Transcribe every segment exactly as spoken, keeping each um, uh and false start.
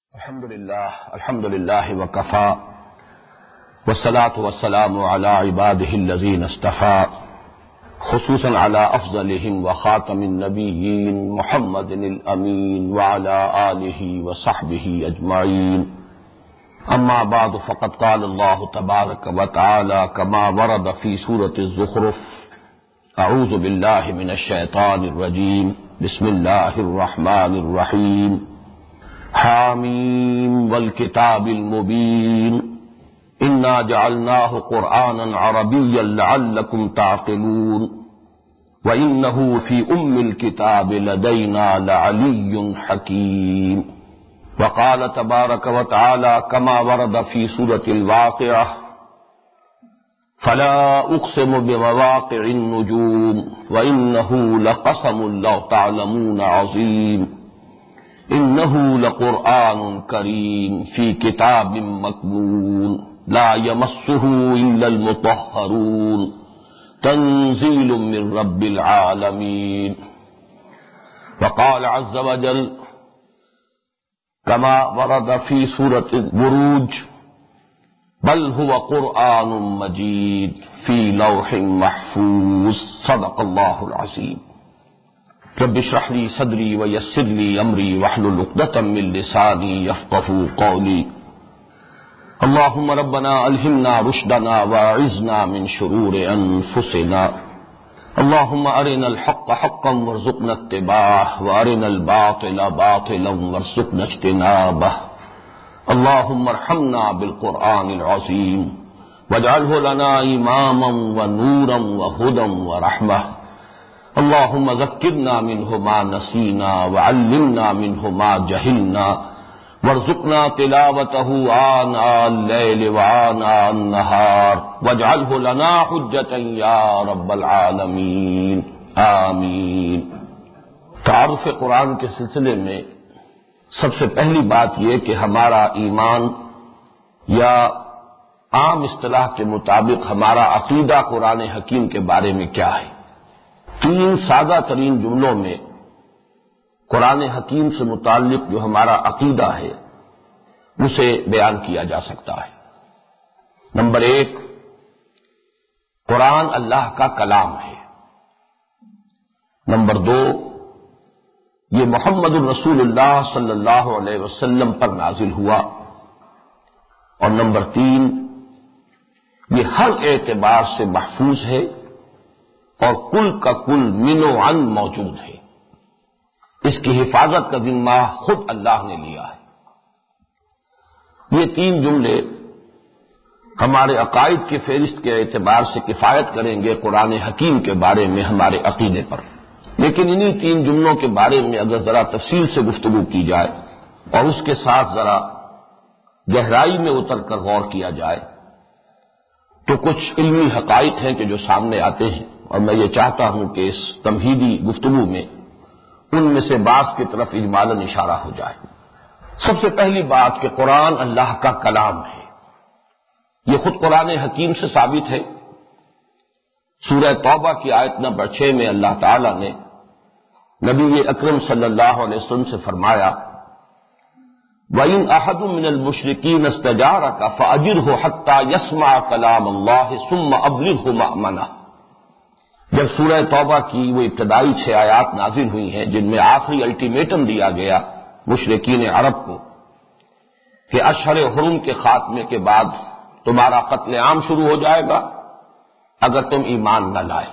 الحمد للہ الحمد للہ وکفا والصلاة والسلام على عباده الذین اصطفى خصوصا على افضلهم وخاتم النبیین محمد الامین وعلى آلہ وصحبہ اجمعین اما بعد فقد قال اللہ تبارک وتعالی كما ورد في سورة الزخرف اعوذ باللہ من الشیطان الرجیم بسم اللہ الرحمن الرحیم حامیم والکتاب المبین انا جعلناہ قرآنا عربیا لعلکم تعقلون وانہ فی ام الکتاب لدینا لعلی حکیم وقال تبارک وتعالی کما ورد فی سورة الواقعہ فلا اقسم بمواقع النجوم وانہ لقسم لو تعلمون عظیم انه لقرآن کریم فی کتاب مکنون لا یمسہ الا المطہرون تنزیل من رب العالمین وقال عز وجل کما ورد فی سورة البروج بل هو قرآن مجید فی لوح محفوظ صدق اللہ العظیم رب اشرح لي صدري ويسر لي امري واحلل عقدة من لساني يفقهوا قولي اللهم ربنا الهمنا رشدنا واعذنا من شرور انفسنا اللهم ارنا الحق حقا وارزقنا اتباعه وارنا الباطل باطلا وارزقنا اجتنابه اللهم ارحمنا بالقرآن العظيم واجعله لنا اماما ونورا وهدى ورحمة اللهم ذکرنا منه ما نسینا وعلمنا منه ما جہلنا وارزقنا تلاوته آناء الليل وآناء النهار واجعله لنا حجة یا رب العالمین آمین۔ تعارف قرآن کے سلسلے میں سب سے پہلی بات یہ کہ ہمارا ایمان یا عام اصطلاح کے مطابق ہمارا عقیدہ قرآن حکیم کے بارے میں کیا ہے۔ تین سادہ ترین جملوں میں قرآن حکیم سے متعلق جو ہمارا عقیدہ ہے اسے بیان کیا جا سکتا ہے۔ نمبر ایک، قرآن اللہ کا کلام ہے۔ نمبر دو، یہ محمد الرسول اللہ صلی اللہ علیہ وسلم پر نازل ہوا۔ اور نمبر تین، یہ ہر اعتبار سے محفوظ ہے اور کل کا کل من و عن موجود ہے۔ اس کی حفاظت کا ذمہ خود اللہ نے لیا ہے۔ یہ تین جملے ہمارے عقائد کی فہرست کے اعتبار سے کفایت کریں گے قرآن حکیم کے بارے میں ہمارے عقیدے پر، لیکن انہی تین جملوں کے بارے میں اگر ذرا تفصیل سے گفتگو کی جائے اور اس کے ساتھ ذرا گہرائی میں اتر کر غور کیا جائے تو کچھ علمی حقائق ہیں کہ جو سامنے آتے ہیں، اور میں یہ چاہتا ہوں کہ اس تمہیدی گفتگو میں ان میں سے بعض کی طرف اجمالاً اشارہ ہو جائے۔ سب سے پہلی بات کہ قرآن اللہ کا کلام ہے، یہ خود قرآن حکیم سے ثابت ہے۔ سورہ توبہ کی آیت نمبر چھ میں اللہ تعالی نے نبی اکرم صلی اللہ علیہ وسلم سے فرمایا وَإِنْ أَحَدٌ مِّنَ الْمُشْرِكِينَ اسْتَجَارَكَ فَأَجِرْهُ حَتَّى يَسْمَعَ كَلَامَ اللَّهِ ثُمَّ أَبْلِغْهُ مَأْمَنَهُ۔ جب سورہ توبہ کی وہ ابتدائی چھ آیات نازل ہوئی ہیں جن میں آخری الٹیمیٹم دیا گیا مشرکین عرب کو کہ اشہر حرم کے خاتمے کے بعد تمہارا قتل عام شروع ہو جائے گا اگر تم ایمان نہ لائے،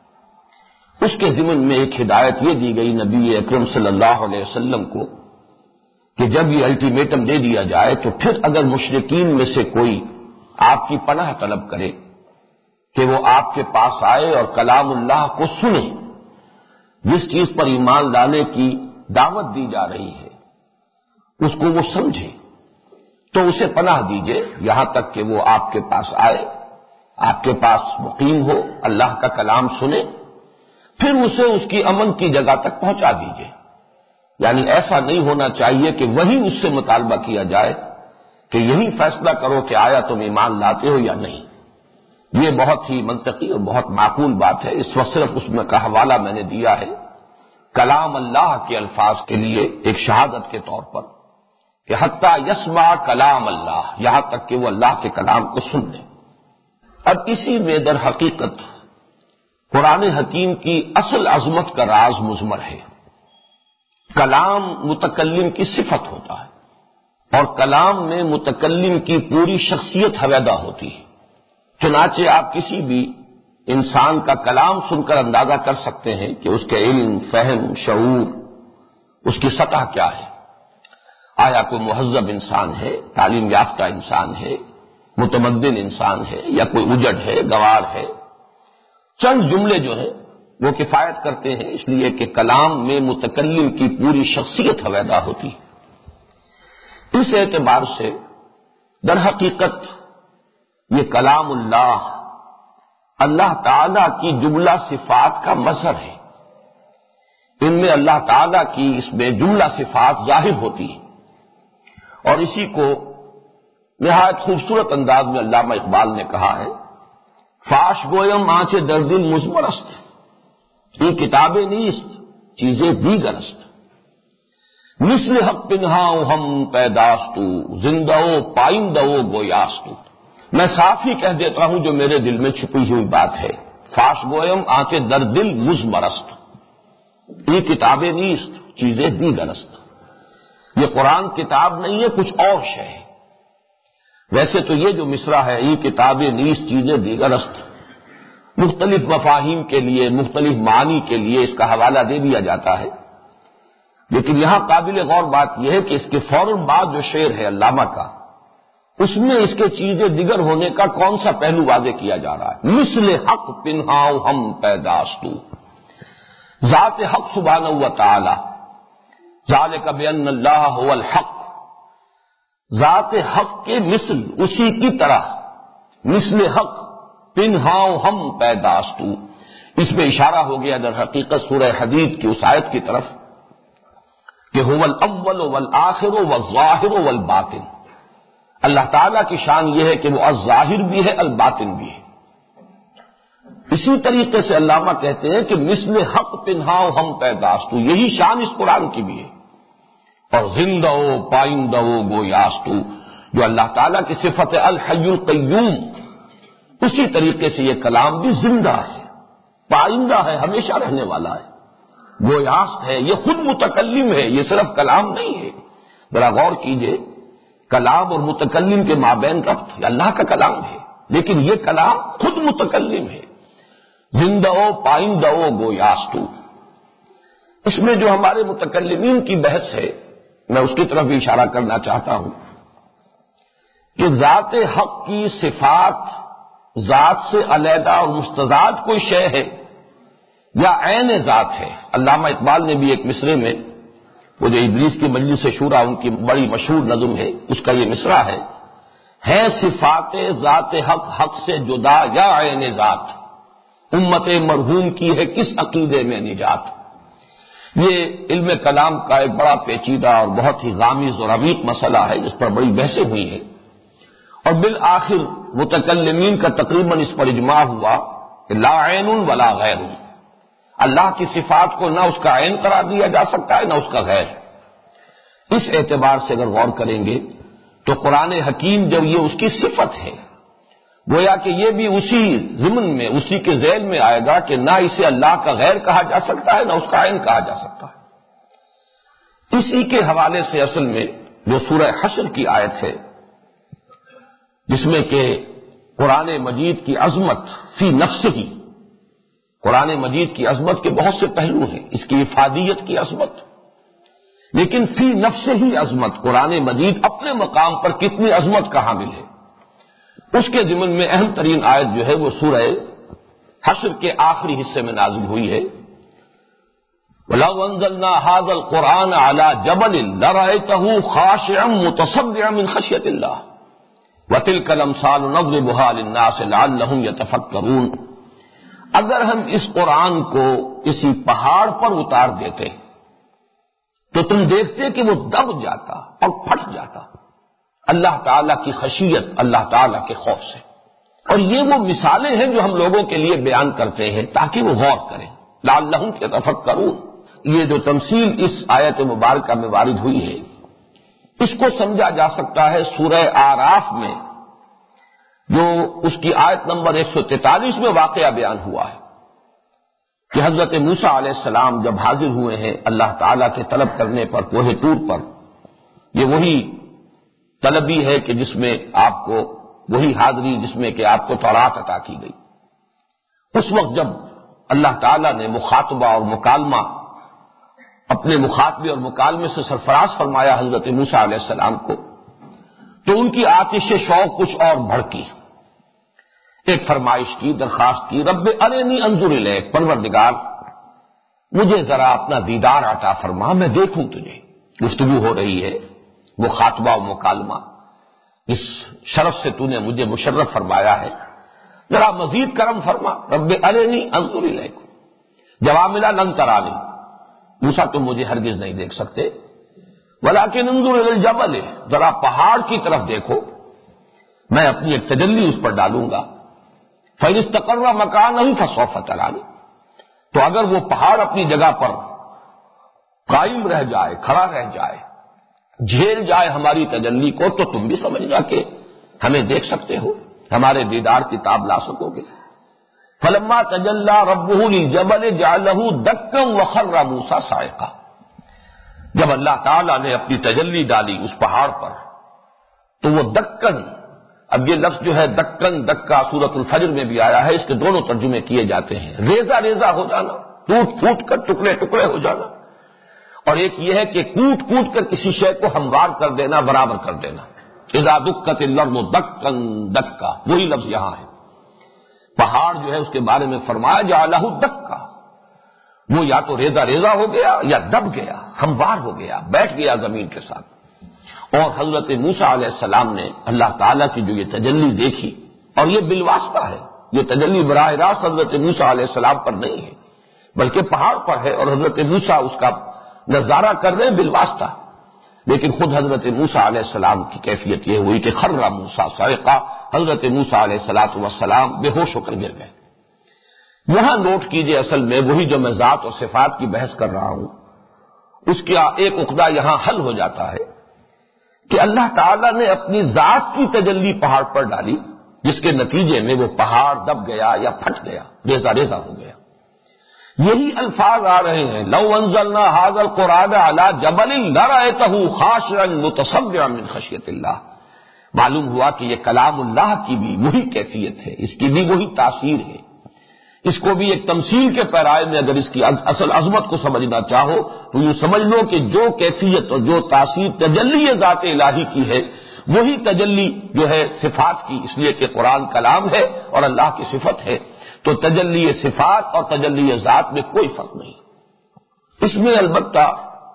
اس کے ضمن میں ایک ہدایت یہ دی گئی نبی اکرم صلی اللہ علیہ وسلم کو کہ جب یہ الٹیمیٹم دے دیا جائے تو پھر اگر مشرکین میں سے کوئی آپ کی پناہ طلب کرے کہ وہ آپ کے پاس آئے اور کلام اللہ کو سنے، جس چیز پر ایمان لانے کی دعوت دی جا رہی ہے اس کو وہ سمجھے تو اسے پناہ دیجئے یہاں تک کہ وہ آپ کے پاس آئے، آپ کے پاس مقیم ہو، اللہ کا کلام سنے، پھر اسے اس کی امن کی جگہ تک پہنچا دیجئے۔ یعنی ایسا نہیں ہونا چاہیے کہ وہی اس سے مطالبہ کیا جائے کہ یہی فیصلہ کرو کہ آیا تم ایمان لاتے ہو یا نہیں۔ یہ بہت ہی منطقی اور بہت معقول بات ہے۔ اس وقت صرف اس میں کا حوالہ میں نے دیا ہے کلام اللہ کے الفاظ کے لیے ایک شہادت کے طور پر کہ حتیٰ یسمع کلام اللہ، یہاں تک کہ وہ اللہ کے کلام کو سن لیں۔ اب اسی میں در حقیقت قرآن حکیم کی اصل عظمت کا راز مضمر ہے۔ کلام متکلم کی صفت ہوتا ہے، اور کلام میں متکلم کی پوری شخصیت حویدہ ہوتی ہے۔ چنانچہ آپ کسی بھی انسان کا کلام سن کر اندازہ کر سکتے ہیں کہ اس کے علم، فہم، شعور، اس کی سطح کیا ہے۔ آیا کوئی مہذب انسان ہے، تعلیم یافتہ انسان ہے، متمدن انسان ہے، یا کوئی اجڑ ہے، گوار ہے۔ چند جملے جو ہیں وہ کفایت کرتے ہیں، اس لیے کہ کلام میں متکلم کی پوری شخصیت حویدہ ہوتی ہے۔ اس اعتبار سے در حقیقت یہ کلام اللہ اللہ تعالی کی جملہ صفات کا مظہر ہے۔ ان میں اللہ تعالی کی اس میں جملہ صفات ظاہر ہوتی ہیں، اور اسی کو نہایت خوبصورت انداز میں علامہ اقبال نے کہا ہے، فاش گویم آنچ دردل مزمرست، یہ کتابیں نیست چیزیں دیگرست، مثل حق پنہاؤ ہم پیداستو، زندہ و پائندہ و گویاستو۔ میں صاف ہی کہہ دیتا ہوں جو میرے دل میں چھپی ہوئی بات ہے۔ فاش گویم آنچ دردل مزمرست، یہ کتابیں نیست چیزیں دیگرست، یہ قرآن کتاب نہیں ہے، کچھ اور شے ہے۔ ویسے تو یہ جو مصرع ہے، یہ کتابیں نیست چیزیں دیگرست، مختلف مفاہیم کے لیے، مختلف معنی کے لیے اس کا حوالہ دے دیا جاتا ہے، لیکن یہاں قابل غور بات یہ ہے کہ اس کے فوراً بعد جو شعر ہے علامہ کا، اس میں اس کے چیزیں دیگر ہونے کا کون سا پہلو واضح کیا جا رہا ہے؟ مثل حق پنہاؤ ہم پیداستو، ذات حق سبحانہ و تعالی، ذالک بان اللہ هو الحق، ذات حق کے مثل، اسی کی طرح، مثل حق پنہاؤ ہم پیداستو، اس میں اشارہ ہو گیا در حقیقت سورہ حدید کی اس آیت کی طرف کہ هو الاول والآخر والظاہر والباطن۔ اللہ تعالیٰ کی شان یہ ہے کہ وہ الظاہر بھی ہے، الباطن بھی ہے۔ اسی طریقے سے علامہ کہتے ہیں کہ مثل حق پنہاؤ ہم پیداستو، یہی شان اس قرآن کی بھی ہے۔ اور زندہ و پائندہ و گویاستو، جو اللہ تعالیٰ کی صفت الحی القیوم، اسی طریقے سے یہ کلام بھی زندہ ہے، پائندہ ہے، ہمیشہ رہنے والا ہے، گویاست ہے، یہ خود متکلم ہے، یہ صرف کلام نہیں ہے۔ ذرا غور کیجئے، کلام اور متکلم کے مابین ربط، یہ اللہ کا کلام ہے، لیکن یہ کلام خود متکلم ہے، زندہ و پائندہ و گویاستو۔ اس میں جو ہمارے متکلمین کی بحث ہے، میں اس کی طرف بھی اشارہ کرنا چاہتا ہوں کہ ذات حق کی صفات ذات سے علیحدہ اور مستضاد کوئی شے ہے یا عین ذات ہے۔ علامہ اقبال نے بھی ایک مصرے میں، وہ جو ابلیس کی مجلس شورا ان کی بڑی مشہور نظم ہے، اس کا یہ مصرع ہے، ہے صفات ذات حق حق سے جدا یا عین ذات، امت مرحوم کی ہے کس عقیدے میں نجات۔ یہ علم کلام کا ایک بڑا پیچیدہ اور بہت ہی غامض اور عمیق مسئلہ ہے، جس پر بڑی بحثیں ہوئی ہیں، اور بالآخر متکلمین کا تقریباً اس پر اجماع ہوا کہ لا عین ولا غیر، اللہ کی صفات کو نہ اس کا عین قرار دیا جا سکتا ہے نہ اس کا غیر۔ اس اعتبار سے اگر غور کریں گے تو قرآن حکیم جب یہ اس کی صفت ہے، گویا کہ یہ بھی اسی ضمن میں، اسی کے ذیل میں آئے گا کہ نہ اسے اللہ کا غیر کہا جا سکتا ہے نہ اس کا عین کہا جا سکتا ہے۔ اسی کے حوالے سے اصل میں جو سورہ حشر کی آیت ہے، جس میں کہ قرآن مجید کی عظمت فی نفس ہی، قرآن مجید کی عظمت کے بہت سے پہلو ہیں، اس کی افادیت کی عظمت، لیکن فی نفس ہی عظمت، قرآن مجید اپنے مقام پر کتنی عظمت کا حامل ہے، اس کے ضمن میں اہم ترین آیت جو ہے وہ سورہ حشر کے آخری حصے میں نازل ہوئی ہے، وَلَوْ أَنزَلْنَا هَذَا الْقُرْآنَ عَلَى جَبَلٍ لَرَأَيْتَهُ خَاشِعًا مُتَصَدِّعًا مِنْ خَشْيَةِ اللَّهِ وَتِلْكَ الْأَمْثَالُ نَضْرِبُهَا لِلنَّاسِ لَعَلَّهُمْ يَتَفَكَّرُونَ۔ اگر ہم اس قرآن کو کسی پہاڑ پر اتار دیتے تو تم دیکھتے کہ وہ دب جاتا اور پھٹ جاتا، اللہ تعالیٰ کی خشیت، اللہ تعالیٰ کے خوف سے۔ اور یہ وہ مثالیں ہیں جو ہم لوگوں کے لیے بیان کرتے ہیں تاکہ وہ غور کریں، لعلہم یتفکرون۔ یہ جو تمثیل اس آیت مبارکہ میں وارد ہوئی ہے، اس کو سمجھا جا سکتا ہے سورہ آراف میں جو اس کی آیت نمبر ایک سو تینتالیس میں واقعہ بیان ہوا ہے کہ حضرت موسیٰ علیہ السلام جب حاضر ہوئے ہیں اللہ تعالیٰ کے طلب کرنے پر کوہ طور پر، یہ وہی طلبی ہے کہ جس میں آپ کو وہی حاضری جس میں کہ آپ کو تورات عطا کی گئی۔ اس وقت جب اللہ تعالیٰ نے مخاطبہ اور مکالمہ اپنے مخاطبے اور مکالمے سے سرفراز فرمایا حضرت موسیٰ علیہ السلام کو، تو ان کی آتش شوق کچھ اور بھڑکی، ایک فرمائش کی، درخواست کی، رب ارنی انظر الیک، پروردگار مجھے ذرا اپنا دیدار عطا فرما، میں دیکھوں تجھے۔ گفتگو ہو رہی ہے، مخاطبہ و مکالمہ، اس شرف سے تو نے مجھے مشرف فرمایا ہے، ذرا مزید کرم فرما، رب ارنی انظر الیک۔ جواب ملا لن ترانی، موسیٰ تم مجھے ہرگز نہیں دیکھ سکتے، ولیکن انظر الی الجبل، ذرا پہاڑ کی طرف دیکھو، میں اپنی ایک تجلی اس پر ڈالوں گا، فَإِنِ اسْتَقَرَّ مَكَانَهُ فَسَوْفَ تَرَانِی، تو اگر وہ پہاڑ اپنی جگہ پر قائم رہ جائے، کھڑا رہ جائے، جھیل جائے ہماری تجلی کو، تو تم بھی سمجھنا کہ ہمیں دیکھ سکتے ہو، ہمارے دیدار کی تاب لا سکو گے۔ فَلَمَّا تَجَلَّى رَبُّهُ لِلْجَبَلِ جَعَلَهُ دَكًّا وَخَرَّ مُوسَىٰ صَاعِقًا، جب اللہ تعالیٰ نے اپنی تجلی ڈالی اس پہاڑ پر تو وہ دکن، اب یہ لفظ جو ہے دکن دکا سورۃ الفجر میں بھی آیا ہے، اس کے دونوں ترجمے کیے جاتے ہیں، ریزہ ریزہ ہو جانا، ٹوٹ پھوٹ کر ٹکڑے ٹکڑے ہو جانا، اور ایک یہ ہے کہ کوٹ کوٹ کر کسی شے کو ہموار کر دینا، برابر کر دینا۔ اذا دکت الارض دکن دکا، وہی لفظ یہاں ہے۔ پہاڑ جو ہے اس کے بارے میں فرمایا جعلہ دکا، وہ یا تو ریزہ ریزہ ہو گیا یا دب گیا، ہموار ہو گیا، بیٹھ گیا زمین کے ساتھ۔ اور حضرت موسیٰ علیہ السلام نے اللہ تعالیٰ کی جو یہ تجلی دیکھی، اور یہ بالواسطہ ہے، یہ تجلی براہ راست حضرت موسیٰ علیہ السلام پر نہیں ہے بلکہ پہاڑ پر ہے، اور حضرت موسیٰ اس کا نظارہ کر رہے ہیں بالواسطہ، لیکن خود حضرت موسیٰ علیہ السلام کی کیفیت یہ ہوئی کہ خر موسیٰ صاعقا، حضرت موسیٰ علیہ الصلوۃ والسلام بے ہوش ہو کر گر گئے۔ یہاں نوٹ کیجئے، اصل میں وہی جو میں ذات اور صفات کی بحث کر رہا ہوں، اس کا ایک عقدہ یہاں حل ہو جاتا ہے کہ اللہ تعالیٰ نے اپنی ذات کی تجلی پہاڑ پر ڈالی، جس کے نتیجے میں وہ پہاڑ دب گیا یا پھٹ گیا، ریزہ ریزہ ہو گیا۔ یہی الفاظ آ رہے ہیں، لو انزلنا ھذا القرآن علی جبل لرأیتہ خاشعا متصدعا من خشیۃ اللہ، معلوم ہوا کہ یہ کلام اللہ کی بھی وہی کیفیت ہے، اس کی بھی وہی تاثیر ہے۔ اس کو بھی ایک تمثیل کے پیرائے میں اگر اس کی اصل عظمت کو سمجھنا چاہو تو یوں سمجھ لو کہ جو کیفیت اور جو تاثیر تجلی ذات الہی کی ہے، وہی تجلی جو ہے صفات کی، اس لیے کہ قرآن کلام ہے اور اللہ کی صفت ہے، تو تجلی صفات اور تجلی ذات میں کوئی فرق نہیں۔ اس میں البتہ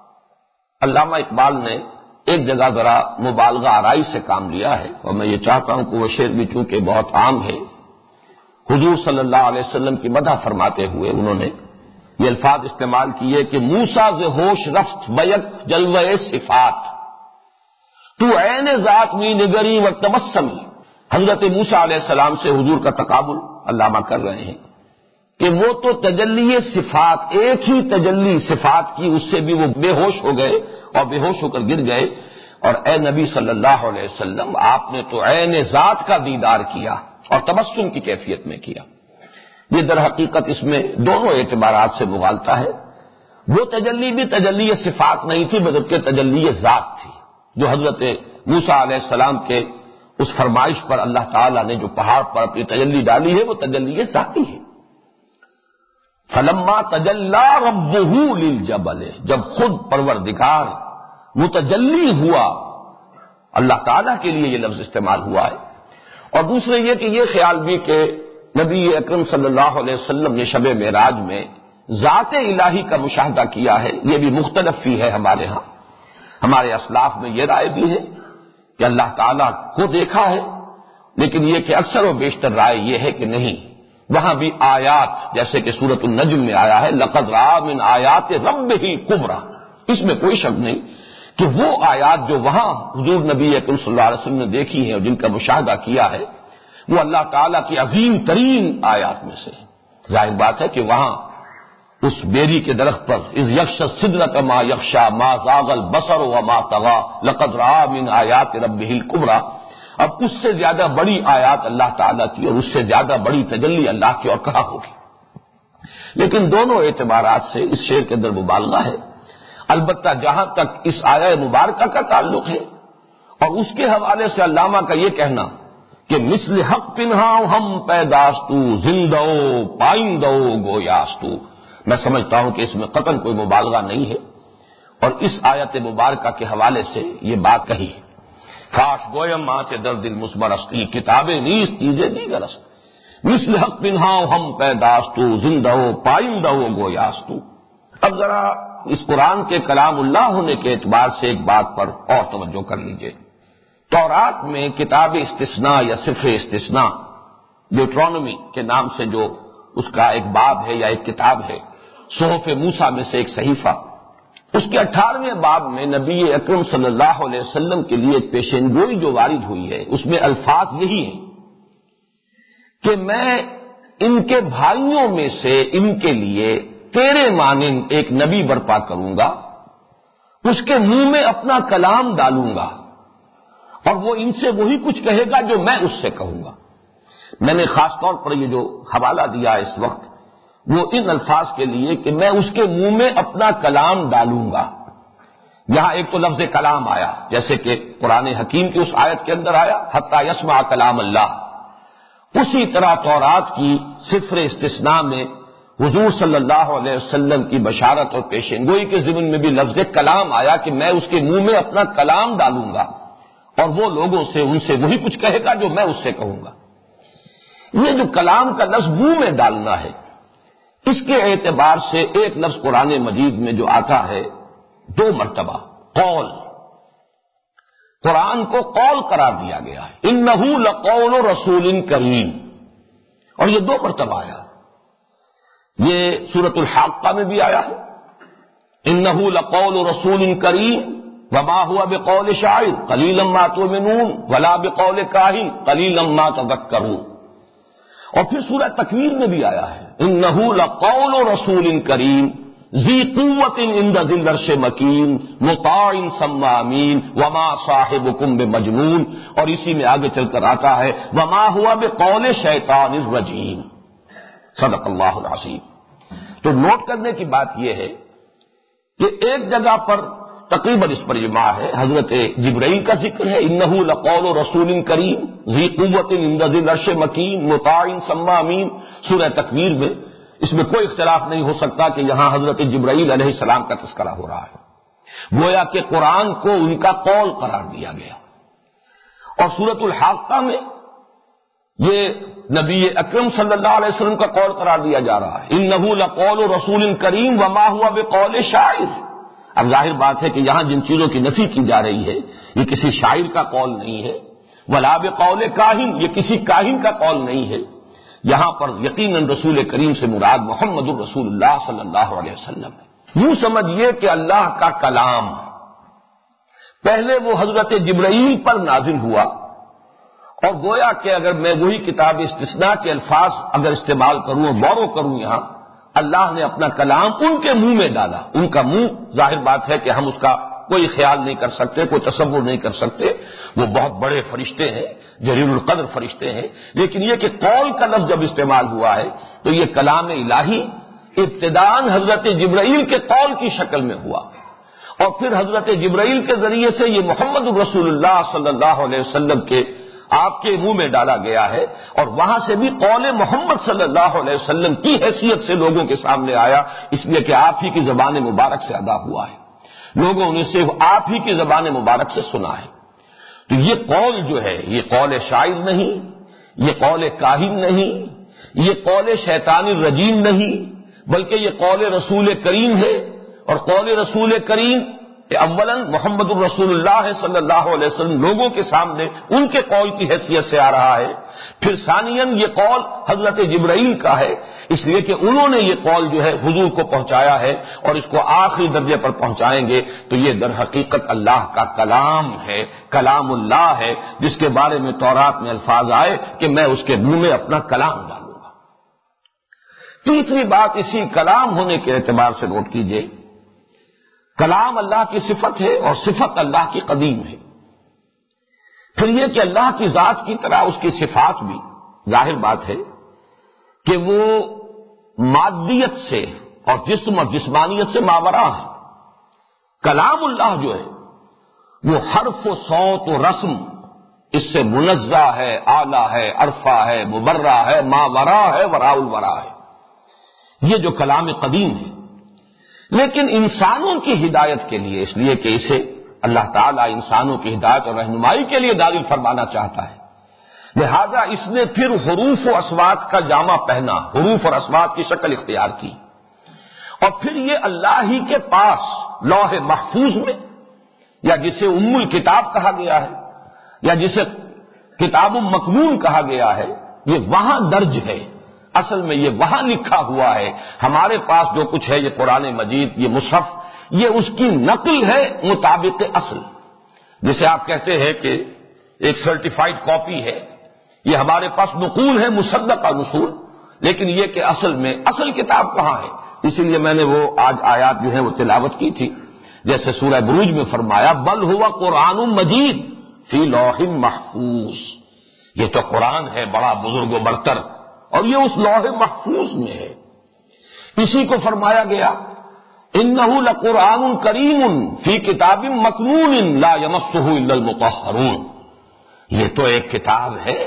علامہ اقبال نے ایک جگہ ذرا مبالغہ آرائی سے کام لیا ہے، اور میں یہ چاہتا ہوں کہ وہ شعر بھی چونکہ بہت عام ہے، حضور صلی اللہ علیہ وسلم کی مدح فرماتے ہوئے انہوں نے یہ الفاظ استعمال کیے کہ موسیٰ ز ہوش رفت بیک جلوہ صفات، تو عین ذات می نگری و تبسمی۔ حضرت موسیٰ علیہ السلام سے حضور کا تقابل علامہ کر رہے ہیں کہ وہ تو تجلی صفات، ایک ہی تجلی صفات کی، اس سے بھی وہ بے ہوش ہو گئے اور بے ہوش ہو کر گر گئے، اور اے نبی صلی اللہ علیہ وسلم آپ نے تو عین ذات کا دیدار کیا اور تبسم کی کیفیت میں کیا۔ یہ در حقیقت اس میں دونوں اعتبارات سے مغالطہ ہے۔ وہ تجلی بھی تجلی صفات نہیں تھی بلکہ تجلی ذات تھی، جو حضرت موسیٰ علیہ السلام کے اس فرمائش پر اللہ تعالیٰ نے جو پہاڑ پر اپنی تجلی ڈالی ہے وہ تجلی ذاتی ہے۔ فلما تجلی ربہ للجبل، جب خود پروردگار متجلی ہوا، اللہ تعالیٰ کے لیے یہ لفظ استعمال ہوا ہے۔ اور دوسرے یہ کہ یہ خیال بھی کہ نبی اکرم صلی اللہ علیہ وسلم نے شب معراج میں ذات الہی کا مشاہدہ کیا ہے، یہ بھی مختلف فی ہے ہمارے ہاں۔ ہمارے اسلاف میں یہ رائے بھی ہے کہ اللہ تعالیٰ کو دیکھا ہے، لیکن یہ کہ اکثر و بیشتر رائے یہ ہے کہ نہیں، وہاں بھی آیات جیسے کہ سورۃ النجم میں آیا ہے لقد رأى من آیات ربہ کبریٰ، اس میں کوئی شک نہیں کہ وہ آیات جو وہاں حضور نبی اکرم صلی اللہ علیہ وسلم نے دیکھی ہیں اور جن کا مشاہدہ کیا ہے وہ اللہ تعالیٰ کی عظیم ترین آیات میں سے۔ ظاہر بات ہے کہ وہاں اس بیری کے درخت پر اذ یغشی السدرۃ ما یغشی ما زاغ البصر وما طغی لقد رأى من آیات ربہ الکبریٰ. اب اس سے زیادہ بڑی آیات اللہ تعالیٰ کی اور اس سے زیادہ بڑی تجلی اللہ کی اور کہاں ہوگی. لیکن دونوں اعتبارات سے اس شعر کے اندر مبالغہ ہے. البتہ جہاں تک اس آیہ مبارکہ کا تعلق ہے اور اس کے حوالے سے علامہ کا یہ کہنا کہ مثل حق پنہاؤ ہم پیداستو زندو پائندو گویاستو، میں سمجھتا ہوں کہ اس میں قطعاً کوئی مبالغہ نہیں ہے اور اس آیت مبارکہ کے حوالے سے یہ بات کہی ہے. کاش گویم ماں در دل مسمرستی کتابیں نیز چیزیں دیگرست، مثل حق پنہاؤ ہم پیداستو زندو پائندو گویاستو. اب ذرا اس قرآن کے کلام اللہ ہونے کے اعتبار سے ایک بات پر اور توجہ کر لیجئے. تورات میں کتاب استثناء یا صفر استثناء ڈیوٹرونومی کے نام سے جو اس کا ایک باب ہے یا ایک کتاب ہے، صحف موسیٰ میں سے ایک صحیفہ، اس کے اٹھارہویں باب میں نبی اکرم صلی اللہ علیہ وسلم کے لیے ایک پیشین گوئی جو وارد ہوئی ہے، اس میں الفاظ یہی ہیں کہ میں ان کے بھائیوں میں سے ان کے لیے تیرے مانند ایک نبی برپا کروں گا، اس کے منہ میں اپنا کلام ڈالوں گا اور وہ ان سے وہی کچھ کہے گا جو میں اس سے کہوں گا. میں نے خاص طور پر یہ جو حوالہ دیا اس وقت وہ ان الفاظ کے لیے کہ میں اس کے منہ میں اپنا کلام ڈالوں گا. یہاں ایک تو لفظ کلام آیا جیسے کہ قرآن حکیم کی اس آیت کے اندر آیا حتی یسمع کلام اللہ. اسی طرح تورات کی صفر استثناء میں حضور صلی اللہ علیہ وسلم کی بشارت اور پیشین گوئی کے ضمن میں بھی لفظ کلام آیا کہ میں اس کے منہ میں اپنا کلام ڈالوں گا اور وہ لوگوں سے ان سے وہی کچھ کہے گا جو میں اس سے کہوں گا. یہ جو کلام کا لفظ منہ میں ڈالنا ہے اس کے اعتبار سے ایک لفظ قرآن مجید میں جو آتا ہے دو مرتبہ قول، قرآن کو قول قرار دیا گیا ہے. انہ لقول رسول کریم، اور یہ دو مرتبہ آیا. یہ سورۃ الحاقہ میں بھی آیا ہے انہ لقول رسول کریم وما هو بقول شاعر قلیلا ما تؤمنون ولا بقول کاہن قلیلا ما تذکرون. اور پھر سورہ تکویر میں بھی آیا ہے انہ لقول رسول کریم ذی قوت عند ذی العرش مکین مطاع ثم امین وما صاحبکم بمجنون. اور اسی میں آگے چل کر آتا ہے وما هو بقول شیطان الرجیم. صدق اللہ العظیم. تو نوٹ کرنے کی بات یہ ہے کہ ایک جگہ پر تقریباً اس پر اجماع ہے، حضرت جبرائیل کا ذکر ہے انہ لقول رسول کریم ذی قوت عند ذی العرش مکین مطاع ثم امین. سورہ تکویر میں اس میں کوئی اختلاف نہیں ہو سکتا کہ یہاں حضرت جبرائیل علیہ السلام کا تذکرہ ہو رہا ہے، گویا کہ قرآن کو ان کا قول قرار دیا گیا. اور سورۃ الحاقہ میں یہ نبی اکرم صلی اللہ علیہ وسلم کا قول قرار دیا جا رہا ہے انہ لقول رسول کریم وما هو بقول شاعر. اب ظاہر بات ہے کہ یہاں جن چیزوں کی نفی کی جا رہی ہے یہ کسی شاعر کا قول نہیں ہے، ولا بقول کاہن، یہ کسی کاہن کا قول نہیں ہے. یہاں پر یقیناً رسول کریم سے مراد محمد الرسول اللہ صلی اللہ علیہ وسلم ہے. یوں سمجھیے کہ اللہ کا کلام پہلے وہ حضرت جبرائیل پر نازل ہوا اور گویا کہ اگر میں وہی کتاب استثناء کے الفاظ اگر استعمال کروں اور بورو کروں یہاں اللہ نے اپنا کلام ان کے منہ میں ڈالا. ان کا منہ ظاہر بات ہے کہ ہم اس کا کوئی خیال نہیں کر سکتے، کوئی تصور نہیں کر سکتے، وہ بہت بڑے فرشتے ہیں، جلیل القدر فرشتے ہیں. لیکن یہ کہ قول کا لفظ جب استعمال ہوا ہے تو یہ کلام الہی ابتداءً حضرت جبرائیل کے قول کی شکل میں ہوا اور پھر حضرت جبرائیل کے ذریعے سے یہ محمد الرسول اللہ صلی اللہ علیہ وسلم کے آپ کے منہ میں ڈالا گیا ہے اور وہاں سے بھی قول محمد صلی اللہ علیہ وسلم کی حیثیت سے لوگوں کے سامنے آیا، اس لیے کہ آپ ہی کی زبان مبارک سے ادا ہوا ہے، لوگوں نے صرف آپ ہی کی زبان مبارک سے سنا ہے. تو یہ قول جو ہے یہ قول شاعر نہیں، یہ قول کاہن نہیں، یہ قول شیطان الرجیم نہیں، بلکہ یہ قول رسول کریم ہے. اور قول رسول کریم اولاً محمد الرسول اللہ صلی اللہ علیہ وسلم لوگوں کے سامنے ان کے قول کی حیثیت سے آ رہا ہے. پھر ثانیاً یہ قول حضرت جبرائیل کا ہے، اس لیے کہ انہوں نے یہ قول جو ہے حضور کو پہنچایا ہے اور اس کو آخری درجے پر پہنچائیں گے. تو یہ در حقیقت اللہ کا کلام ہے، کلام اللہ ہے، جس کے بارے میں تورات میں الفاظ آئے کہ میں اس کے منہ میں اپنا کلام ڈالوں گا. تیسری بات اسی کلام ہونے کے اعتبار سے نوٹ کیجئے، کلام اللہ کی صفت ہے اور صفت اللہ کی قدیم ہے۔ پھر یہ کہ اللہ کی ذات کی طرح اس کی صفات بھی ظاہر بات ہے کہ وہ مادیت سے اور جسم اور جسمانیت سے ماورا ہے۔ کلام اللہ جو ہے وہ حرف و صوت و رسم اس سے منزہ ہے، اعلیٰ ہے، عرفہ ہے، مبرہ ہے، ماورا ہے، وراء الورا ہے، یہ جو کلام قدیم ہے۔ لیکن انسانوں کی ہدایت کے لیے، اس لیے کہ اسے اللہ تعالیٰ انسانوں کی ہدایت اور رہنمائی کے لیے نازل فرمانا چاہتا ہے، لہذا اس نے پھر حروف و اصوات کا جامہ پہنا، حروف اور اصوات کی شکل اختیار کی، اور پھر یہ اللہ ہی کے پاس لوح محفوظ میں، یا جسے ام الکتاب کہا گیا ہے یا جسے کتاب مکنون کہا گیا ہے، یہ وہاں درج ہے، اصل میں یہ وہاں لکھا ہوا ہے۔ ہمارے پاس جو کچھ ہے یہ قرآن مجید، یہ مصحف، یہ اس کی نقل ہے مطابق اصل، جسے آپ کہتے ہیں کہ ایک سرٹیفائیڈ کاپی ہے، یہ ہمارے پاس نقول ہے مصدقہ نصول، لیکن یہ کہ اصل میں اصل کتاب کہاں ہے؟ اسی لیے میں نے وہ آج آیات جو ہیں وہ تلاوت کی تھی، جیسے سورہ بروج میں فرمایا بل ہوا قرآن مجید فی لوح محفوظ، یہ تو قرآن ہے بڑا بزرگ و برتر اور یہ اس لوح محفوظ میں ہے۔ اسی کو فرمایا گیا انہ لقرآن کریم فی کتاب مکنون لا یمسہ الا المطہرون، یہ تو ایک کتاب ہے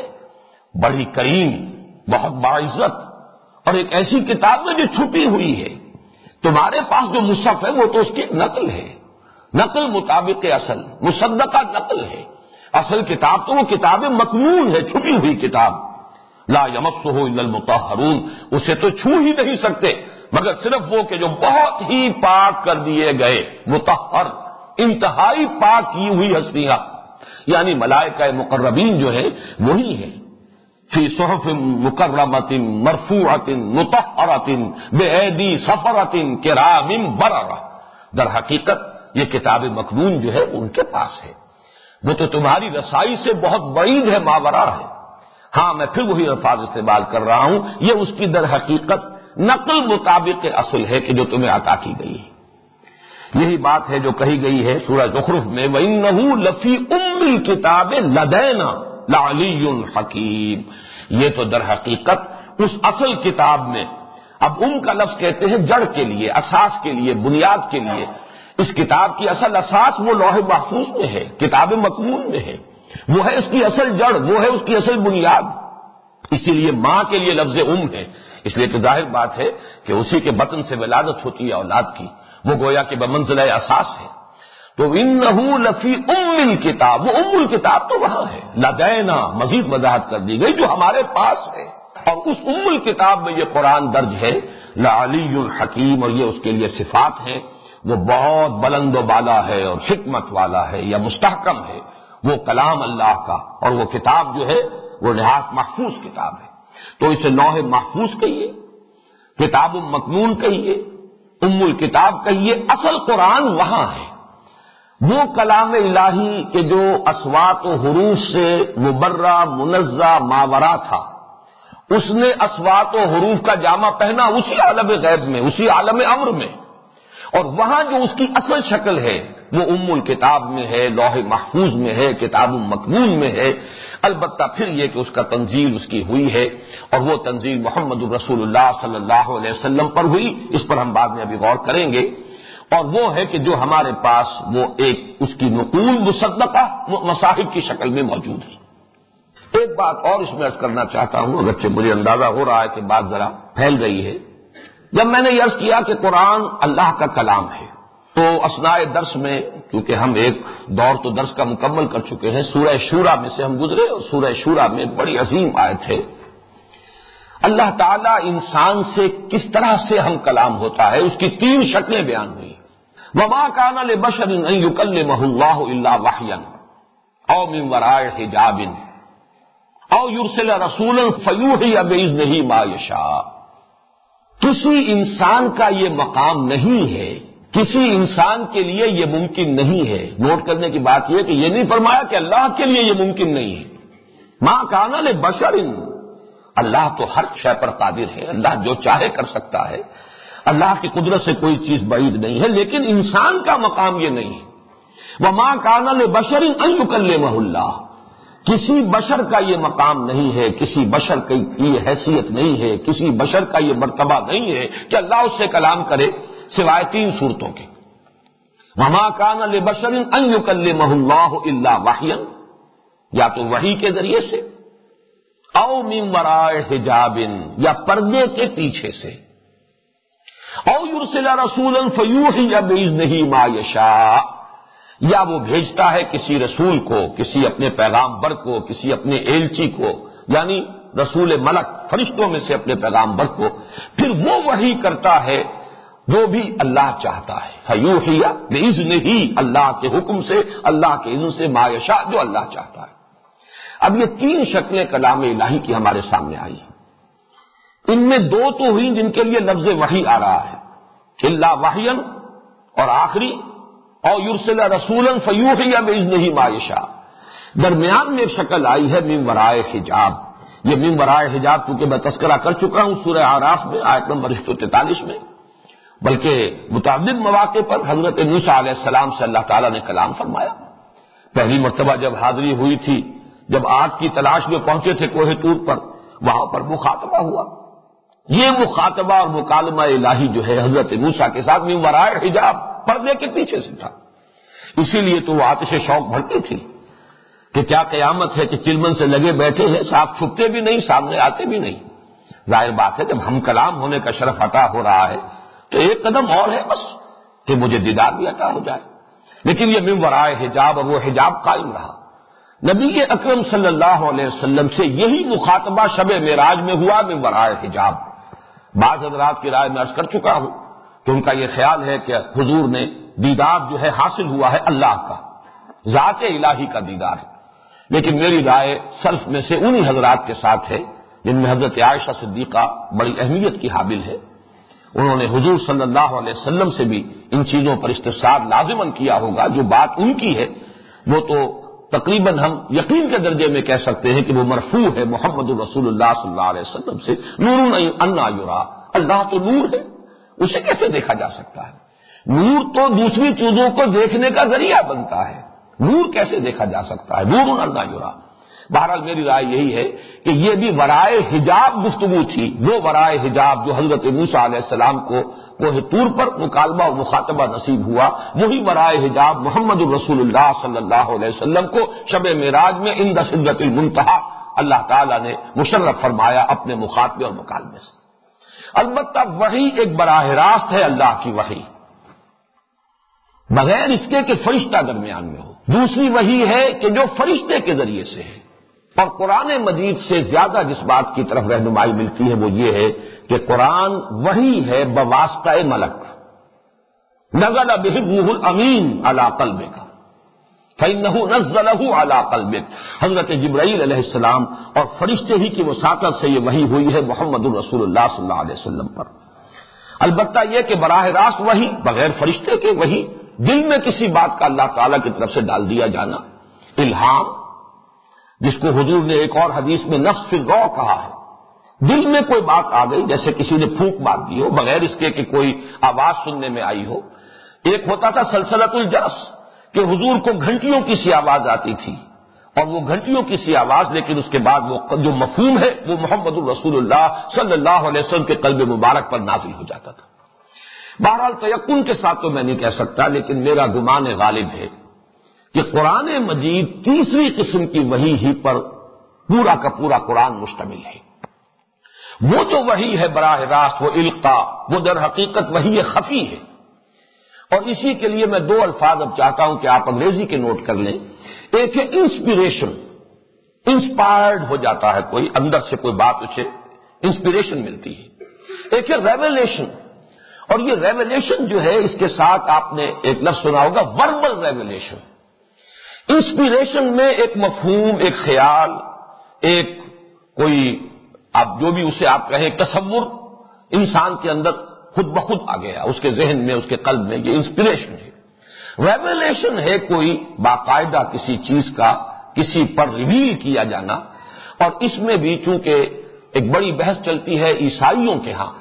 بڑی کریم، بہت باعزت، اور ایک ایسی کتاب ہے جو چھپی ہوئی ہے۔ تمہارے پاس جو مصحف ہے وہ تو اس کی نقل ہے، نقل مطابق اصل، مصدقہ نقل ہے، اصل کتاب تو وہ کتاب مکنون ہے، چھپی ہوئی کتاب، لا یمسہ الا المطہرون، اسے تو چھو ہی نہیں سکتے مگر صرف وہ کہ جو بہت ہی پاک کر دیے گئے، مطہر، انتہائی پاک کی ہوئی ہستیاں، یعنی ملائکہ مقربین جو ہے وہی ہے، فی صحف مکرمۃ مرفوعۃ مطہرۃ بایدی سفرۃ کرام بررہ، در حقیقت یہ کتاب مکنون جو ہے ان کے پاس ہے، وہ تو تمہاری رسائی سے بہت بعید ہے، ماورا ہے۔ ہاں میں پھر وہی الفاظ استعمال کر رہا ہوں، یہ اس کی در حقیقت نقل مطابق اصل ہے کہ جو تمہیں عطا کی گئی ہے۔ یہی بات ہے جو کہی گئی ہے سورہ زخرف میں وَإِنَّهُ لَفِي أُمِّ الْكِتَابِ لَدَيْنَا لَعَلِيٌّ حَكِيمٌ، یہ تو در حقیقت اس اصل کتاب میں، اب ام کا لفظ کہتے ہیں جڑ کے لیے، اساس کے لیے، بنیاد کے لیے، اس کتاب کی اصل اساس وہ لوح محفوظ میں ہے، کتاب مکنون میں ہے، وہ ہے اس کی اصل جڑ، وہ ہے اس کی اصل بنیاد، اسی لیے ماں کے لیے لفظ ام ہے، اس لیے تو ظاہر بات ہے کہ اسی کے بطن سے ولادت ہوتی ہے اولاد کی، وہ گویا کہ بمنزلہ اساس ہے۔ تو انہ لفی ام الکتاب، وہ ام الکتاب تو وہاں ہے، لدینا مزید وضاحت کر دی گئی جو ہمارے پاس ہے، اور اس ام الکتاب میں یہ قرآن درج ہے، لعلی الحکیم، اور یہ اس کے لیے صفات ہیں، وہ بہت بلند و بالا ہے اور حکمت والا ہے یا مستحکم ہے، وہ کلام اللہ کا، اور وہ کتاب جو ہے وہ نہایت محفوظ کتاب ہے۔ تو اسے لوح محفوظ کہیے، کتاب مکنون کہیے، ام الکتاب کہیے، اصل قرآن وہاں ہے، وہ کلام الہی کے جو اصوات و حروف سے مبرہ منزہ ماورا تھا، اس نے اصوات و حروف کا جامہ پہنا اسی عالم غیب میں، اسی عالم امر میں، اور وہاں جو اس کی اصل شکل ہے وہ ام الکتاب میں ہے، لوح محفوظ میں ہے، کتاب مکنون میں ہے۔ البتہ پھر یہ کہ اس کا تنزیل اس کی ہوئی ہے، اور وہ تنزیل محمد رسول اللہ صلی اللہ علیہ وسلم پر ہوئی، اس پر ہم بعد میں ابھی غور کریں گے، اور وہ ہے کہ جو ہمارے پاس وہ ایک اس کی نقول مصدقہ مصاحف کی شکل میں موجود ہے۔ ایک بات اور اس میں عرض کرنا چاہتا ہوں، اگرچہ مجھے اندازہ ہو رہا ہے کہ بات ذرا پھیل رہی ہے، جب میں نے یہ عرض کیا کہ قرآن اللہ کا کلام ہے، تو اثناء درس میں کیونکہ ہم ایک دور تو درس کا مکمل کر چکے ہیں، سورہ شورى میں سے ہم گزرے، اور سورہ شورى میں بڑی عظیم آیت ہے، اللہ تعالیٰ انسان سے کس طرح سے ہم کلام ہوتا ہے اس کی تین شکلیں بیان ہوئی۔ وما كان لبشر ان يكلمه الله الا وحيا او من وراء حجاب او يرسل رسولا فيوحي باذنه ما يشاء، کسی انسان کا یہ مقام نہیں ہے، کسی انسان کے لیے یہ ممکن نہیں ہے۔ نوٹ کرنے کی بات یہ کہ یہ نہیں فرمایا کہ اللہ کے لیے یہ ممکن نہیں ہے، ما كان لبشر، اللہ تو ہر شے پر قادر ہے، اللہ جو چاہے کر سکتا ہے، اللہ کی قدرت سے کوئی چیز بعید نہیں ہے، لیکن انسان کا مقام یہ نہیں ہے۔ وَمَا كَانَ لِبَشَرٍ أَن يُكَلِّمَهُ اللَّهُ، کسی بشر کا یہ مقام نہیں ہے، کسی بشر کی یہ حیثیت نہیں ہے، کسی بشر کا یہ مرتبہ نہیں ہے کہ اللہ اس سے کلام کرے سوائے تین صورتوں کے۔ وَمَا كَانَ لِبَشَرٍ أَن يُكَلِّمَهُ اللَّهُ إِلَّا وَحْيًا، یا تو وحی کے ذریعے سے، او من وراء حجاب، یا پردے کے پیچھے سے، او یرسل رسولا فیوحی بإذنہ ما یشاء، یا وہ بھیجتا ہے کسی رسول کو، کسی اپنے پیغامبر کو، کسی اپنے ایلچی کو، یعنی رسول ملک فرشتوں میں سے اپنے پیغامبر کو، پھر وہ وحی کرتا ہے جو بھی اللہ چاہتا ہے، فیوحی بإذنہ، اللہ کے حکم سے، اللہ کے اذن سے، ما یشاء، جو اللہ چاہتا ہے۔ اب یہ تین شکلیں کلام الہی کی ہمارے سامنے آئی ہیں، ان میں دو تو ہوئی جن کے لیے لفظ وحی آ رہا ہے، الا وحیا، اور آخری او یرسل رسولا فیوحی بإذنہ ما یشاء۔ درمیان میں ایک شکل آئی ہے من ورائے حجاب۔ یہ من ورائے حجاب کیونکہ میں تذکرہ کر چکا ہوں سورہ اعراف میں آیت نمبر ایک سو تینتالیس میں، بلکہ متعدد مواقع پر حضرت موسیٰ علیہ السلام سے اللہ تعالیٰ نے کلام فرمایا۔ پہلی مرتبہ جب حاضری ہوئی تھی، جب آگ کی تلاش میں پہنچے تھے کوہ طور پر، وہاں پر مخاطبہ ہوا۔ یہ مخاطبہ اور مکالمہ الہی جو ہے حضرت موسیٰ کے ساتھ من ورائے حجاب، پردے کے پیچھے سے تھا۔ اسی لیے تو وہ آتش شوق بھڑتی تھی کہ کیا قیامت ہے کہ چلمن سے لگے بیٹھے ہیں، صاف چھپتے بھی نہیں، سامنے آتے بھی نہیں۔ ظاہر بات ہے جب ہم کلام ہونے کا شرف عطا ہو رہا ہے تو ایک قدم اور ہے بس کہ مجھے دیدار بھی عطا ہو جائے، لیکن یہ من ورائے حجاب، اور وہ حجاب قائم رہا۔ نبی اکرم صلی اللہ علیہ وسلم سے یہی مخاطبہ شب معراج میں ہوا من ورائے حجاب۔ بعض حضرات کی رائے میں عرض کر چکا ہوں کہ ان کا یہ خیال ہے کہ حضور نے دیدار جو ہے حاصل ہوا ہے اللہ کا، ذات الہی کا دیدار ہے، لیکن میری رائے سلف میں سے انہی حضرات کے ساتھ ہے جن میں حضرت عائشہ صدیقہ بڑی اہمیت کی حامل ہے۔ انہوں نے حضور صلی اللہ علیہ وسلم سے بھی ان چیزوں پر استفسار لازماً کیا ہوگا۔ جو بات ان کی ہے وہ تو تقریباً ہم یقین کے درجے میں کہہ سکتے ہیں کہ وہ مرفوع ہے محمد الرسول اللہ صلی اللہ علیہ وسلم سے، نور انا یرا، اللہ تو نور ہے، اسے کیسے دیکھا جا سکتا ہے؟ نور تو دوسری چیزوں کو دیکھنے کا ذریعہ بنتا ہے، نور کیسے دیکھا جا سکتا ہے؟ نور انا یرا۔ بہرحال میری رائے یہی ہے کہ یہ بھی ورائے حجاب گفتگو تھی، وہ ورائے حجاب جو حضرت موسیٰ علیہ السلام کو کوہ طور پر مکالمہ و مخاطبہ نصیب ہوا، وہی ورائے حجاب محمد الرسول اللہ صلی اللہ علیہ وسلم کو شب معراج میں عند سدرۃ المنتہی اللہ تعالیٰ نے مشرف فرمایا اپنے مخاطبے اور مکالمے سے۔ البتہ وحی ایک براہ راست ہے اللہ کی وحی، بغیر اس کے کہ فرشتہ درمیان میں ہو۔ دوسری وحی ہے کہ جو فرشتے کے ذریعے سے ہے، اور قرآن مجید سے زیادہ جس بات کی طرف رہنمائی ملتی ہے وہ یہ ہے کہ قرآن وحی ہے بواسطہ ملک، نزل بہ الروح الامین علی قلبک فإنہ نزلہ علی قلبک۔ حضرت جبرائیل علیہ السلام اور فرشتے ہی کی وساطت سے یہ وحی ہوئی ہے محمد الرسول اللہ صلی اللہ علیہ وسلم پر۔ البتہ یہ کہ براہ راست وحی بغیر فرشتے کے وحی، دل میں کسی بات کا اللہ تعالیٰ کی طرف سے ڈال دیا جانا، الہام، جس کو حضور نے ایک اور حدیث میں نفس فی الروح کہا ہے، دل میں کوئی بات آ گئی جیسے کسی نے پھونک مار دی ہو بغیر اس کے کہ کوئی آواز سننے میں آئی ہو۔ ایک ہوتا تھا سلسلۃ الجرس کہ حضور کو گھنٹیوں کی سی آواز آتی تھی، اور وہ گھنٹیوں کی سی آواز، لیکن اس کے بعد وہ جو مفہوم ہے وہ محمد الرسول اللہ صلی اللہ علیہ وسلم کے قلب مبارک پر نازل ہو جاتا تھا۔ بہرحال تیقن کے ساتھ تو میں نہیں کہہ سکتا، لیکن میرا گمان غالب ہے کہ قرآن مجید تیسری قسم کی وحی ہی پر پورا کا پورا قرآن مشتمل ہے۔ وہ جو وحی ہے براہ راست، وہ القاء، وہ در حقیقت وحی خفی ہے، اور اسی کے لیے میں دو الفاظ اب چاہتا ہوں کہ آپ انگریزی کے نوٹ کر لیں۔ ایک ہے انسپریشن، انسپائرڈ ہو جاتا ہے کوئی، اندر سے کوئی بات اسے انسپریشن ملتی ہے۔ ایک ہے ریویلیشن، اور یہ ریویلیشن جو ہے اس کے ساتھ آپ نے ایک لفظ سنا ہوگا وربل ریویلیشن۔ انسپریشن میں ایک مفہوم، ایک خیال، ایک کوئی آپ جو بھی اسے آپ کہیں تصور انسان کے اندر خود بخود آ گیا، اس کے ذہن میں، اس کے قلب میں، یہ انسپریشن ہے۔ ریویلیشن ہے کوئی باقاعدہ کسی چیز کا کسی پر ریویل کیا جانا، اور اس میں بھی چونکہ ایک بڑی بحث چلتی ہے عیسائیوں کے ہاں،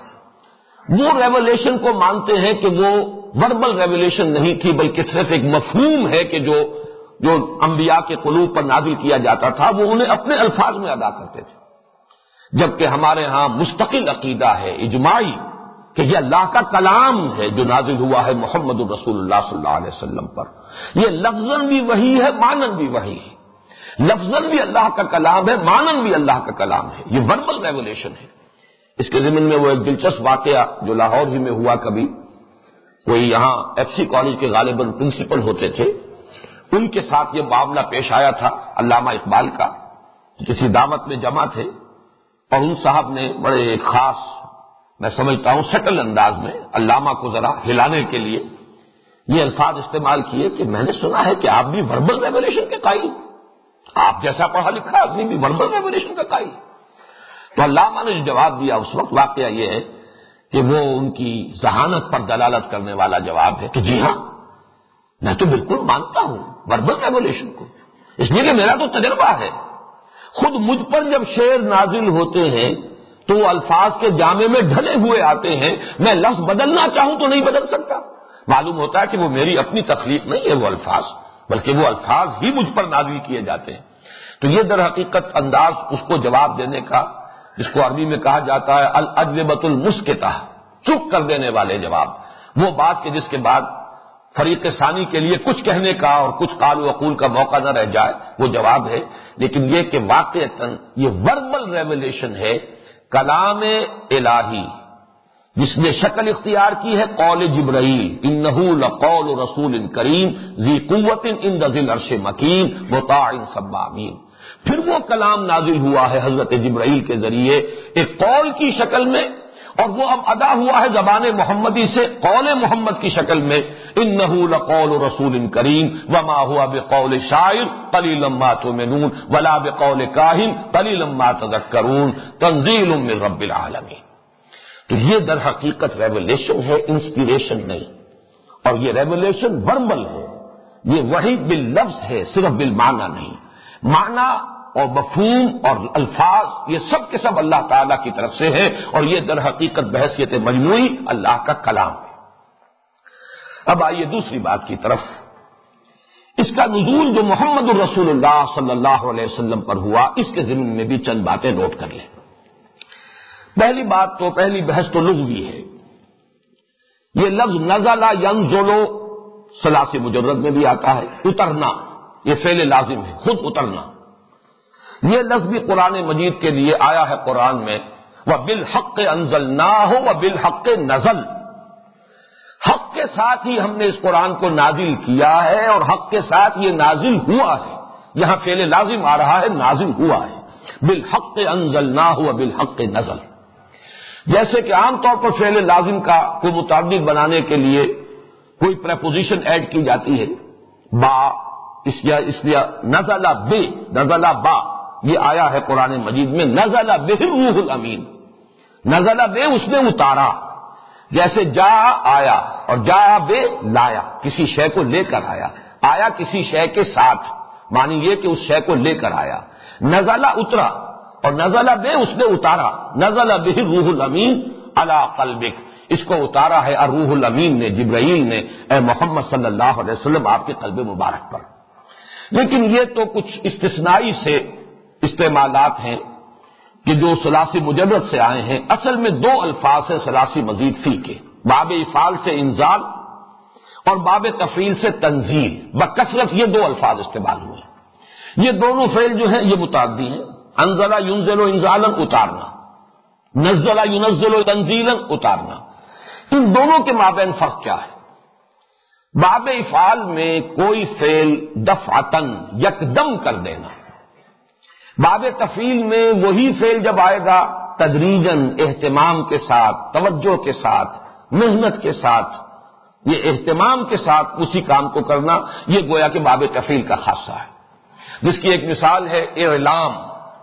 وہ ریولیشن کو مانتے ہیں کہ وہ وربل ریولیشن نہیں تھی بلکہ صرف ایک مفہوم ہے کہ جو جو انبیاء کے قلوب پر نازل کیا جاتا تھا وہ انہیں اپنے الفاظ میں ادا کرتے تھے، جبکہ ہمارے ہاں مستقل عقیدہ ہے اجماعی کہ یہ اللہ کا کلام ہے جو نازل ہوا ہے محمد الرسول اللہ صلی اللہ علیہ وسلم پر. یہ لفظاً بھی وہی ہے، مانن بھی وہی ہے. لفظاً بھی اللہ کا کلام ہے، مانن بھی اللہ کا کلام ہے. یہ وربل ریولیشن ہے. اس کے ضمن میں وہ ایک دلچسپ واقعہ جو لاہور ہی میں ہوا، کبھی کوئی یہاں ایف سی کالج کے غالباً پرنسپل ہوتے تھے، ان کے ساتھ یہ معاملہ پیش آیا تھا علامہ اقبال کا. کسی دعوت میں جمع تھے اور ان صاحب نے بڑے ایک خاص، میں سمجھتا ہوں سٹل انداز میں علامہ کو ذرا ہلانے کے لیے یہ الفاظ استعمال کیے کہ میں نے سنا ہے کہ آپ بھی وربل ریولیشن کے قائل، آپ جیسا پڑھا لکھا آدمی بھی وربل ریولیشن کا قائل. تو علامہ نے جو جواب دیا اس وقت، واقعہ یہ ہے کہ وہ ان کی ذہانت پر دلالت کرنے والا جواب ہے کہ جی ہاں میں تو بالکل مانتا ہوں وربل ریولیشن کو، اس لیے کہ میرا تو تجربہ ہے. خود مجھ پر جب شعر نازل ہوتے ہیں تو وہ الفاظ کے جامے میں ڈھلے ہوئے آتے ہیں، میں لفظ بدلنا چاہوں تو نہیں بدل سکتا. معلوم ہوتا ہے کہ وہ میری اپنی تخلیق نہیں ہے وہ الفاظ، بلکہ وہ الفاظ ہی مجھ پر نازل کیے جاتے ہیں. تو یہ در حقیقت انداز اس کو جواب دینے کا جس کو عربی میں کہا جاتا ہے الاجوبۃ المسکتہ، چپ کر دینے والے جواب. وہ بات کہ جس کے بعد فریق ثانی کے لیے کچھ کہنے کا اور کچھ قال و قول کا موقع نہ رہ جائے، وہ جواب ہے. لیکن یہ کہ واقعتاً یہ وربل ریولیشن ہے، کلام الہی جس نے شکل اختیار کی ہے قول جبرائیل، انہ لقول رسول کریم ذی قوت عند ذی العرش مکین مطاع ثم امین. پھر وہ کلام نازل ہوا ہے حضرت جبرائیل کے ذریعے ایک قول کی شکل میں، اور وہ اب ادا ہوا ہے زبان محمدی سے قول محمد کی شکل میں. انہ لقول رسول کریم وما هو بقول شاعر قلیلا ما تؤمنون ولا بقول کاہن قلیلا ما تذکرون تنزیل من رب العالمین. تو یہ در حقیقت ریولیشن ہے، انسپیریشن نہیں. اور یہ ریولیشن وربل ہے، یہ وحی باللفظ ہے، صرف بالمعنی نہیں. معنی اور مفہوم اور الفاظ یہ سب کے سب اللہ تعالیٰ کی طرف سے ہے، اور یہ در حقیقت بحیثیت مجموعی اللہ کا کلام ہے. اب آئیے دوسری بات کی طرف. اس کا نزول جو محمد الرسول اللہ صلی اللہ علیہ وسلم پر ہوا، اس کے ضمن میں بھی چند باتیں نوٹ کر لیں. پہلی بات تو پہلی بحث تو لغوی ہے. یہ لفظ نزل ینزل ثلاثی مجرد میں بھی آتا ہے، اترنا، یہ فعل لازم ہے، خود اترنا. یہ لفظ بھی قرآن مجید کے لیے آیا ہے قرآن میں، وَبِالْحَقِّ أَنزَلْنَاهُ وَبِالْحَقِّ نَزَلَ. حق کے ساتھ ہی ہم نے اس قرآن کو نازل کیا ہے اور حق کے ساتھ یہ نازل ہوا ہے. یہاں فعل لازم آ رہا ہے، نازل ہوا ہے. بالحق انزلناہ وبالحق نزل. جیسے کہ عام طور پر فعل لازم کا کو متعدد بنانے کے لیے کوئی پریپوزیشن ایڈ کی جاتی ہے، با، اس یا اس لیے نزل بے، نزل با، یہ آیا ہے قرآن مجید میں. نزل بہ الروح الامین، نزل بے اس نے اتارا. جیسے جا آیا اور جا بے لایا، کسی شے کو لے کر آیا. آیا کسی شے کے ساتھ، معنی یہ کہ اس شے کو لے کر آیا. نزل اترا اور نزل بے اس نے اتارا. نزل بہ الروح الامین علی قلبک، اس کو اتارا ہے الروح الامین نے، جبرائیل نے، اے محمد صلی اللہ علیہ وسلم آپ کے قلب مبارک پر. لیکن یہ تو کچھ استثنائی سے استعمالات ہیں کہ جو ثلاثی مجرد سے آئے ہیں. اصل میں دو الفاظ ہیں ثلاثی مزید فی کے، باب افعال سے انزال اور باب تفعیل سے تنزیل. بکثرت یہ دو الفاظ استعمال ہوئے. یہ دونوں فعل جو ہیں یہ متعدی ہیں. انزل ینزل انزالا اتارنا، نزل ینزل تنزیلا اتارنا. ان دونوں کے مابین فرق کیا ہے؟ باب افعال میں کوئی فعل دفعتن یکدم کر دینا، باب تفعیل میں وہی فعل جب آئے گا تدریجاً، اہتمام کے ساتھ، توجہ کے ساتھ، محنت کے ساتھ، یہ اہتمام کے ساتھ اسی کام کو کرنا، یہ گویا کہ باب تفعیل کا خاصہ ہے. جس کی ایک مثال ہے اعلام،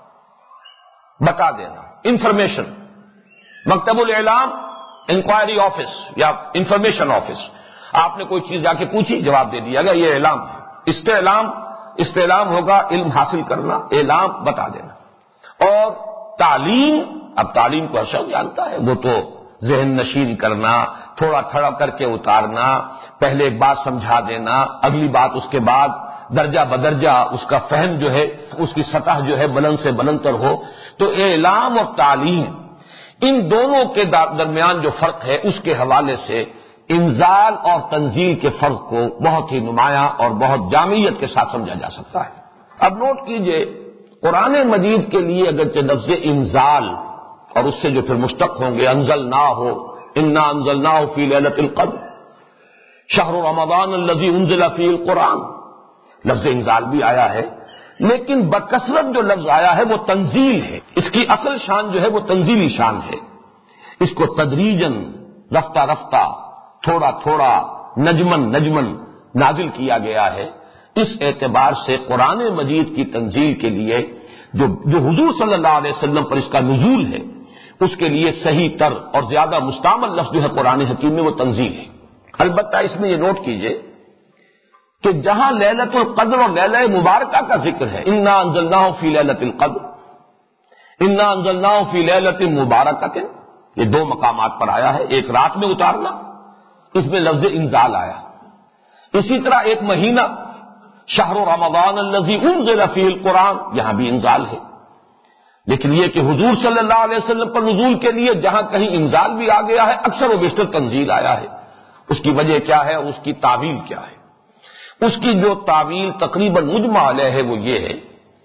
بتا دینا، انفارمیشن. مکتب الاعلام انکوائری آفس یا انفارمیشن آفس، آپ نے کوئی چیز جا کے پوچھی، جواب دے دیا گیا، یہ اعلام ہے. استعلام، استعلام ہوگا علم حاصل کرنا، اعلام بتا دینا. اور تعلیم اب تعلیم کو ہر شخص جانتا ہے، وہ تو ذہن نشین کرنا، تھوڑا تھوڑا کر کے اتارنا، پہلے ایک بات سمجھا دینا، اگلی بات اس کے بعد درجہ بدرجہ اس کا فہم جو ہے، اس کی سطح جو ہے بلند سے بلند تر ہو۔ تو اعلام اور تعلیم ان دونوں کے درمیان جو فرق ہے اس کے حوالے سے انزال اور تنزیل کے فرق کو بہت ہی نمایاں اور بہت جامعیت کے ساتھ سمجھا جا سکتا ہے۔ اب نوٹ کیجئے، قرآن مجید کے لیے اگرچہ لفظ انزال اور اس سے جو پھر مشتق ہوں گے انزلنا ہو، انا انزلناہ فی لیلۃ القدر، شہر رمضان الذی انزل فیہ القرآن، لفظ انزال بھی آیا ہے، لیکن بکثرت جو لفظ آیا ہے وہ تنزیل ہے۔ اس کی اصل شان جو ہے وہ تنزیلی شان ہے۔ اس کو تدریجاً، رفتہ رفتہ، تھوڑا تھوڑا، نجمن نجمن نازل کیا گیا ہے۔ اس اعتبار سے قرآن مجید کی تنزیل کے لیے جو جو حضور صلی اللہ علیہ وسلم پر اس کا نزول ہے، اس کے لیے صحیح تر اور زیادہ مستعمل لفظ جو ہے قرآن حکیم میں وہ تنزیل ہے۔ البتہ اس میں یہ نوٹ کیجئے کہ جہاں لیلۃ القدر اور لیلہ مبارکہ کا ذکر ہے، انا انزلناہ فی لیلۃ القدر، انا انزلناہ فی لیلۃ مبارکۃ، یہ دو مقامات پر آیا ہے، ایک رات میں اتارنا، اس میں لفظ انزال آیا۔ اسی طرح ایک مہینہ، شہر رمضان الذی انزل فیہ القرآن، یہاں بھی انزال ہے۔ لیکن یہ کہ حضور صلی اللہ علیہ وسلم پر نزول کے لیے جہاں کہیں انزال بھی آ گیا ہے، اکثر و بیشتر تنزیل آیا ہے۔ اس کی وجہ کیا ہے، اس کی تعویل کیا ہے؟ اس کی جو تعویل تقریباً مجمع علیہ ہے وہ یہ ہے،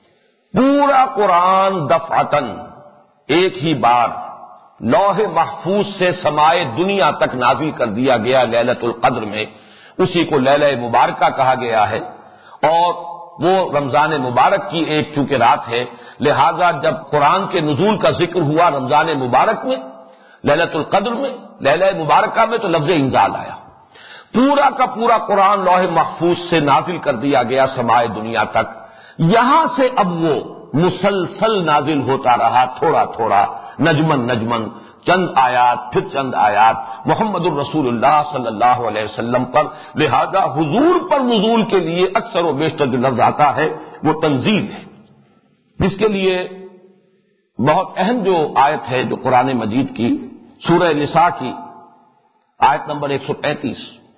پورا قرآن دفعتاً، ایک ہی بار لوح محفوظ سے سمائے دنیا تک نازل کر دیا گیا لیلۃ القدر میں، اسی کو لیلہ مبارکہ کہا گیا ہے۔ اور وہ رمضان مبارک کی ایک چونکہ رات ہے، لہذا جب قرآن کے نزول کا ذکر ہوا رمضان مبارک میں، لیلۃ القدر میں، لیلہ مبارکہ میں، تو لفظ انزال آیا۔ پورا کا پورا قرآن لوح محفوظ سے نازل کر دیا گیا سمائے دنیا تک، یہاں سے اب وہ مسلسل نازل ہوتا رہا، تھوڑا تھوڑا، نجمن نجمن، چند آیات پھر چند آیات محمد الرسول اللہ صلی اللہ علیہ وسلم پر۔ لہذا حضور پر نزول کے لیے اکثر و بیشتر جو لفظ آتا ہے وہ تنزیل ہے، جس کے لیے بہت اہم جو آیت ہے جو قرآن مجید کی سورہ نساء کی آیت نمبر ایک سو پینتیس،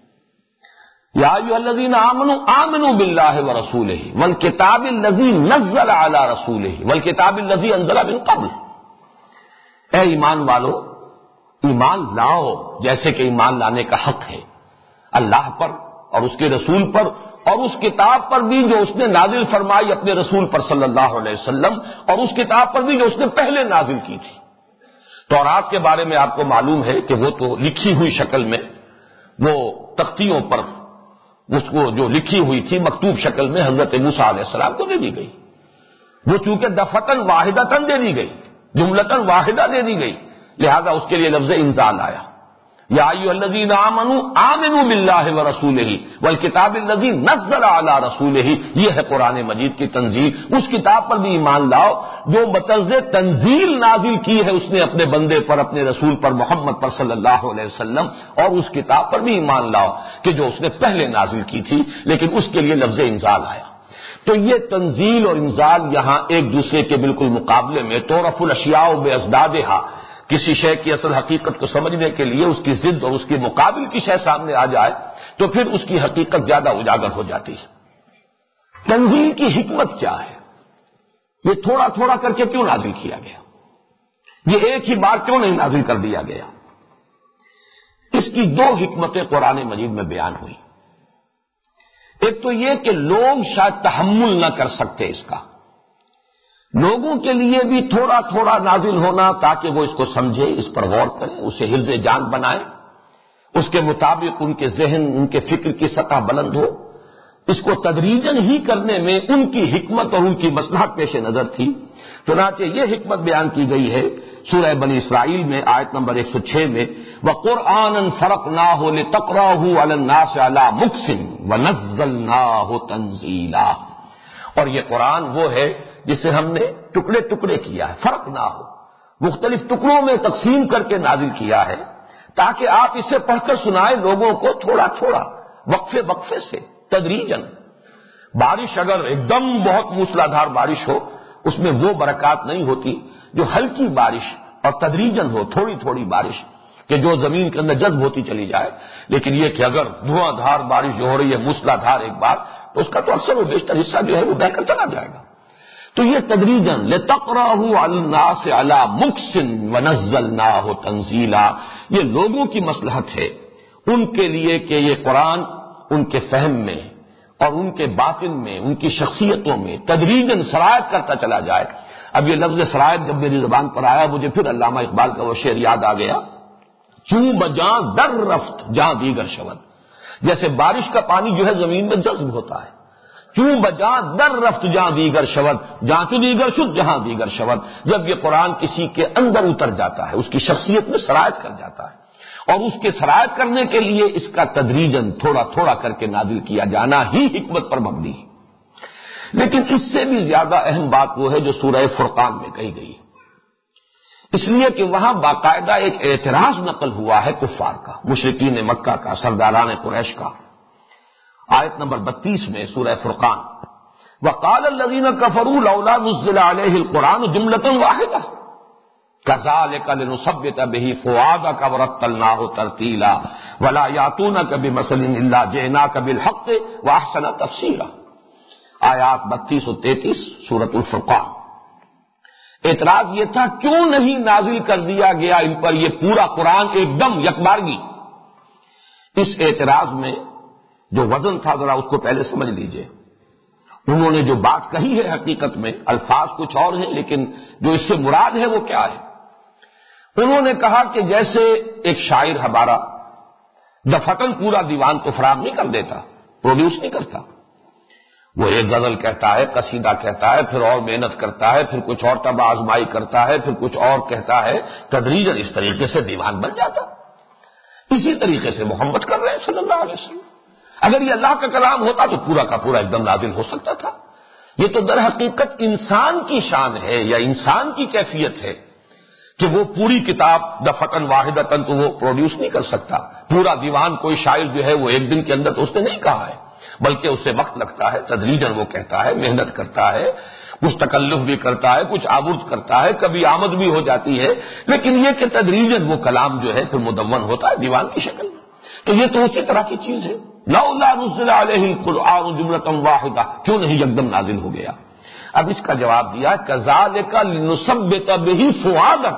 یا ایھا الذین آمنوا آمنوا باللہ ورسولہ والکتاب الذی نزل علی رسولہ والکتاب الذی انزل من قبل، اے ایمان والو، ایمان لاؤ جیسے کہ ایمان لانے کا حق ہے اللہ پر اور اس کے رسول پر، اور اس کتاب پر بھی جو اس نے نازل فرمائی اپنے رسول پر صلی اللہ علیہ وسلم، اور اس کتاب پر بھی جو اس نے پہلے نازل کی تھی۔ تورات کے بارے میں آپ کو معلوم ہے کہ وہ تو لکھی ہوئی شکل میں، وہ تختیوں پر اس کو جو لکھی ہوئی تھی مکتوب شکل میں حضرت موسیٰ علیہ السلام کو دے دی گئی، وہ چونکہ دفعتاً واحدتاً دے دی گئی، جملتاً واحدہ دے دی گئی، لہذا اس کے لیے لفظ انزال آیا۔ یا ایھا الذین آمنوا آمنوا باللہ ورسولہ والکتاب الذی نزل علی رسولہ، یہ ہے قرآن مجید کی تنزیل۔ اس کتاب پر بھی ایمان لاؤ جو بطرز تنزیل نازل کی ہے اس نے اپنے بندے پر، اپنے رسول پر، محمد پر صلی اللہ علیہ وسلم، اور اس کتاب پر بھی ایمان لاؤ کہ جو اس نے پہلے نازل کی تھی، لیکن اس کے لیے لفظ انزال آیا۔ تو یہ تنزیل اور انزال یہاں ایک دوسرے کے بالکل مقابلے میں، تعرف الاشیاء بازدادھا، کسی شے کی اصل حقیقت کو سمجھنے کے لیے اس کی ضد اور اس کے مقابل کی شے سامنے آ جائے تو پھر اس کی حقیقت زیادہ اجاگر ہو جاتی ہے۔ تنزیل کی حکمت کیا ہے؟ یہ تھوڑا تھوڑا کر کے کیوں نازل کیا گیا؟ یہ ایک ہی بار کیوں نہیں نازل کر دیا گیا؟ اس کی دو حکمتیں قرآن مجید میں بیان ہوئی۔ ایک تو یہ کہ لوگ شاید تحمل نہ کر سکتے اس کا، لوگوں کے لیے بھی تھوڑا تھوڑا نازل ہونا تاکہ وہ اس کو سمجھے، اس پر غور کریں، اسے حفظ جان بنائیں، اس کے مطابق ان کے ذہن، ان کے فکر کی سطح بلند ہو۔ اس کو تدریجاً ہی کرنے میں ان کی حکمت اور ان کی مصلحت پیش نظر تھی۔ چنانچہ یہ حکمت بیان کی گئی ہے سورہ بنی اسرائیل میں آیت نمبر ایک سو چھ میں، وَقُرْآنًا فَرَقْنَاهُ لِتَقْرَأَهُ عَلَى النَّاسِ عَلَى مُكْثٍ وَنَزَّلْنَاهُ تَنزِيلًا، اور یہ قرآن وہ ہے جسے ہم نے ٹکڑے ٹکڑے کیا ہے، فرق نہ ہو، مختلف ٹکڑوں میں تقسیم کر کے نازل کیا ہے تاکہ آپ اسے پڑھ کر سنائیں لوگوں کو تھوڑا تھوڑا، وقفے وقفے سے، تدریجاً۔ بارش اگر ایک دم بہت موسلادھار بارش ہو اس میں وہ برکات نہیں ہوتی جو ہلکی بارش اور تدریجاً ہو، تھوڑی تھوڑی بارش کہ جو زمین کے اندر جذب ہوتی چلی جائے، لیکن یہ کہ اگر دھواں دھار بارش جو ہو رہی ہے موسلا دھار ایک بار، تو اس کا تو اکثر و بیشتر حصہ جو ہے وہ بہہ کر چلا جائے گا۔ تو یہ تدریجاً لِتَقْرَأَهُ عَلَى النَّاسِ عَلَى مُكْثٍ وَنَزَّلْنَاهُ تَنزِيلًا، یہ لوگوں کی مصلحت ہے ان کے لیے کہ یہ قرآن ان کے فہم میں اور ان کے باطن میں، ان کی شخصیتوں میں تدریجاً سرایت کرتا چلا جائے۔ اب یہ لفظ سرایت جب میری زبان پر آیا، مجھے پھر علامہ اقبال کا وہ شعر یاد آ گیا، چوں بجاں در رفت جہاں دیگر شود، جیسے بارش کا پانی جو ہے زمین میں جذب ہوتا ہے، چوں بجاں در رفت جہاں دیگر شود، جہاں تو دیگر شد جہاں دیگر شود، جب یہ قرآن کسی کے اندر اتر جاتا ہے، اس کی شخصیت میں سرایت کر جاتا ہے، اور اس کے سرایت کرنے کے لیے اس کا تدریجاً تھوڑا تھوڑا کر کے نازل کیا جانا ہی حکمت پر مبنی ہے۔ لیکن اس سے بھی زیادہ اہم بات وہ ہے جو سورہ فرقان میں کہی گئی ہے، اس لیے کہ وہاں باقاعدہ ایک اعتراض نقل ہوا ہے کفار کا، مشرکین مکہ کا، سرداران قریش کا۔ آیت نمبر بتیس میں سورہ فرقان، وَقَالَ الَّذِينَ كَفَرُوا لَوْلَا نُزِّلَ عَلَيْهِ الْقُرْآنُ جُمْلَةً وَاحِدَةً كَذَلِكَ لِنُثَبِّتَ بِهِ فُؤَادَكَ وَرَتَّلْنَاهُ تَرْتِيلًا وَلَا يَأْتُونَكَ بِمَثَلٍ إِلَّا جِئْنَاكَ بِالْحَقِّ وَأَحْسَنَ تَفْسِيرًا۔ آیات بتیس و تینتیس سورۃ الفرقان۔ اعتراض یہ تھا کیوں نہیں نازل کر دیا گیا ان پر یہ پورا قرآن ایک دم یکبارگی۔ اس اعتراض میں جو وزن تھا ذرا اس کو پہلے سمجھ لیجئے۔ انہوں نے جو بات کہی ہے حقیقت میں الفاظ کچھ اور ہیں، لیکن جو اس سے مراد ہے وہ کیا ہے؟ انہوں نے کہا کہ جیسے ایک شاعر ہمارا دفتن پورا دیوان تو فراہم نہیں کر دیتا، پروڈیوس نہیں کرتا، وہ ایک غزل کہتا ہے، قصیدہ کہتا ہے، پھر اور محنت کرتا ہے، پھر کچھ اور طبع آزمائی کرتا ہے، پھر کچھ اور کہتا ہے، تدریجاً اس طریقے سے دیوان بن جاتا۔ اسی طریقے سے محمد کر رہے ہیں صلی اللہ علیہ وسلم۔ اگر یہ اللہ کا کلام ہوتا تو پورا کا پورا ایک دم نازل ہو سکتا تھا۔ یہ تو در حقیقت انسان کی شان ہے یا انسان کی کیفیت ہے کہ وہ پوری کتاب دفتن واحدتن تو وہ پروڈیوس نہیں کر سکتا۔ پورا دیوان کوئی شاعر جو ہے وہ ایک دن کے اندر تو اس نے نہیں کہا ہے، بلکہ اسے وقت لگتا ہے، تدریجاً وہ کہتا ہے، محنت کرتا ہے، کچھ تکلف بھی کرتا ہے، کچھ آورد کرتا ہے، کبھی آمد بھی ہو جاتی ہے، لیکن یہ کہ تدریجاً وہ کلام جو ہے پھر مدون ہوتا ہے دیوان کی شکل میں۔ تو یہ تو اسی طرح کی چیز ہے۔ لولا نزل علیہ القرآن جملۃ واحدہ، کیوں نہیں یکدم نازل ہو گیا؟ اب اس کا جواب دیا کذالک لنثبت بہ فؤادک،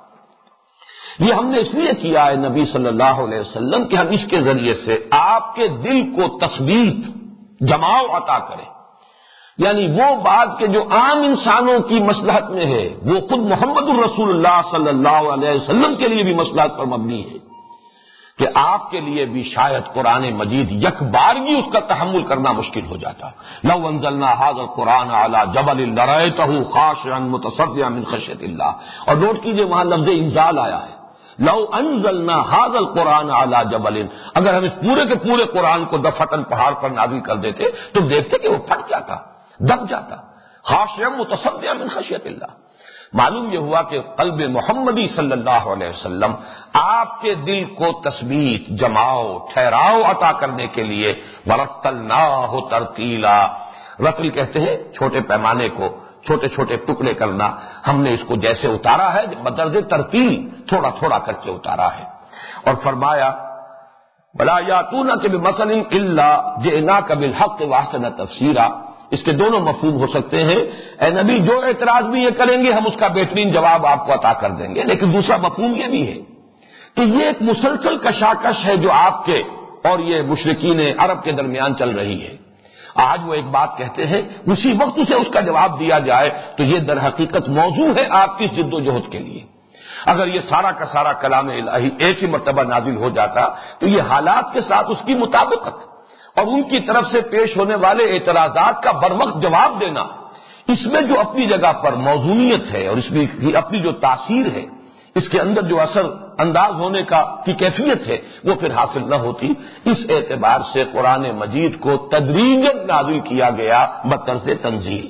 یہ ہم نے اس لیے کیا ہے نبی صلی اللہ علیہ وسلم کہ ہم اس کے ذریعے سے آپ کے دل کو تثبیت، جماؤ عطا کریں۔ یعنی وہ بات کہ جو عام انسانوں کی مصلحت میں ہے وہ خود محمد الرسول اللہ صلی اللہ علیہ وسلم کے لیے بھی مصلحت پر مبنی ہے کہ آپ کے لیے بھی شاید قرآن مجید یک بارگی اس کا تحمل کرنا مشکل ہو جاتا۔ لو انزلنا هذا القرآن على جبل لرأيته خاشعا متصدعا من خشیۃ اللہ، اور نوٹ کیجئے وہاں لفظ انزال آیا ہے، لو انزلنا هذا القرآن على جبل، اگر ہم اس پورے کے پورے قرآن کو دفتن پہاڑ پر نازل کر دیتے تو دیکھتے کہ وہ پھٹ جاتا، دب جاتا، خاشعا متصدعا من خشیۃ اللہ۔ معلوم یہ ہوا کہ قلب محمدی صلی اللہ علیہ وسلم آپ کے دل کو تثبیت، جماؤ، ٹھہراؤ عطا کرنے کے لیے ورتلناہ ترتیلا، رتل کہتے ہیں چھوٹے پیمانے کو، چھوٹے چھوٹے ٹکڑے کرنا، ہم نے اس کو جیسے اتارا ہے بدرج ترتیل، تھوڑا تھوڑا کر کے اتارا ہے۔ اور فرمایا وَلَا يَأْتُونَكَ بِمَثَلٍ إِلَّا جِئْنَاكَ بِالْحَقِّ وَأَحْسَنَ تَفْسِيرًا، اس کے دونوں مفہوم ہو سکتے ہیں، اے نبی جو اعتراض بھی یہ کریں گے ہم اس کا بہترین جواب آپ کو عطا کر دیں گے، لیکن دوسرا مفہوم یہ بھی ہے کہ یہ ایک مسلسل کشاکش ہے جو آپ کے اور یہ مشرکین عرب کے درمیان چل رہی ہے۔ آج وہ ایک بات کہتے ہیں اسی وقت اسے اس کا جواب دیا جائے، تو یہ در حقیقت موضوع ہے آپ کی اس جد و جہد کے لیے۔ اگر یہ سارا کا سارا کلام الہی ایک ہی مرتبہ نازل ہو جاتا تو یہ حالات کے ساتھ اس کی مطابقت اور ان کی طرف سے پیش ہونے والے اعتراضات کا بروقت جواب دینا، اس میں جو اپنی جگہ پر موضوعیت ہے اور اس میں اپنی جو تاثیر ہے، اس کے اندر جو اثر انداز ہونے کا کی کیفیت ہے وہ پھر حاصل نہ ہوتی۔ اس اعتبار سے قرآن مجید کو تدریجاً نازل کیا گیا بطرز تنزیل۔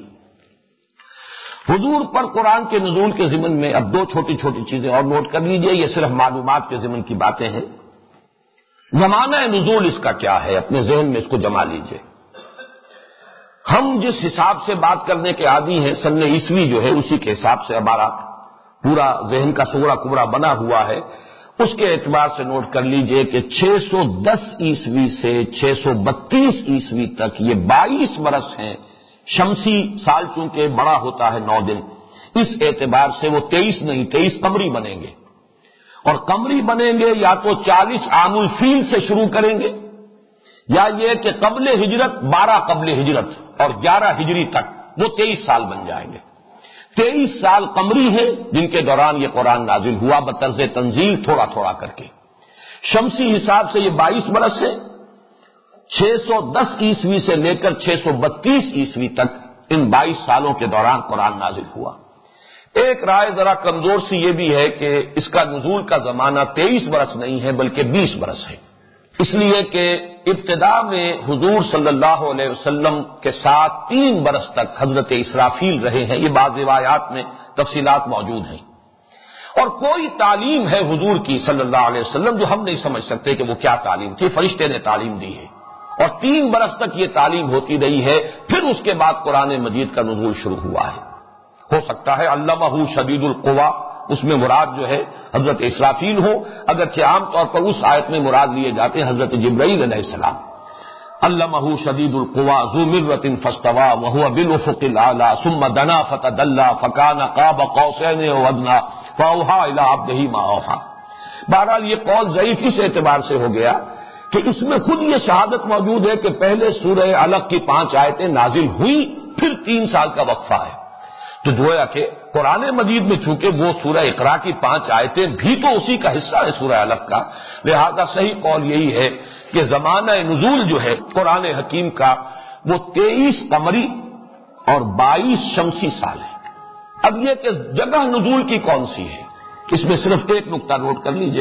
حضور پر قرآن کے نزول کے ضمن میں اب دو چھوٹی چھوٹی چیزیں اور نوٹ کر لیجئے، یہ صرف معلومات کے ضمن کی باتیں ہیں۔ زمانہ نزول اس کا کیا ہے اپنے ذہن میں اس کو جما لیجئے۔ ہم جس حساب سے بات کرنے کے عادی ہیں سن عیسوی جو ہے اسی کے حساب سے ہمارا پورا ذہن کا صغرا کبرا بنا ہوا ہے، اس کے اعتبار سے نوٹ کر لیجئے کہ چھ سو دس عیسوی سے چھ سو بتیس عیسوی تک یہ بائیس برس ہیں۔ شمسی سال چونکہ بڑا ہوتا ہے نو دن، اس اعتبار سے وہ تیئیس نہیں تیئیس قمری بنیں گے، اور قمری بنیں گے یا تو چالیس عام الفیل سے شروع کریں گے، یا یہ کہ قبل ہجرت بارہ قبل ہجرت اور گیارہ ہجری تک وہ تیئیس سال بن جائیں گے۔ تیئیس سال قمری ہے جن کے دوران یہ قرآن نازل ہوا بطرز تنزیل تھوڑا تھوڑا کر کے۔ شمسی حساب سے یہ بائیس برس ہے۔ چھ سو دس عیسوی سے لے کر چھ سو بتیس عیسوی تک ان بائیس سالوں کے دوران قرآن نازل ہوا۔ ایک رائے ذرا کمزور سی یہ بھی ہے کہ اس کا نزول کا زمانہ تیئیس برس نہیں ہے بلکہ بیس برس ہے، اس لیے کہ ابتدا میں حضور صلی اللہ علیہ وسلم کے ساتھ تین برس تک حضرت اسرافیل رہے ہیں، یہ بعض روایات میں تفصیلات موجود ہیں، اور کوئی تعلیم ہے حضور کی صلی اللہ علیہ وسلم جو ہم نہیں سمجھ سکتے کہ وہ کیا تعلیم تھی، فرشتے نے تعلیم دی ہے، اور تین برس تک یہ تعلیم ہوتی رہی ہے، پھر اس کے بعد قرآن مجید کا نزول شروع ہوا ہے۔ ہو سکتا ہے علمہ شدید القویٰ اس میں مراد جو ہے حضرت اسرافیل ہو، اگرچہ عام طور پر اس آیت میں مراد لیے جاتے ہیں حضرت جبرائیل علیہ السلام۔ علمہ شدید القویٰ ذو مرۃ فاستویٰ وہو بالافق الاعلیٰ ثم دنا فتدلی فکان قاب قوسین او ادنیٰ فاوحیٰ الی عبدہ ما اوحیٰ۔ بہرحال یہ قول ضعیف اس اعتبار سے ہو گیا کہ اس میں خود یہ شہادت موجود ہے کہ پہلے سورہ علق کی پانچ آیتیں نازل ہوئی، پھر تین سال کا وقفہ ہے، تو گویا کہ قرآن مجید میں چونکہ وہ سورہ اقراء کی پانچ آیتیں بھی تو اسی کا حصہ ہے سورہ علق کا، لہذا صحیح قول یہی ہے کہ زمانہ نزول جو ہے قرآن حکیم کا وہ تیئیس قمری اور بائیس شمسی سال ہے۔ اب یہ کہ جگہ نزول کی کون سی ہے، اس میں صرف ایک نقطہ نوٹ کر لیجئے،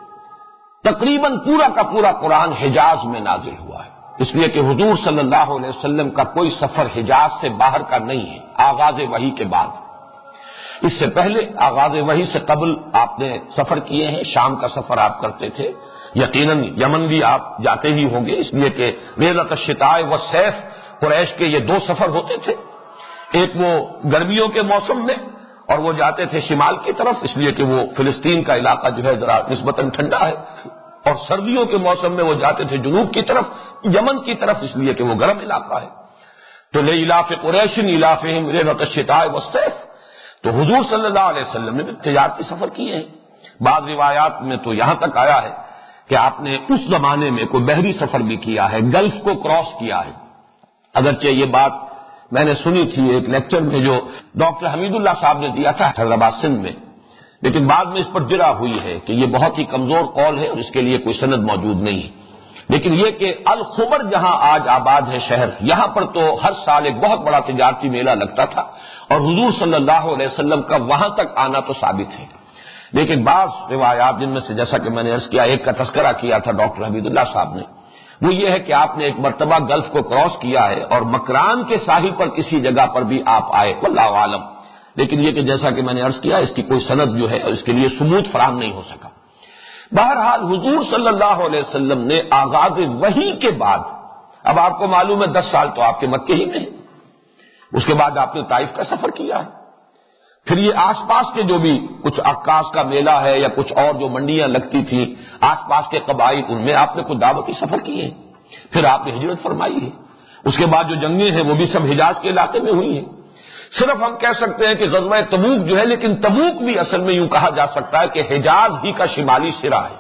تقریباً پورا کا پورا قرآن حجاز میں نازل ہوا ہے، اس لیے کہ حضور صلی اللہ علیہ وسلم کا کوئی سفر حجاز سے باہر کا نہیں ہے آغاز وحی کے بعد۔ اس سے پہلے آغاز وحی سے قبل آپ نے سفر کیے ہیں، شام کا سفر آپ کرتے تھے، یقیناً یمن بھی آپ جاتے ہی ہوں گے، اس لیے کہ ریلۃ الشتاء والصیف قریش کے یہ دو سفر ہوتے تھے، ایک وہ گرمیوں کے موسم میں اور وہ جاتے تھے شمال کی طرف، اس لیے کہ وہ فلسطین کا علاقہ جو ہے ذرا نسبتاً ٹھنڈا ہے، اور سردیوں کے موسم میں وہ جاتے تھے جنوب کی طرف یمن کی طرف، اس لیے کہ وہ گرم علاقہ ہے۔ تو لإلاف قریش إلافهم رحلة الشتاء والصيف، تو حضور صلی اللہ علیہ وسلم نے بھی تجارتی سفر کیے ہیں۔ بعض روایات میں تو یہاں تک آیا ہے کہ آپ نے اس زمانے میں کوئی بحری سفر بھی کیا ہے، گلف کو کراس کیا ہے، اگرچہ یہ بات میں نے سنی تھی ایک لیکچر میں جو ڈاکٹر حمید اللہ صاحب نے دیا تھا حیدرآباد سندھ میں، لیکن بعد میں اس پر جرا ہوئی ہے کہ یہ بہت ہی کمزور قول ہے اور اس کے لیے کوئی سند موجود نہیں ہے، لیکن یہ کہ الخبر جہاں آج آباد ہے شہر، یہاں پر تو ہر سال ایک بہت بڑا تجارتی میلہ لگتا تھا، اور حضور صلی اللہ علیہ وسلم کا وہاں تک آنا تو ثابت ہے، لیکن بعض روایات جن میں سے جیسا کہ میں نے عرض کیا ایک کا تذکرہ کیا تھا ڈاکٹر حمید اللہ صاحب نے، وہ یہ ہے کہ آپ نے ایک مرتبہ گلف کو کراس کیا ہے اور مکران کے ساحل پر کسی جگہ پر بھی آپ آئے، واللہ عالم، لیکن یہ کہ جیسا کہ میں نے عرض کیا اس کی کوئی سند جو ہے اور اس کے لیے ثبوت فراہم نہیں ہو سکا۔ بہرحال حضور صلی اللہ علیہ وسلم نے آغاز وحی کے بعد، اب آپ کو معلوم ہے دس سال تو آپ کے مکے ہی میں ہیں، اس کے بعد آپ نے طائف کا سفر کیا ہے، پھر یہ آس پاس کے جو بھی کچھ عکاس کا میلہ ہے یا کچھ اور جو منڈیاں لگتی تھیں آس پاس کے قبائل، ان میں آپ نے کچھ دعوتی سفر کیے ہیں، پھر آپ نے ہجرت فرمائی ہے، اس کے بعد جو جنگیں ہیں وہ بھی سب حجاز کے علاقے میں ہوئی ہیں۔ صرف ہم کہہ سکتے ہیں کہ غزوہ تبوک جو ہے، لیکن تبوک بھی اصل میں یوں کہا جا سکتا ہے کہ حجاز ہی کا شمالی سرا ہے،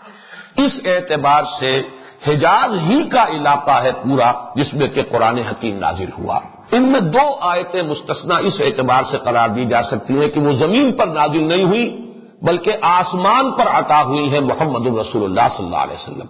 اس اعتبار سے حجاز ہی کا علاقہ ہے پورا جس میں کہ قرآن حکیم نازل ہوا۔ ان میں دو آیتیں مستثنا اس اعتبار سے قرار دی جا سکتی ہیں کہ وہ زمین پر نازل نہیں ہوئی بلکہ آسمان پر عطا ہوئی ہیں محمد الرسول اللہ صلی اللہ علیہ وسلم۔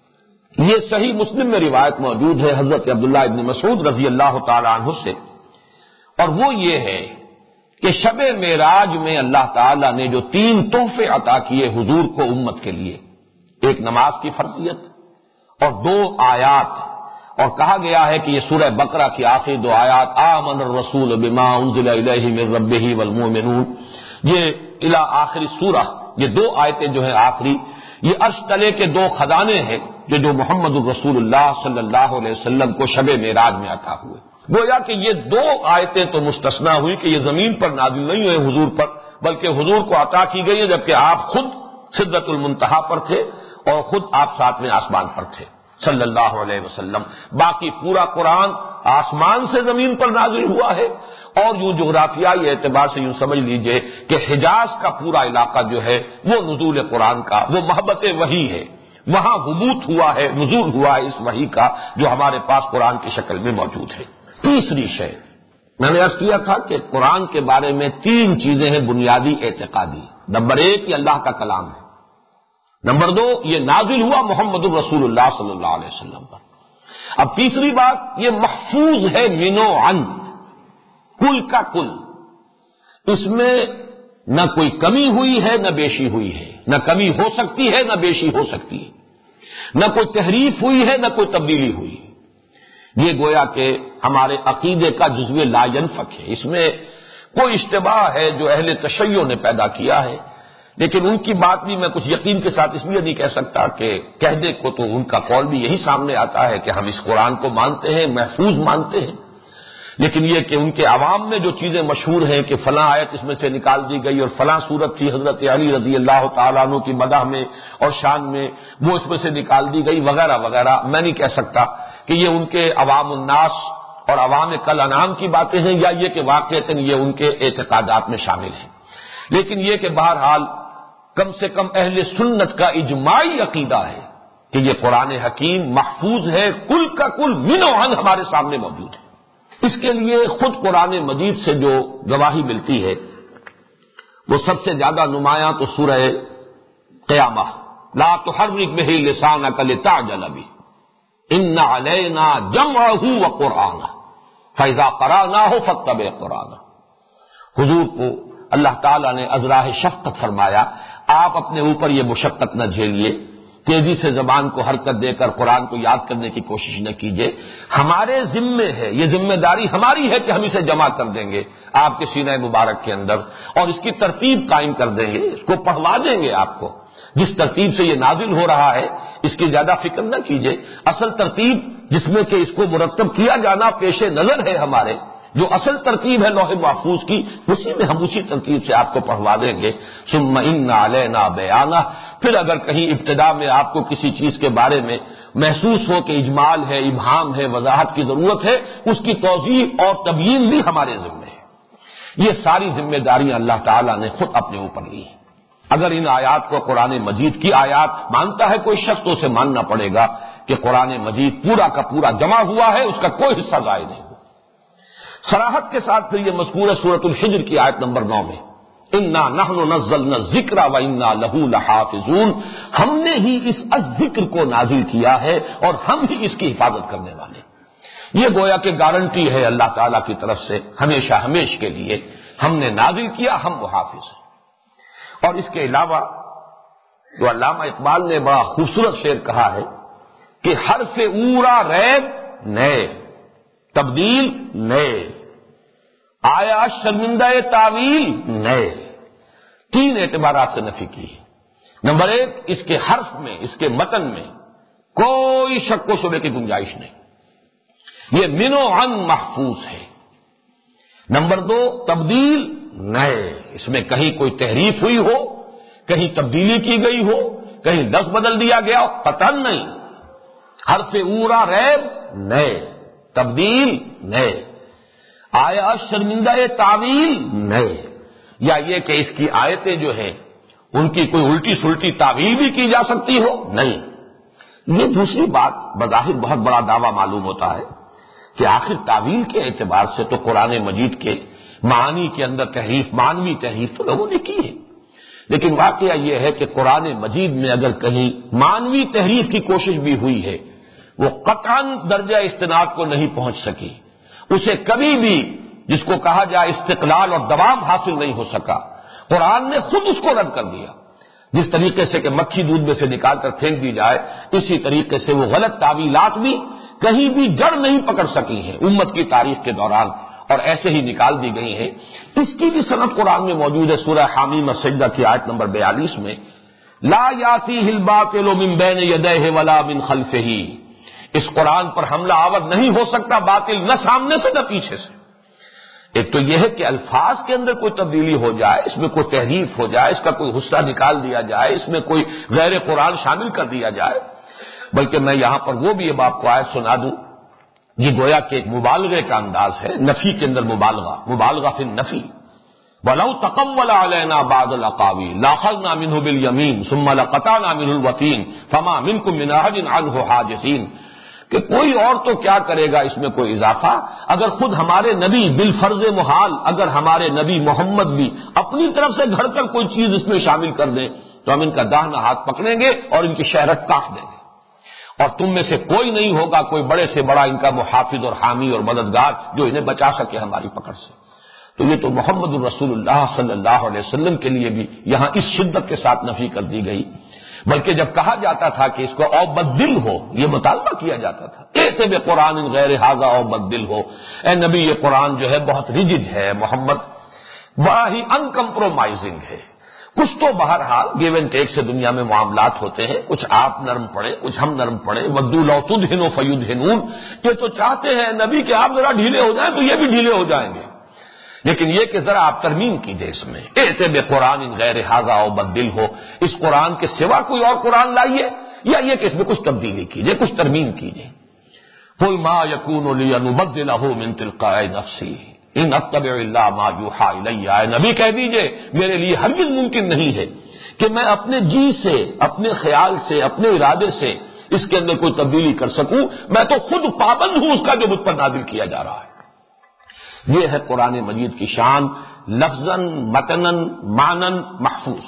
یہ صحیح مسلم میں روایت موجود ہے حضرت عبداللہ ابن مسعود رضی اللہ تعالی عنہ سے، اور وہ یہ ہے کہ شب معراج میں اللہ تعالی نے جو تین تحفے عطا کیے حضور کو امت کے لیے، ایک نماز کی فرضیت اور دو آیات، اور کہا گیا ہے کہ یہ سورہ بقرہ کی آخری دو آیات آمن الرسول بما انزل الیہ من ربہ والمؤمنون، یہ الی آخری سورہ، یہ دو آیتیں جو ہیں آخری، یہ عرش تلے کے دو خزانے ہیں جو جو محمد الرسول اللہ صلی اللہ علیہ وسلم کو شب معراج میں عطا ہوئے۔ گویا کہ یہ دو آیتیں تو مستثنا ہوئی کہ یہ زمین پر نازل نہیں ہوئے حضور پر بلکہ حضور کو عطا کی گئی ہے جبکہ آپ خود سدرۃ المنتہا پر تھے اور خود آپ ساتویں آسمان پر تھے صلی اللہ علیہ وسلم. باقی پورا قرآن آسمان سے زمین پر نازل ہوا ہے، اور یوں جغرافیائی اعتبار سے یوں سمجھ لیجئے کہ حجاز کا پورا علاقہ جو ہے وہ نزول قرآن کا، وہ محبت وحی ہے، وہاں حبوط ہوا ہے، نزول ہوا ہے اس وحی کا جو ہمارے پاس قرآن کی شکل میں موجود ہے. تیسری شے میں نے عرض کیا تھا کہ قرآن کے بارے میں تین چیزیں ہیں بنیادی اعتقادی. نمبر ایک، یہ اللہ کا کلام ہے. نمبر دو، یہ نازل ہوا محمد الرسول اللہ صلی اللہ علیہ وسلم پر. اب تیسری بات، یہ محفوظ ہے من و عن، کل کا کل. اس میں نہ کوئی کمی ہوئی ہے نہ بیشی ہوئی ہے، نہ کمی ہو سکتی ہے نہ بیشی ہو سکتی ہے، نہ کوئی تحریف ہوئی ہے نہ کوئی تبدیلی ہوئی ہے. یہ گویا کہ ہمارے عقیدے کا جزو لا ینفک ہے. اس میں کوئی اشتباہ ہے جو اہل تشیع نے پیدا کیا ہے، لیکن ان کی بات بھی میں کچھ یقین کے ساتھ اس لیے نہیں کہہ سکتا کہ کہہ دے کو تو ان کا قول بھی یہی سامنے آتا ہے کہ ہم اس قرآن کو مانتے ہیں، محفوظ مانتے ہیں، لیکن یہ کہ ان کے عوام میں جو چیزیں مشہور ہیں کہ فلاں آیت اس میں سے نکال دی گئی اور فلاں صورت تھی حضرت علی رضی اللہ تعالیٰ عنہ کی مدح میں اور شان میں، وہ اس میں سے نکال دی گئی وغیرہ وغیرہ، میں نہیں کہہ سکتا کہ یہ ان کے عوام الناس اور عوام کل انعام کی باتیں ہیں یا یہ کہ واقعتاً یہ ان کے اعتقادات میں شامل ہیں. لیکن یہ کہ بہرحال کم سے کم اہل سنت کا اجماعی عقیدہ ہے کہ یہ قرآن حکیم محفوظ ہے، کل کا کل من و عن ہمارے سامنے موجود ہے. اس کے لیے خود قرآن مجید سے جو گواہی ملتی ہے وہ سب سے زیادہ نمایاں تو سورہ قیامہ، لا تحرک بہ لسانک لتعجل بہ ان علینا جمعہ وقرآنہ فاذا قرأناہ فاتبع قرآنہ. حضور کو اللہ تعالیٰ نے ازراہ شفقت فرمایا، آپ اپنے اوپر یہ مشقت نہ جھیلیے، تیزی سے زبان کو حرکت دے کر قرآن کو یاد کرنے کی کوشش نہ کیجیے. ہمارے ذمے ہے، یہ ذمہ داری ہماری ہے کہ ہم اسے جمع کر دیں گے آپ کے سینہ مبارک کے اندر اور اس کی ترتیب قائم کر دیں گے، اس کو پڑھوا دیں گے آپ کو. جس ترتیب سے یہ نازل ہو رہا ہے اس کی زیادہ فکر نہ کیجیے. اصل ترتیب جس میں کہ اس کو مرتب کیا جانا پیش نظر ہے ہمارے، جو اصل ترتیب ہے لوح محفوظ کی، اسی میں ہم اسی ترتیب سے آپ کو پڑھوا دیں گے. ثم ان علینا بیانہ، پھر اگر کہیں ابتدا میں آپ کو کسی چیز کے بارے میں محسوس ہو کہ اجمال ہے، ابہام ہے، وضاحت کی ضرورت ہے، اس کی توضیح اور تبیین بھی ہمارے ذمہ ہے. یہ ساری ذمہ داریاں اللہ تعالیٰ نے خود اپنے اوپر لی ہیں. اگر ان آیات کو قرآن مجید کی آیات مانتا ہے کوئی شخص تو اسے ماننا پڑے گا کہ قرآن مجید پورا کا پورا جمع ہوا ہے، اس کا کوئی حصہ ضائع نہیں. صراحت کے ساتھ پھر یہ مذکور ہے سورۃ الحجر کی آیت نمبر نو میں، انا نحن نزلنا الذکر وانا لہ لحافظون، ہم نے ہی اس الذکر کو نازل کیا ہے اور ہم ہی اس کی حفاظت کرنے والے. یہ گویا کہ گارنٹی ہے اللہ تعالیٰ کی طرف سے ہمیشہ ہمیش کے لیے، ہم نے نازل کیا، ہم وہ حافظ ہیں. اور اس کے علاوہ جو علامہ اقبال نے بڑا خوبصورت شعر کہا ہے کہ حرف اورا ریب نئے، تبدیل نئے، آیا شرمندہ تعویل نئے. تین اعتبارات سے نفی کی ہے. نمبر ایک، اس کے حرف میں، اس کے متن میں کوئی شک و شبے کی گنجائش نہیں، یہ من و عن محفوظ ہے. نمبر دو، تبدیل نئے، اس میں کہیں کوئی تحریف ہوئی ہو، کہیں تبدیلی کی گئی ہو، کہیں لفظ بدل دیا گیا ہو، قطعاً نہیں. حرف اورا ریب نئے، تبدیل نئے، آیا شرمندہ تعویل نئے. یا یہ کہ اس کی آیتیں جو ہیں ان کی کوئی الٹی سلٹی تعویل بھی کی جا سکتی ہو، نہیں. یہ دوسری بات بظاہر بہت بڑا دعویٰ معلوم ہوتا ہے کہ آخر تعویل کے اعتبار سے تو قرآن مجید کے معانی کے اندر تحریف، معنوی تحریف تو لوگوں نے کی ہے، لیکن واقعہ یہ ہے کہ قرآن مجید میں اگر کہیں معنوی تحریف کی کوشش بھی ہوئی ہے وہ قطعاً درجہ استناد کو نہیں پہنچ سکی. اسے کبھی بھی جس کو کہا جائے استقلال اور دوام حاصل نہیں ہو سکا. قرآن نے خود اس کو رد کر دیا. جس طریقے سے کہ مکھی دودھ میں سے نکال کر پھینک دی جائے، اسی طریقے سے وہ غلط تعویلات بھی کہیں بھی جڑ نہیں پکڑ سکی ہیں امت کی تاریخ کے دوران، اور ایسے ہی نکال دی گئی ہیں. اس کی بھی سند قرآن میں موجود ہے سورہ حامیم السجدہ کی آیت نمبر بیالیس میں، لا یاتیہ الباطل من بین یدیہ ولا من خلفہ، اس قرآن پر حملہ آور نہیں ہو سکتا باطل نہ سامنے سے نہ پیچھے سے. ایک تو یہ ہے کہ الفاظ کے اندر کوئی تبدیلی ہو جائے، اس میں کوئی تحریف ہو جائے، اس کا کوئی حصہ نکال دیا جائے، اس میں کوئی غیر قرآن شامل کر دیا جائے، بلکہ میں یہاں پر وہ بھی اب آپ کو آیت سنا دوں، یہ گویا کہ ایک مبالغے کا انداز ہے، نفی کے اندر مبالغہ، مبالغہ فی النفی۔ وَلَوْ تَقَوَّلَ عَلَيْنَا بَعْضَ الْأَقَاوِيلِ لَأَخَذْنَا مِنْهُ بِالْيَمِينِ ثُمَّ لَقَطَعْنَا مِنْهُ الْوَتِينَ فَمَا مِنْكُمْ مِنْ أَحَدٍ عَنْهُ حَاجِزِينَ، کہ کوئی اور تو کیا کرے گا اس میں کوئی اضافہ، اگر خود ہمارے نبی بالفرض محال، اگر ہمارے نبی محمد بھی اپنی طرف سے گھڑ کر کوئی چیز اس میں شامل کر دیں تو ہم ان کا داہنا ہاتھ پکڑیں گے اور ان کی شہرت کاٹ دیں گے، اور تم میں سے کوئی نہیں ہوگا کوئی بڑے سے بڑا ان کا محافظ اور حامی اور مددگار جو انہیں بچا سکے ہماری پکڑ سے۔ تو یہ تو محمد الرسول اللہ صلی اللہ علیہ وسلم کے لیے بھی یہاں اس شدت کے ساتھ نفی کر دی گئی، بلکہ جب کہا جاتا تھا کہ اس کو او بدل ہو، یہ مطالبہ کیا جاتا تھا، ایسے بے قرآن غیر ھذا او بدل ہو، اے نبی یہ قرآن جو ہے بہت ریجڈ ہے، محمد بڑا ہی ان کمپرومائزنگ ہے۔ کچھ تو بہرحال گیو اینڈ ٹیک سے دنیا میں معاملات ہوتے ہیں، کچھ آپ نرم پڑے کچھ ہم نرم پڑے، ودوا لو تدہنوا فیدہنون، یہ تو چاہتے ہیں نبی کہ آپ ذرا ڈھیلے ہو جائیں تو یہ بھی ڈھیلے ہو جائیں گے، لیکن یہ کہ ذرا آپ ترمیم کیجئے اس میں، ایسے بے قرآن غیر ھذا او بدل ہو، اس قرآن کے سوا کوئی اور قرآن لائیے، یا یہ کہ اس میں کچھ تبدیلی کیجئے، کچھ ترمیم کیجئے۔ قل ما یکون لی ان ابدلہ من تلقاء نفسی ان اتبع الا ما یوحی الی، اے نبی کہہ دیجئے میرے لیے ہرگز ممکن نہیں ہے کہ میں اپنے جی سے، اپنے خیال سے، اپنے ارادے سے اس کے اندر کوئی تبدیلی کر سکوں، میں تو خود پابند ہوں اس کا جو مجھ پر نازل کیا جا رہا ہے۔ یہ ہے قرآن مجید کی شان، لفظاً متناً معناً محفوظ۔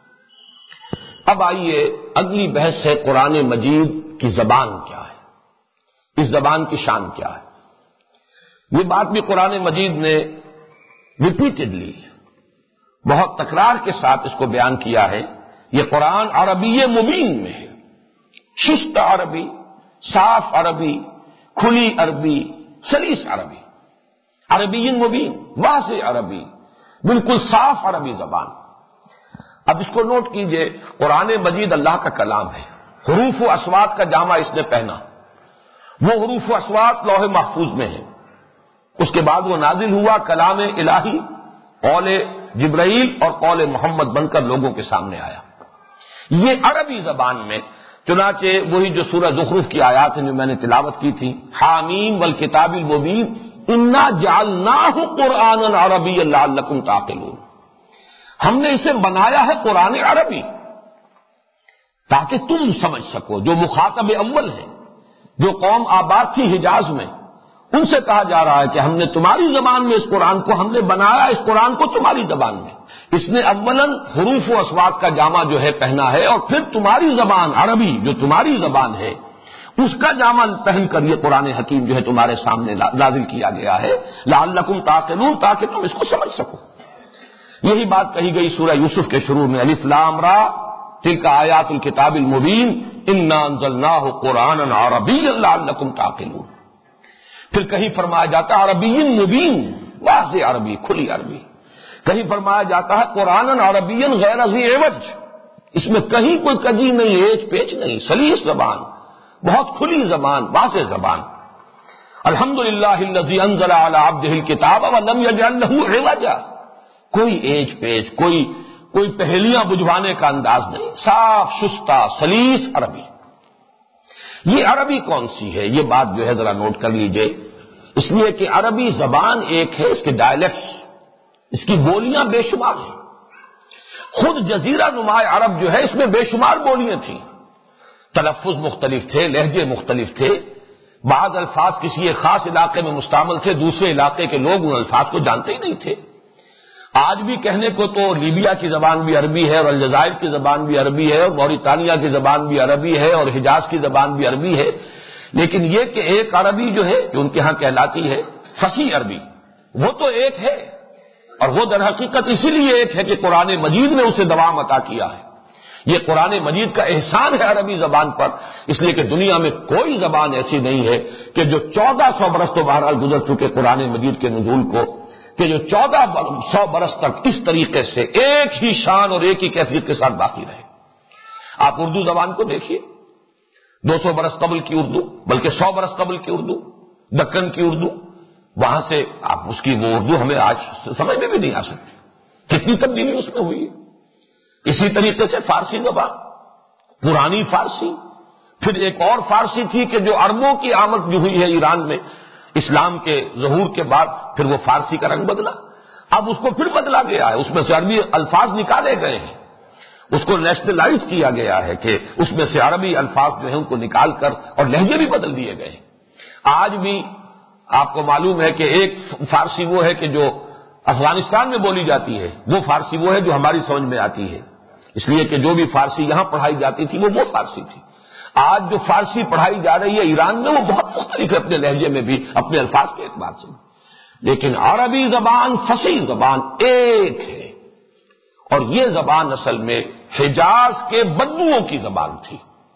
اب آئیے اگلی بحث ہے قرآن مجید کی زبان کیا ہے، اس زبان کی شان کیا ہے۔ یہ بات بھی قرآن مجید نے ریپیٹڈلی بہت تکرار کے ساتھ اس کو بیان کیا ہے، یہ قرآن عربی مبین میں ہے، شست عربی، صاف عربی، کھلی عربی، سلیس عربی، عربی مبین، واضح عربی، بالکل صاف عربی زبان۔ اب اس کو نوٹ کیجئے، قرآن مجید اللہ کا کلام ہے، حروف و اصوات کا جامع اس نے پہنا، وہ حروف و اصوات لوح محفوظ میں ہیں، اس کے بعد وہ نازل ہوا کلام الہی، قول جبرائیل اور قول محمد بن کر لوگوں کے سامنے آیا، یہ عربی زبان میں۔ چنانچہ وہی جو سورہ زخرف کی آیات ہیں جو میں نے تلاوت کی تھی، حامیم والکتاب المبین انا جعلناہ قرآنا عربیا لعلکم تعقلون، ہم نے اسے بنایا ہے قرآن عربی تاکہ تم سمجھ سکو۔ جو مخاطب اول ہیں، جو قوم آباد تھی حجاز میں، ان سے کہا جا رہا ہے کہ ہم نے تمہاری زبان میں اس قرآن کو، ہم نے بنایا اس قرآن کو تمہاری زبان میں۔ اس نے اولاً حروف و اصوات کا جامع جو ہے پہنا ہے، اور پھر تمہاری زبان عربی جو تمہاری زبان ہے اس کا جامع پہن کر یہ قرآن حکیم جو ہے تمہارے سامنے نازل کیا گیا ہے، لعلکم تعقلون، تاکہ تم اس کو سمجھ سکو۔ یہی بات کہی گئی سورہ یوسف کے شروع میں، الف لام را تلک آیات الکتاب المبین انا انزلناہ قرآنا عربیا لعلکم تعقلون۔ پھر کہیں فرمایا جاتا ہے عربی مبین، واضح عربی، کھلی عربی۔ کہیں فرمایا جاتا ہے قرآن عربی غیر ذی عوج، اس میں کہیں کوئی کجی نہیں، ایج پیچ نہیں، سلیس زبان، بہت کھلی زبان، واضح زبان۔ الحمدللہ الذی انزل علی عبدہ الکتاب ولم یجعل لہ عوجا، کوئی ایج پیچ، کوئی کوئی پہلیاں بجھوانے کا انداز نہیں، صاف شستہ سلیس عربی۔ یہ عربی کون سی ہے، یہ بات جو ہے ذرا نوٹ کر لیجئے، اس لیے کہ عربی زبان ایک ہے، اس کے ڈائلیکٹس، اس کی بولیاں بے شمار ہیں۔ خود جزیرہ نما عرب جو ہے اس میں بے شمار بولیاں تھیں، تلفظ مختلف تھے، لہجے مختلف تھے، بعض الفاظ کسی ایک خاص علاقے میں مستعمل تھے، دوسرے علاقے کے لوگ ان الفاظ کو جانتے ہی نہیں تھے۔ آج بھی کہنے کو تو لیبیا کی زبان بھی عربی ہے، اور الجزائر کی زبان بھی عربی ہے، اور موریتانیہ کی زبان بھی عربی ہے، اور حجاز کی زبان بھی عربی ہے، لیکن یہ کہ ایک عربی جو ہے جو ان کے ہاں کہلاتی ہے فصیح عربی، وہ تو ایک ہے، اور وہ در حقیقت اسی لیے ایک ہے کہ قرآن مجید نے اسے دوام عطا کیا ہے۔ یہ قرآن مجید کا احسان ہے عربی زبان پر، اس لیے کہ دنیا میں کوئی زبان ایسی نہیں ہے کہ جو چودہ سو برس تو بہرحال گزر چکے قرآن مجید کے نزول کو، کہ جو چودہ سو برس تک اس طریقے سے ایک ہی شان اور ایک ہی کیفیت کے ساتھ باقی رہے۔ آپ اردو زبان کو دیکھیے، دو سو برس قبل کی اردو، بلکہ سو برس قبل کی اردو، دکن کی اردو، وہاں سے آپ اس کی وہ اردو ہمیں آج سمجھ میں بھی نہیں آ سکتی، کتنی تبدیلی اس میں ہوئی ہے۔ اسی طریقے سے فارسی زبان، پرانی فارسی، پھر ایک اور فارسی تھی کہ جو عربوں کی آمد جو ہوئی ہے ایران میں اسلام کے ظہور کے بعد، پھر وہ فارسی کا رنگ بدلا، اب اس کو پھر بدلا گیا ہے، اس میں سے عربی الفاظ نکالے گئے ہیں، اس کو نیشنلائز کیا گیا ہے کہ اس میں سے عربی الفاظ جو ہیں ان کو نکال کر اور لہجے بھی بدل دیے گئے ہیں۔ آج بھی آپ کو معلوم ہے کہ ایک فارسی وہ ہے کہ جو افغانستان میں بولی جاتی ہے، وہ فارسی وہ ہے جو ہماری سمجھ میں آتی ہے، اس لیے کہ جو بھی فارسی یہاں پڑھائی جاتی تھی وہ وہ فارسی تھی۔ آج جو فارسی پڑھائی جا رہی ہے ایران میں وہ بہت مختلف ہے اپنے لہجے میں بھی، اپنے الفاظ کے اعتبار سے، لیکن عربی زبان فصیح زبان ایک ہے، اور یہ زبان اصل میں حجاز کے بدوؤں کی زبان تھی۔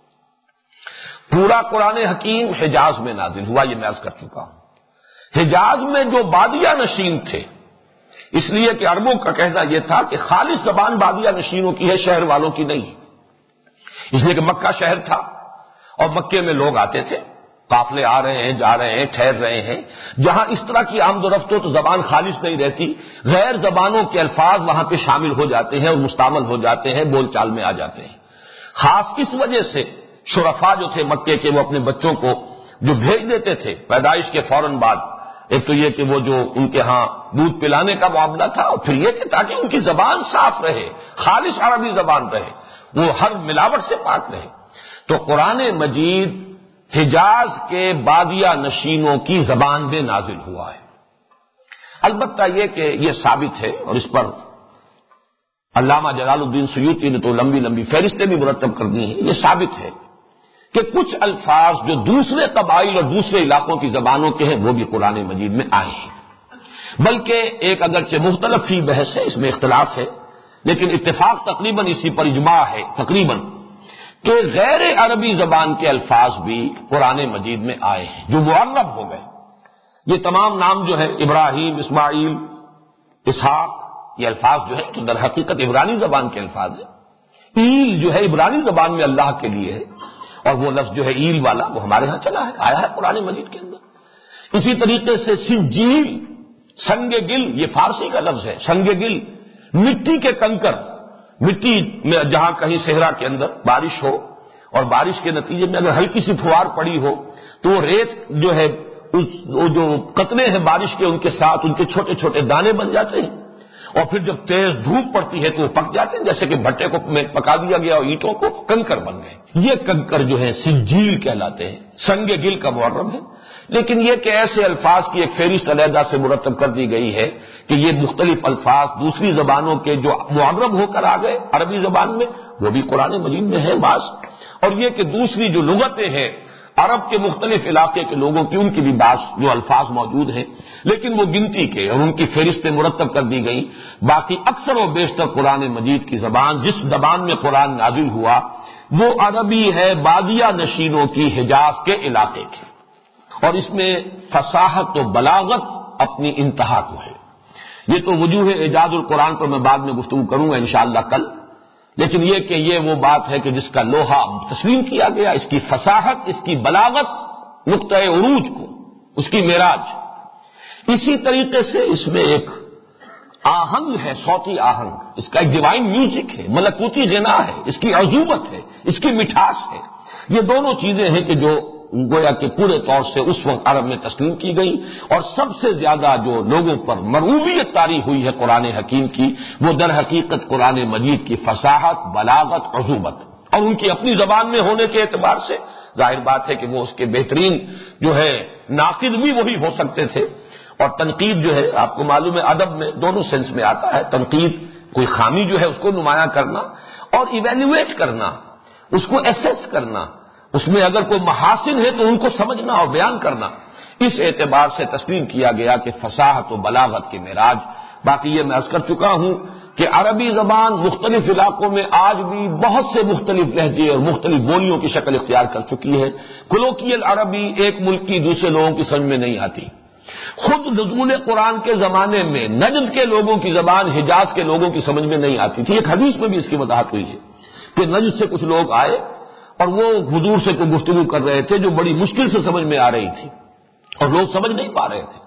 پورا قرآن حکیم حجاز میں نازل ہوا، یہ میں عرض کر چکا ہوں۔ حجاز میں جو بادیہ نشین تھے، اس لیے کہ عربوں کا کہنا یہ تھا کہ خالص زبان بادیہ نشینوں کی ہے، شہر والوں کی نہیں، اس لیے کہ مکہ شہر تھا اور مکے میں لوگ آتے تھے، قافلے آ رہے ہیں، جا رہے ہیں، ٹھہر رہے ہیں، جہاں اس طرح کی آمد و رفت ہو تو زبان خالص نہیں رہتی، غیر زبانوں کے الفاظ وہاں پہ شامل ہو جاتے ہیں اور مستعمل ہو جاتے ہیں، بول چال میں آ جاتے ہیں۔ خاص اس وجہ سے شرفاء جو تھے مکے کے، وہ اپنے بچوں کو جو بھیج دیتے تھے پیدائش کے فوراً بعد، ایک تو یہ کہ وہ جو ان کے ہاں دودھ پلانے کا معاملہ تھا، اور پھر یہ کہ تاکہ ان کی زبان صاف رہے، خالص عربی زبان رہے، وہ ہر ملاوٹ سے پاک رہے، تو قرآن مجید حجاز کے بادیہ نشینوں کی زبان میں نازل ہوا ہے۔ البتہ یہ کہ یہ ثابت ہے، اور اس پر علامہ جلال الدین سیوطی نے تو لمبی لمبی فہرستیں بھی مرتب کر دی ہیں، یہ ثابت ہے کہ کچھ الفاظ جو دوسرے قبائل اور دوسرے علاقوں کی زبانوں کے ہیں وہ بھی قرآن مجید میں آئے ہیں، بلکہ ایک اگرچہ مختلف فی بحث ہے، اس میں اختلاف ہے، لیکن اتفاق تقریباً اسی پر اجماع ہے تقریباً کہ غیر عربی زبان کے الفاظ بھی قرآن مجید میں آئے ہیں جو معرب ہو گئے۔ یہ تمام نام جو ہے ابراہیم، اسماعیل، اسحاق، یہ الفاظ جو ہے تو در حقیقت عبرانی زبان کے الفاظ ہیں۔ ایل جو ہے عبرانی زبان میں اللہ کے لیے ہے، اور وہ لفظ جو ہے ایل والا وہ ہمارے ہاں چلا ہے، آیا ہے قرآن مجید کے اندر۔ اسی طریقے سے سجیل، سنگ گل، یہ فارسی کا لفظ ہے، سنگ گل، مٹی کے کنکر، مٹی میں جہاں کہیں صحرا کے اندر بارش ہو اور بارش کے نتیجے میں اگر ہلکی سی پھوار پڑی ہو تو وہ ریت جو ہے اس وہ جو قطرے ہیں بارش کے ان کے ساتھ ان کے چھوٹے چھوٹے دانے بن جاتے ہیں، اور پھر جب تیز دھوپ پڑتی ہے تو وہ پک جاتے ہیں، جیسے کہ بھٹے کو میں پکا دیا گیا اور اینٹوں کو کنکر بن گئے، یہ کنکر جو ہے سجیل کہلاتے ہیں، سنگ گل کا معرب ہے۔ لیکن یہ کہ ایسے الفاظ کی ایک فہرست علیحدہ سے مرتب کر دی گئی ہے کہ یہ مختلف الفاظ دوسری زبانوں کے جو معرب ہو کر آ گئے عربی زبان میں وہ بھی قرآن مجید میں ہے بعض، اور یہ کہ دوسری جو لغتیں ہیں عرب کے مختلف علاقے کے لوگوں کی ان کی بھی بعض جو الفاظ موجود ہیں، لیکن وہ گنتی کے اور ان کی فہرستیں مرتب کر دی گئی۔ باقی اکثر و بیشتر قرآن مجید کی زبان جس زبان میں قرآن نازل ہوا وہ عربی ہے بادیہ نشینوں کی حجاز کے علاقے کی، اور اس میں فصاحت و بلاغت اپنی انتہا کو ہے۔ یہ تو وجوہ اعجاز القرآن پر میں بعد میں گفتگو کروں گا انشاءاللہ کل، لیکن یہ کہ یہ وہ بات ہے کہ جس کا لوہا تسلیم کیا گیا، اس کی فصاحت، اس کی بلاغت، نقطۂ عروج کو، اس کی معراج۔ اسی طریقے سے اس میں ایک آہنگ ہے، صوتی آہنگ، اس کا ایک ڈیوائن میوزک ہے، ملکوتی غنا ہے، اس کی عذوبت ہے، اس کی مٹھاس ہے۔ یہ دونوں چیزیں ہیں کہ جو گویا کہ پورے طور سے اس وقت عرب میں تسلیم کی گئی، اور سب سے زیادہ جو لوگوں پر مرعوبیت طاری ہوئی ہے قرآن حکیم کی وہ در حقیقت قرآن مجید کی فصاحت، بلاغت، عذوبت، اور ان کی اپنی زبان میں ہونے کے اعتبار سے ظاہر بات ہے کہ وہ اس کے بہترین جو ہے ناقد بھی وہی ہو سکتے تھے، اور تنقید جو ہے آپ کو معلوم ہے ادب میں دونوں سینس میں آتا ہے، تنقید کوئی خامی جو ہے اس کو نمایاں کرنا اور ایویلویٹ کرنا، اس کو ایسیس کرنا، اس میں اگر کوئی محاسن ہے تو ان کو سمجھنا اور بیان کرنا، اس اعتبار سے تسلیم کیا گیا کہ فصاحت و بلاغت کے معراج۔ باقی یہ میں عرض کر چکا ہوں کہ عربی زبان مختلف علاقوں میں آج بھی بہت سے مختلف لہجے اور مختلف بولیوں کی شکل اختیار کر چکی ہے۔ کولوکیل عربی ایک ملک کی دوسرے لوگوں کی سمجھ میں نہیں آتی، خود نزول قرآن کے زمانے میں نجد کے لوگوں کی زبان حجاز کے لوگوں کی سمجھ میں نہیں آتی تھی۔ ایک حدیث میں بھی اس کی وضاحت ہوئی ہے کہ نجد سے کچھ لوگ آئے اور وہ حضور سے کوئی گفتگو کر رہے تھے جو بڑی مشکل سے سمجھ میں آ رہی تھی اور لوگ سمجھ نہیں پا رہے تھے۔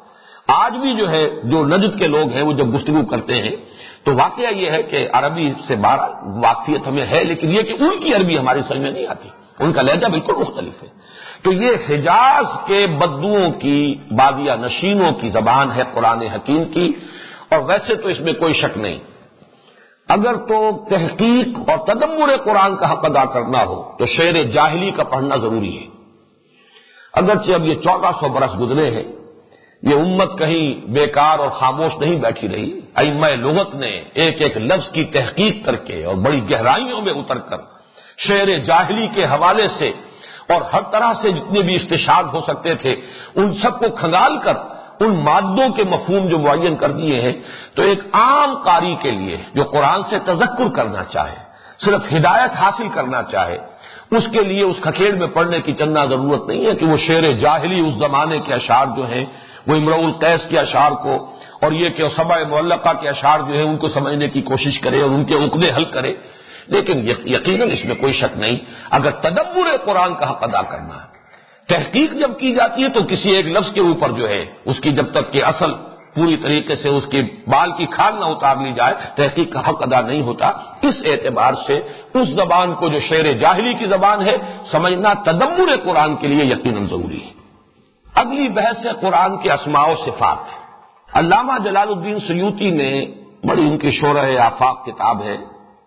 آج بھی جو ہے جو نجد کے لوگ ہیں وہ جب گفتگو کرتے ہیں تو واقعہ یہ ہے کہ عربی سے بارہ واقفیت ہمیں ہے، لیکن یہ کہ ان کی عربی ہماری سمجھ میں نہیں آتی، ان کا لہجہ بالکل مختلف ہے۔ تو یہ حجاز کے بدوؤں کی، بادیہ نشینوں کی زبان ہے قرآن حکیم کی، اور ویسے تو اس میں کوئی شک نہیں، اگر تو تحقیق اور تدبر قرآن کا حق ادا کرنا ہو تو شعر جاہلی کا پڑھنا ضروری ہے۔ اگرچہ اب یہ چودہ سو برس گزرے ہیں، یہ امت کہیں بیکار اور خاموش نہیں بیٹھی رہی، ائمہ لغت نے ایک ایک لفظ کی تحقیق کر کے اور بڑی گہرائیوں میں اتر کر شعر جاہلی کے حوالے سے اور ہر طرح سے جتنے بھی استشہاد ہو سکتے تھے ان سب کو کھنگال کر ان مادوں کے مفہوم جو معین کر دیے ہیں، تو ایک عام قاری کے لیے جو قرآن سے تذکر کرنا چاہے، صرف ہدایت حاصل کرنا چاہے، اس کے لیے اس کھکیڑ میں پڑھنے کی چندہ ضرورت نہیں ہے کہ وہ شعر جاہلی اس زمانے کے اشعار جو ہیں وہ امرؤ القیس کے اشعار کو اور یہ کہ سبع معلقہ کے اشعار جو ہیں ان کو سمجھنے کی کوشش کرے اور ان کے عقدے حل کرے، لیکن یقیناً اس میں کوئی شک نہیں، اگر تدبر قرآن کا حق ادا کرنا ہے، تحقیق جب کی جاتی ہے تو کسی ایک لفظ کے اوپر جو ہے اس کی جب تک کہ اصل پوری طریقے سے اس کے بال کی کھال نہ اتار لی جائے تحقیق کا حق ادا نہیں ہوتا۔ اس اعتبار سے اس زبان کو جو شعر جاہلی کی زبان ہے سمجھنا تدبر قرآن کے لیے یقیناً ضروری ہے۔ اگلی بحث ہے قرآن کے اسماء و صفات۔ علامہ جلال الدین سیوطی نے بڑی ان کی شرح آفاق کتاب ہے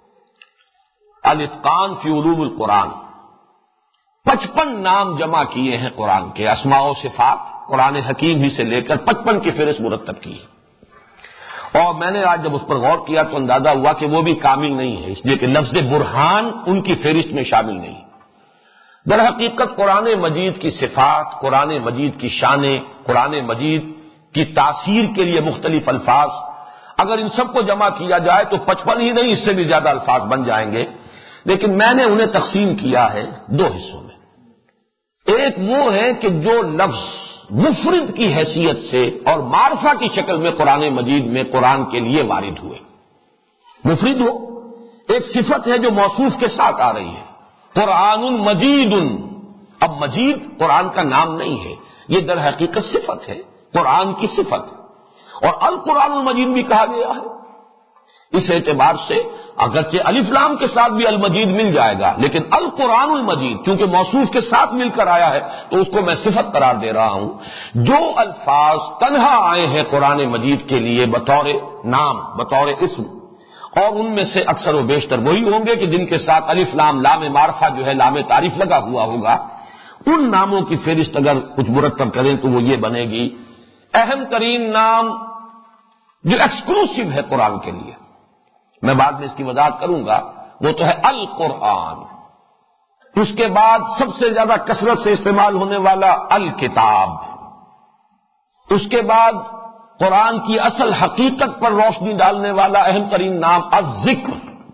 الاتقان فی علوم القرآن، پچپن نام جمع کیے ہیں قرآن کے اسماء و صفات، قرآن حکیم ہی سے لے کر پچپن کی فہرست مرتب کی ہے، اور میں نے آج جب اس پر غور کیا تو اندازہ ہوا کہ وہ بھی کامل نہیں ہے، اس لیے کہ لفظ برہان ان کی فہرست میں شامل نہیں۔ در حقیقت قرآن مجید کی صفات، قرآن مجید کی شانیں، قرآن مجید کی تاثیر کے لیے مختلف الفاظ، اگر ان سب کو جمع کیا جائے تو پچپن ہی نہیں اس سے بھی زیادہ الفاظ بن جائیں گے، لیکن میں نے انہیں تقسیم کیا ہے دو حصوں میں۔ ایک وہ ہے کہ جو لفظ مفرد کی حیثیت سے اور معرفہ کی شکل میں قرآن مجید میں قرآن کے لیے وارد ہوئے، مفرد ہو، ایک صفت ہے جو موصوف کے ساتھ آ رہی ہے، قرآن مجید۔ اب مجید قرآن کا نام نہیں ہے، یہ در حقیقت صفت ہے، قرآن کی صفت، اور القرآن المجید بھی کہا گیا ہے۔ اس اعتبار سے اگرچہ الف لام کے ساتھ بھی المجید مل جائے گا، لیکن القرآن المجید چونکہ موصوف کے ساتھ مل کر آیا ہے تو اس کو میں صفت قرار دے رہا ہوں۔ جو الفاظ تنہا آئے ہیں قرآن مجید کے لیے بطور نام، بطور اسم، اور ان میں سے اکثر و بیشتر وہی ہوں گے کہ جن کے ساتھ الف لام لام معرفہ جو ہے لام تعریف لگا ہوا ہوگا، ان ناموں کی فہرست اگر کچھ مرتب کریں تو وہ یہ بنے گی۔ اہم ترین نام جو ایکسکلوسیو ہے قرآن کے لیے، میں بعد میں اس کی وضاحت کروں گا، وہ تو ہے القرآن۔ اس کے بعد سب سے زیادہ کثرت سے استعمال ہونے والا الکتاب، اس کے بعد قرآن کی اصل حقیقت پر روشنی ڈالنے والا اہم ترین نام الذکر۔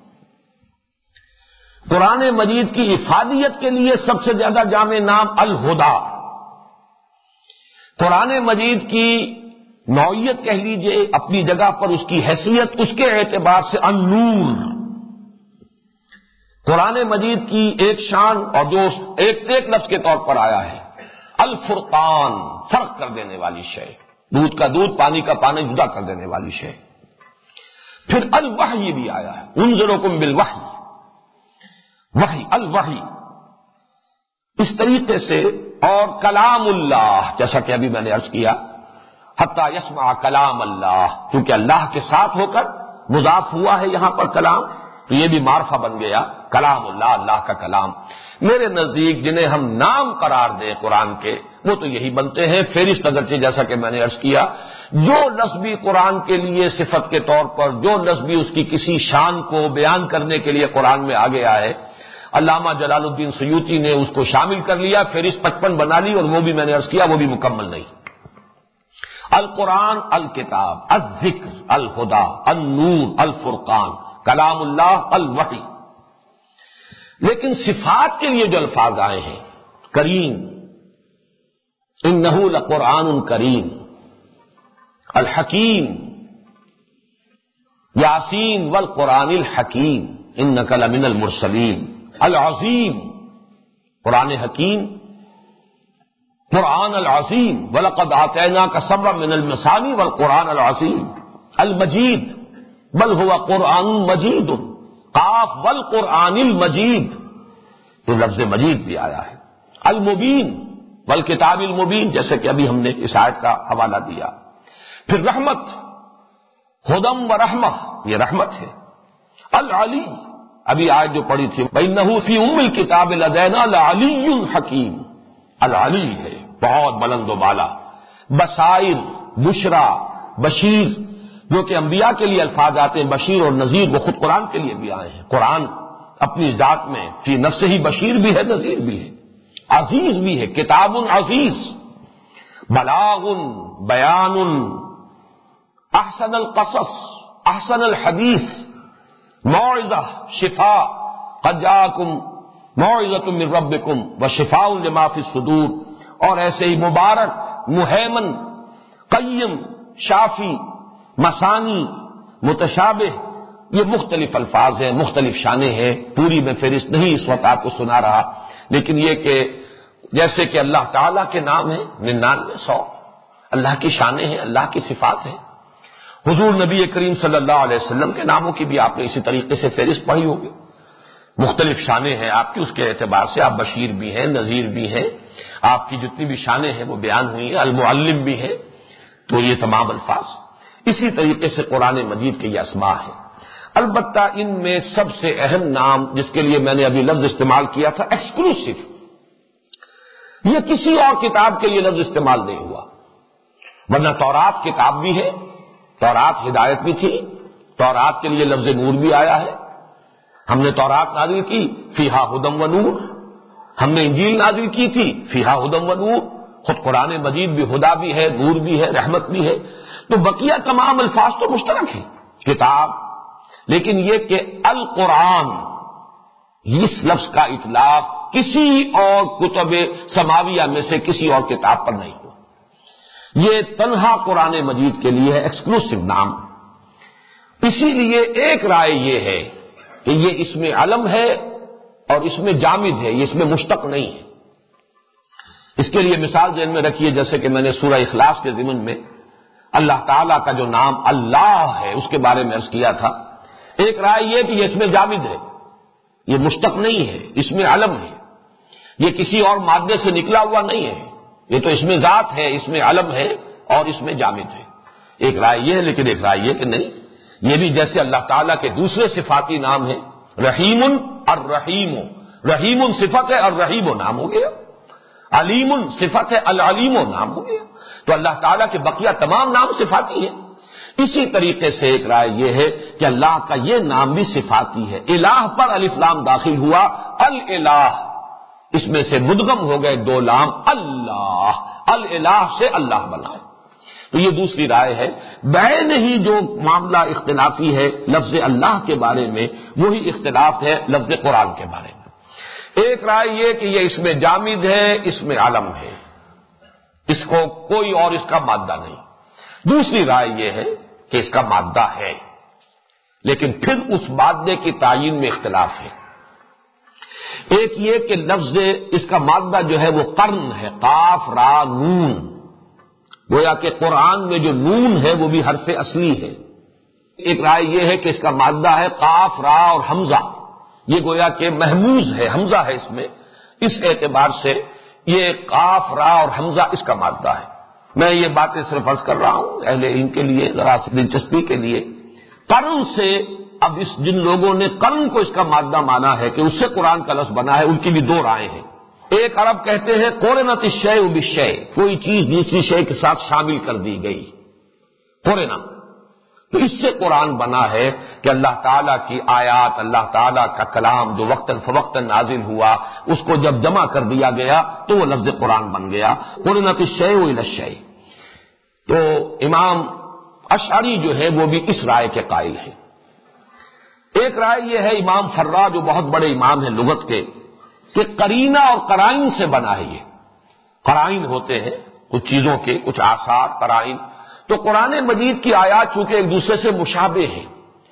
قرآن مجید کی افادیت کے لیے سب سے زیادہ جامع نام الہدیٰ۔ قرآن مجید کی نوعیت کہہ لیجئے، اپنی جگہ پر اس کی حیثیت، اس کے اعتبار سے النور۔ قرآن مجید کی ایک شان اور جو ایک ایک لفظ کے طور پر آیا ہے الفرقان، فرق کر دینے والی شے، دودھ کا دودھ، پانی کا پانی جدا کر دینے والی شے۔ پھر الوحی بھی آیا ہے، انذرکم بالوحی، وحی، الوحی۔ اس طریقے سے اور کلام اللہ، جیسا کہ ابھی میں نے عرض کیا، حتی یسمع کلام اللہ، کیونکہ اللہ کے ساتھ ہو کر مضاف ہوا ہے یہاں پر کلام، تو یہ بھی معرفہ بن گیا، کلام اللہ، اللہ کا کلام۔ میرے نزدیک جنہیں ہم نام قرار دیں قرآن کے وہ تو یہی بنتے ہیں۔ فہرست اگرچہ جیسا کہ میں نے عرض کیا، جو لفظ بھی قرآن کے لیے صفت کے طور پر، جو لفظ بھی اس کی کسی شان کو بیان کرنے کے لیے قرآن میں آ گیا ہے، علامہ جلال الدین سیوطی نے اس کو شامل کر لیا، فہرست پچپن بنا لی، اور وہ بھی میں نے عرض کیا وہ بھی مکمل نہیں۔ القرآن، الکتاب، الذکر، الہدیٰ، النور، الفرقان، کلام اللہ، الوحی۔ لیکن صفات کے لیے جو الفاظ آئے ہیں، کریم، انہ لقرآن کریم، الحکیم، یاسین والقرآن الحکیم انک لمن المرسلین، العظیم، قرآن حکیم، قرآن العظیم وَلَقَدْ آتَيْنَاكَ سَبْعًا مِنَ الْمَثَانِي وَالْقُرْآنَ الْعَظِيمِ المجید بل ہوا قرآن مجید قاف والقرآن المجید، تو لفظ مجید بھی آیا ہے۔ المبین والکتاب المبین، جیسے کہ ابھی ہم نے اس آیت کا حوالہ دیا۔ پھر رحمت، ہدم و رحمہ، یہ رحمت ہے۔ العلی، ابھی آیت جو پڑھی تھی وَإِنَّهُ فِي أُمِّ الْكِتَابِ لَدَيْنَا لَعَلِيٌّ حَكِيمٌ، العلی ہے، بہت بلند و بالا۔ بصائر، بشرا، بشیر، جو کہ انبیاء کے لیے الفاظ آتے ہیں بشیر اور نذیر، وہ خود قرآن کے لیے بھی آئے ہیں۔ قرآن اپنی ذات میں فی نفسہ ہی بشیر بھی ہے، نذیر بھی ہے، عزیز بھی ہے، کتاب عزیز، بلاغ، بیان، احسن القصص، احسن الحدیث، موعظہ، شفاء، قد جاءکم موعظۃ من ربکم وشفاء لما فی الصدور، اور ایسے ہی مبارک، مہیمن، قیم، شافی، مسانی، متشابہ، یہ مختلف الفاظ ہیں، مختلف شانیں ہیں، پوری میں فہرست نہیں اس وقت آپ کو سنا رہا، لیکن یہ کہ جیسے کہ اللہ تعالیٰ کے نام ہیں ننانوے سو، اللہ کی شانیں ہیں، اللہ کی صفات ہیں۔ حضور نبی کریم صلی اللہ علیہ وسلم کے ناموں کی بھی آپ نے اسی طریقے سے فہرست پڑھی ہوگی، مختلف شانیں ہیں آپ کی، اس کے اعتبار سے آپ بشیر بھی ہیں، نذیر بھی ہیں، آپ کی جتنی بھی شانیں ہیں وہ بیان ہوئی ہیں، المعلم بھی ہیں، تو یہ تمام الفاظ اسی طریقے سے قرآن مجید کے یہ اسماء ہیں۔ البتہ ان میں سب سے اہم نام جس کے لیے میں نے ابھی لفظ استعمال کیا تھا ایکسکلوسیو، یہ کسی اور کتاب کے لیے لفظ استعمال نہیں ہوا، ورنہ تورات کتاب بھی ہے، تورات ہدایت بھی تھی، تورات کے لیے لفظ نور بھی آیا ہے، ہم نے تورات نازل کی فیہا ہدی و نور، ہم نے انجیل نازل کی تھی فیہا ہدی و نور، خود قرآن مجید بھی ہدا بھی ہے، نور بھی ہے، رحمت بھی ہے، تو بقیہ تمام الفاظ تو مشترک ہیں، کتاب، لیکن یہ کہ القرآن اس لفظ کا اطلاق کسی اور کتب سماویہ میں سے کسی اور کتاب پر نہیں ہوا، یہ تنہا قرآن مجید کے لیے ہے، ایکسکلوسیو نام۔ اسی لیے ایک رائے یہ ہے کہ یہ اس میں علم ہے اور اس میں جامد ہے، یہ اس میں مشتق نہیں ہے۔ اس کے لیے مثال ذہن میں رکھیے، جیسے کہ میں نے سورہ اخلاص کے ضمن میں اللہ تعالیٰ کا جو نام اللہ ہے اس کے بارے میں عرض کیا تھا، ایک رائے یہ کہ یہ اس میں جامد ہے، یہ مشتق نہیں ہے، اس میں علم ہے، یہ کسی اور مادے سے نکلا ہوا نہیں ہے، یہ تو اس میں ذات ہے، اس میں علم ہے اور اس میں جامد ہے۔ ایک رائے یہ ہے، لیکن ایک رائے یہ کہ نہیں، یہ بھی جیسے اللہ تعالیٰ کے دوسرے صفاتی نام ہیں، رحیم الرحیم، رحیم صفت ہے اور رحیم نام ہو گیا، علیم صفت ہے، العلیم نام ہو گیا، تو اللہ تعالیٰ کے بقیہ تمام نام صفاتی ہیں۔ اسی طریقے سے ایک رائے یہ ہے کہ اللہ کا یہ نام بھی صفاتی ہے، الہ پر الف لام داخل ہوا، الالہ، اس میں سے مدغم ہو گئے دو لام، اللہ، الالہ سے اللہ بنا، تو یہ دوسری رائے ہے۔ بین ہی جو معاملہ اختلافی ہے لفظ اللہ کے بارے میں، وہی اختلاف ہے لفظ قرآن کے بارے میں۔ ایک رائے یہ کہ یہ اس میں جامد ہے، اس میں علم ہے، اس کو کوئی اور اس کا مادہ نہیں۔ دوسری رائے یہ ہے کہ اس کا مادہ ہے، لیکن پھر اس مادے کی تعین میں اختلاف ہے۔ ایک یہ کہ لفظ اس کا مادہ جو ہے وہ قرن ہے، قاف را نون، گویا کہ قرآن میں جو نون ہے وہ بھی حرف اصلی ہے۔ ایک رائے یہ ہے کہ اس کا مادہ ہے قاف را اور حمزہ، یہ گویا کہ محموز ہے، حمزہ ہے اس میں، اس اعتبار سے یہ قاف را اور حمزہ اس کا مادہ ہے۔ میں یہ باتیں صرف عرض کر رہا ہوں اہل علم کے لیے ذرا دلچسپی کے لیے۔ قرن سے اب اس جن لوگوں نے قرن کو اس کا مادہ مانا ہے کہ اس سے قرآن کا لفظ بنا ہے، ان کی بھی دو رائے ہیں۔ ایک عرب کہتے ہیں قرنت الشیء بالشیء، کوئی چیز دوسری شے کے ساتھ شامل کر دی گئی، قرنہ، تو اس سے قرآن بنا ہے کہ اللہ تعالیٰ کی آیات، اللہ تعالیٰ کا کلام جو وقتاً فوقتاً نازل ہوا، اس کو جب جمع کر دیا گیا تو وہ لفظ قرآن بن گیا، قرنت الشیء الی الشیء۔ تو امام اشعری جو ہے وہ بھی اس رائے کے قائل ہیں۔ ایک رائے یہ ہے امام فرا جو بہت بڑے امام ہیں لغت کے، کہ قرینہ اور قرائن سے بنا ہے، یہ قرائن ہوتے ہیں کچھ چیزوں کے، کچھ آثار، قرائن، تو قرآن مجید کی آیات چونکہ ایک دوسرے سے مشابہ ہیں،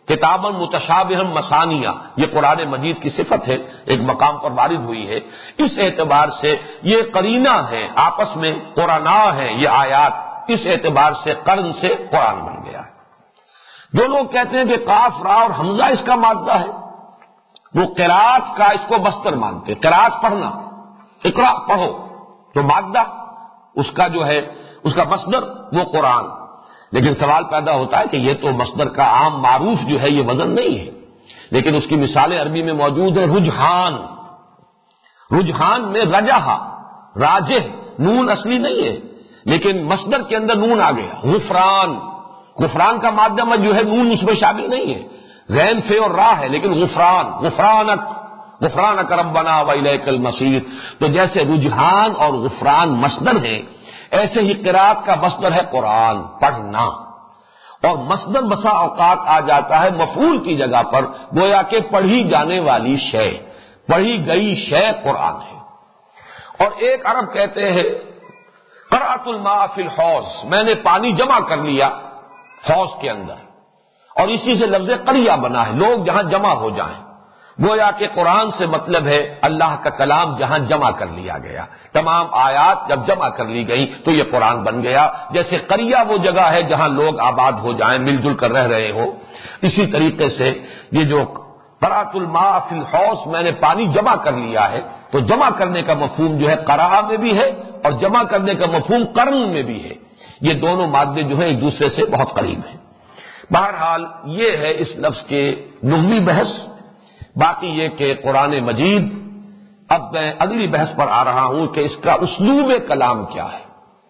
کتابا متشابہا مثانیہ، یہ قرآن مجید کی صفت ہے، ایک مقام پر وارد ہوئی ہے. اس اعتبار سے یہ قرینہ ہے، آپس میں قرانا ہے یہ آیات، اس اعتبار سے قرن سے قرآن بن گیا ہے. جو لوگ کہتے ہیں کہ قاف را اور حمزہ اس کا مادہ ہے، وہ قرات کا اس کو مصدر مانتے ہیں. قرات پڑھنا، اقرا پڑھو، تو مادہ اس کا جو ہے اس کا مصدر وہ قرآن. لیکن سوال پیدا ہوتا ہے کہ یہ تو مصدر کا عام معروف جو ہے یہ وزن نہیں ہے، لیکن اس کی مثالیں عربی میں موجود ہیں. رجحان، رجحان میں رجح، راجح، نون اصلی نہیں ہے لیکن مصدر کے اندر نون آ گیا. غفران، غفران کا مادہ میں جو ہے نون اس میں شامل نہیں ہے، غین فے اور راہ ہے، لیکن غفران، غفرانک، غفرانک ربنا والیک المصیر. تو جیسے رجحان اور غفران مصدر ہیں، ایسے ہی قرات کا مصدر ہے قرآن، پڑھنا. اور مصدر بسا اوقات آ جاتا ہے مفعول کی جگہ پر، گویا کہ پڑھی جانے والی شے، پڑھی گئی شے قرآن ہے. اور ایک عرب کہتے ہیں قرأت الماء فی الحوض، میں نے پانی جمع کر لیا حوض کے اندر، اور اسی سے لفظ قریہ بنا ہے، لوگ جہاں جمع ہو جائیں. گویا کہ قرآن سے مطلب ہے اللہ کا کلام جہاں جمع کر لیا گیا، تمام آیات جب جمع کر لی گئی تو یہ قرآن بن گیا. جیسے قریہ وہ جگہ ہے جہاں لوگ آباد ہو جائیں، مل جل کر رہ رہے ہو، اسی طریقے سے یہ جو قرأت الماء فی الحوض، میں نے پانی جمع کر لیا ہے، تو جمع کرنے کا مفہوم جو ہے قرأ میں بھی ہے اور جمع کرنے کا مفہوم قرن میں بھی ہے. یہ دونوں مادے جو ہیں ایک دوسرے سے بہت قریب ہیں. بہرحال یہ ہے اس لفظ کے لغوی بحث. باقی یہ کہ قرآن مجید، اب میں اگلی بحث پر آ رہا ہوں کہ اس کا اسلوب کلام کیا ہے.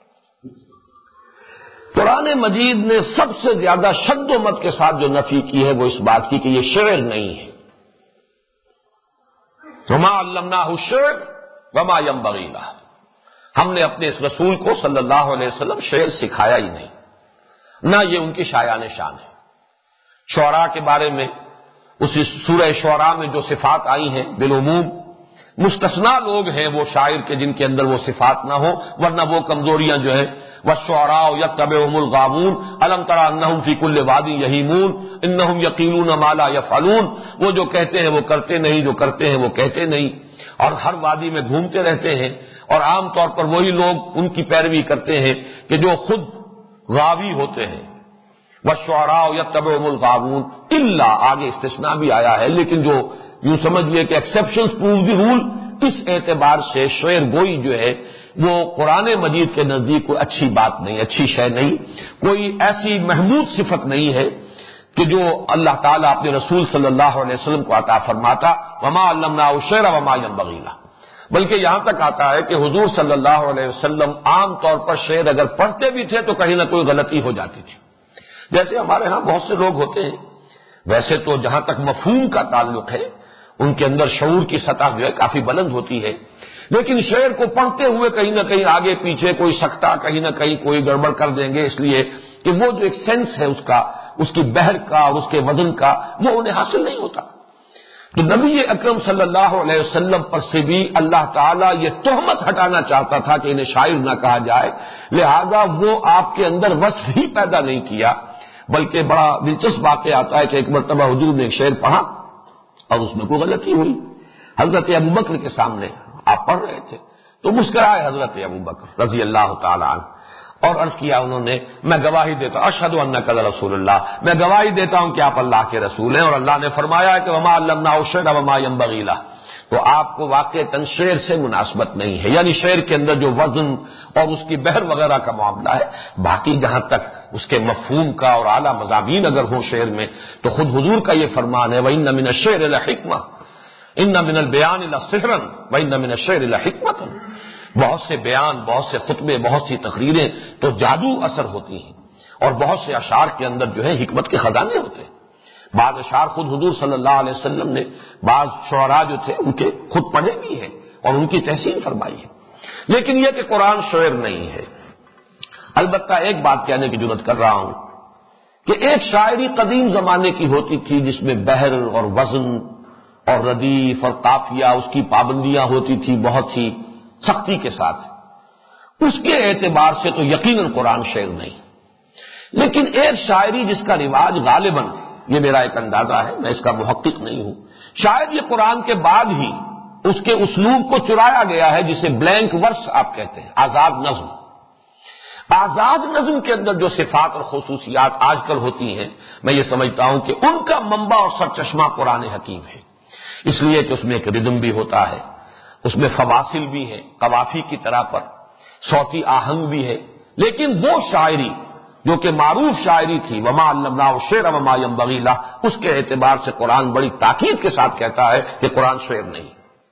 قرآن مجید نے سب سے زیادہ شد و مد کے ساتھ جو نفی کی ہے وہ اس بات کی کہ یہ شعر نہیں ہے. وما علمناہ الشعر وما ينبغی لہ، ہم نے اپنے اس رسول کو صلی اللہ علیہ وسلم شعر سکھایا ہی نہیں، نہ یہ ان کی شایان شان ہے. شعراء کے بارے میں اسی سورہ شعراء میں جو صفات آئی ہیں بالعموم، مستثنا لوگ ہیں وہ شاعر کے جن کے اندر وہ صفات نہ ہو، ورنہ وہ کمزوریاں جو ہیں والشعراء یتبعهم الغاوون الم تر انہم فی کل واد یہیمون انہم یقولون ما لا یفعلون، وہ جو کہتے ہیں وہ کرتے نہیں، جو کرتے ہیں وہ کہتے نہیں، اور ہر وادی میں گھومتے رہتے ہیں. اور عام طور پر وہی لوگ ان کی پیروی کرتے ہیں کہ جو خود غاوی ہوتے ہیں. والشعراء یتبعهم الغاوون، الا آگے استثناء بھی آیا ہے، لیکن جو یوں سمجھئے کہ ایکسیپشنز پروو دی رول، اس اعتبار سے شعر گوئی جو ہے وہ قرآن مجید کے نزدیک کوئی اچھی بات نہیں، اچھی شے نہیں، کوئی ایسی محمود صفت نہیں ہے کہ جو اللہ تعالیٰ اپنے رسول صلی اللہ علیہ وسلم کو عطا فرماتا. وما علمناہ الشعر وما ينبغی لہ، بلکہ یہاں تک آتا ہے کہ حضور صلی اللہ علیہ وسلم عام طور پر شعر اگر پڑھتے بھی تھے تو کہیں نہ کوئی غلطی ہو جاتی تھی. جیسے ہمارے ہاں بہت سے لوگ ہوتے ہیں، ویسے تو جہاں تک مفہوم کا تعلق ہے ان کے اندر شعور کی سطح جو ہے کافی بلند ہوتی ہے، لیکن شعر کو پڑھتے ہوئے کہیں نہ کہیں آگے پیچھے کوئی سکتا، کہیں نہ کہیں کوئی گڑبڑ کر دیں گے، اس لیے کہ وہ جو ایک سینس ہے اس کا، اس کی بحر کا اور اس کے وزن کا، وہ انہیں حاصل نہیں ہوتا. تو نبی اکرم صلی اللہ علیہ وسلم پر سے بھی اللہ تعالیٰ یہ تہمت ہٹانا چاہتا تھا کہ انہیں شاعر نہ کہا جائے، لہذا وہ آپ کے اندر وصف ہی پیدا نہیں کیا. بلکہ بڑا دلچسپ واقعہ آتا ہے کہ ایک مرتبہ حضور نے ایک شعر پڑھا اور اس میں کوئی غلطی ہوئی. حضرت ابوبکر کے سامنے آپ پڑھ رہے تھے تو مسکرائے حضرت ابوبکر رضی اللہ تعالی عنہ اور عرض کیا انہوں نے، میں گواہی دیتا ہوں اشہد انک رسول اللہ، میں گواہی دیتا ہوں کہ آپ اللہ کے رسول ہیں. اور اللہ نے فرمایا ہے کہ وما علمناہ الشعر وما ينبغی لہ، تو آپ کو واقعتاً شعر سے مناسبت نہیں ہے، یعنی شعر کے اندر جو وزن اور اس کی بحر وغیرہ کا معاملہ ہے. باقی جہاں تک اس کے مفہوم کا اور اعلیٰ مضامین اگر ہوں شعر میں تو خود حضور کا یہ فرمان ہے وَإِنَّ مِنَ الشِّعْرِ لَحِکْمَةً إِنَّ مِنَ الْبَيَانِ لَسِحْرًا وَإِنَّ مِنَ الشِّعْرِ لَحِکْمَةً. بہت سے بیان، بہت سے خطبے، بہت سی تقریریں تو جادو اثر ہوتی ہیں، اور بہت سے اشعار کے اندر جو ہے حکمت کے خزانے ہوتے ہیں. بعض اشعار خود حضور صلی اللہ علیہ وسلم نے بعض شعراء جو تھے ان کے خود پڑھے بھی ہیں اور ان کی تحسین فرمائی ہے. لیکن یہ کہ قرآن شعر نہیں ہے. البتہ ایک بات کہنے کی جرات کر رہا ہوں کہ ایک شاعری قدیم زمانے کی ہوتی تھی جس میں بحر اور وزن اور ردیف اور قافیہ اس کی پابندیاں ہوتی تھی بہت ہی سختی کے ساتھ. اس کے اعتبار سے تو یقیناً قرآن شعر نہیں. لیکن ایک شاعری جس کا رواج غالباً یہ میرا ایک اندازہ ہے، میں اس کا محقق نہیں ہوں، شاید یہ قرآن کے بعد ہی اس کے اسلوب کو چرایا گیا ہے جسے بلینک ورس آپ کہتے ہیں، آزاد نظم۔ آزاد نظم کے اندر جو صفات اور خصوصیات آج کل ہوتی ہیں، میں یہ سمجھتا ہوں کہ ان کا منبع اور سرچشمہ قرآن حکیم ہے، اس لیے کہ اس میں ایک ردم بھی ہوتا ہے، اس میں فواصل بھی ہے قوافی کی طرح پر، صوتی آہنگ بھی ہے، لیکن وہ شاعری جو کہ معروف شاعری تھی، وما علمناہ الشعر وما ينبغي له، اس کے اعتبار سے قرآن بڑی تاکید کے ساتھ کہتا ہے کہ قرآن شعر نہیں۔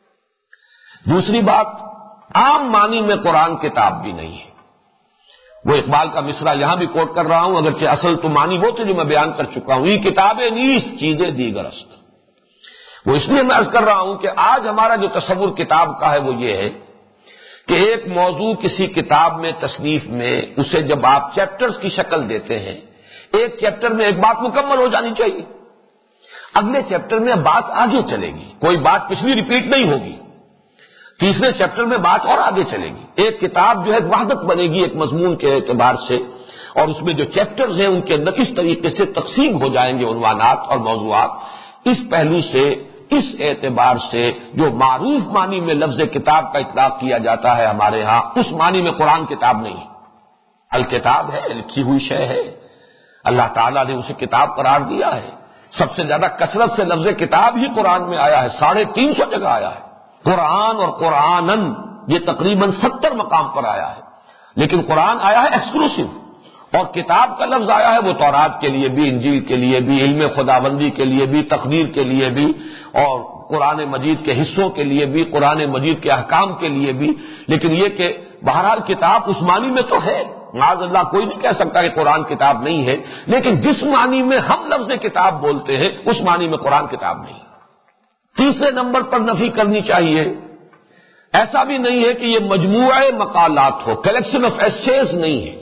دوسری بات، عام معنی میں قرآن کتاب بھی نہیں ہے۔ وہ اقبال کا مصرع یہاں بھی کوٹ کر رہا ہوں، اگرچہ اصل تو معنی وہ تھے جو میں بیان کر چکا ہوں، یہ کتابیں نیس چیزیں دیگرست۔ وہ اس لیے میں عرض کر رہا ہوں کہ آج ہمارا جو تصور کتاب کا ہے وہ یہ ہے کہ ایک موضوع کسی کتاب میں، تصنیف میں، اسے جب آپ چیپٹرز کی شکل دیتے ہیں، ایک چیپٹر میں ایک بات مکمل ہو جانی چاہیے، اگلے چیپٹر میں بات آگے چلے گی، کوئی بات پچھلی ریپیٹ نہیں ہوگی، تیسرے چیپٹر میں بات اور آگے چلے گی، ایک کتاب جو ہے وحدت بنے گی ایک مضمون کے اعتبار سے، اور اس میں جو چیپٹرز ہیں ان کے اندر اس طریقے سے تقسیم ہو جائیں گے عنوانات اور موضوعات۔ اس پہلو سے، اس اعتبار سے جو معروف معنی میں لفظ کتاب کا اطلاق کیا جاتا ہے ہمارے ہاں، اس معنی میں قرآن کتاب نہیں، الکتاب ہے، لکھی ہوئی شے ہے، اللہ تعالیٰ نے اسے کتاب قرار دیا ہے۔ سب سے زیادہ کثرت سے لفظ کتاب ہی قرآن میں آیا ہے، ساڑھے تین سو جگہ آیا ہے۔ قرآن اور قرآنن یہ تقریباً ستر مقام پر آیا ہے، لیکن قرآن آیا ہے ایکسکلوسیو، اور کتاب کا لفظ آیا ہے وہ تورات کے لیے بھی، انجیل کے لیے بھی، علم خداوندی کے لیے بھی، تقدیر کے لیے بھی، اور قرآن مجید کے حصوں کے لیے بھی، قرآن مجید کے احکام کے لیے بھی۔ لیکن یہ کہ بہرحال کتاب اس معنی میں تو ہے، معاذ اللہ کوئی نہیں کہہ سکتا کہ قرآن کتاب نہیں ہے، لیکن جس معنی میں ہم لفظ کتاب بولتے ہیں اس معنی میں قرآن کتاب نہیں۔ تیسرے نمبر پر نفی کرنی چاہیے، ایسا بھی نہیں ہے کہ یہ مجموعہ مقالات ہو، کلیکشن آف ایسیز نہیں ہے،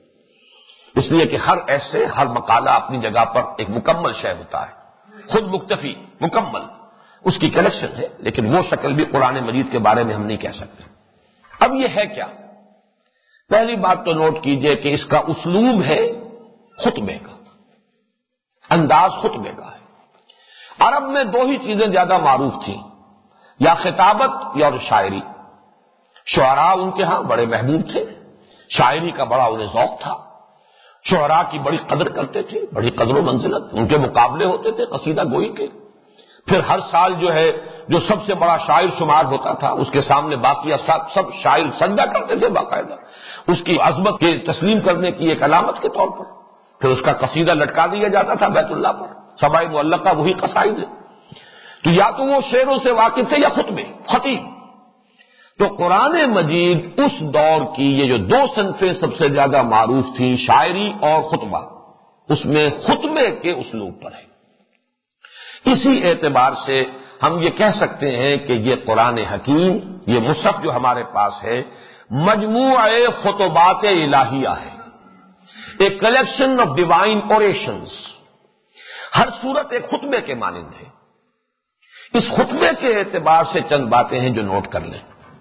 اس لیے کہ ہر ایسے، ہر مقالہ اپنی جگہ پر ایک مکمل شے ہوتا ہے، خود مکتفی، مکمل، اس کی کلیکشن ہے، لیکن وہ شکل بھی قرآن مجید کے بارے میں ہم نہیں کہہ سکتے۔ اب یہ ہے کیا؟ پہلی بات تو نوٹ کیجئے کہ اس کا اسلوب ہے خطبے کا، انداز خطبے کا ہے۔ عرب میں دو ہی چیزیں زیادہ معروف تھیں، یا خطابت یا شاعری۔ شعراء ان کے ہاں بڑے محبوب تھے، شاعری کا بڑا انہیں ذوق تھا، شعراء کی بڑی قدر کرتے تھے، بڑی قدر و منزلت، ان کے مقابلے ہوتے تھے قصیدہ گوئی کے۔ پھر ہر سال جو ہے جو سب سے بڑا شاعر شمار ہوتا تھا اس کے سامنے باقی افراد سب شاعر سجدہ کرتے تھے باقاعدہ، اس کی عظمت کے تسلیم کرنے کی ایک علامت کے طور پر۔ پھر اس کا قصیدہ لٹکا دیا جاتا تھا بیت اللہ پر، سبع معلقہ وہی قصائد ہے۔ تو یا تو وہ شعروں سے واقف تھے یا خطبے، خطیب۔ تو قرآن مجید اس دور کی یہ جو دو صنفیں سب سے زیادہ معروف تھیں، شاعری اور خطبہ، اس میں خطبے کے اسلوب پر ہے۔ اسی اعتبار سے ہم یہ کہہ سکتے ہیں کہ یہ قرآن حکیم، یہ مصحف جو ہمارے پاس ہے، مجموعہ خطبات الہیہ ہے، ایک کلیکشن آف ڈیوائن اوریشنز۔ ہر صورت ایک خطبے کے مانند ہے۔ اس خطبے کے اعتبار سے چند باتیں ہیں جو نوٹ کر لیں۔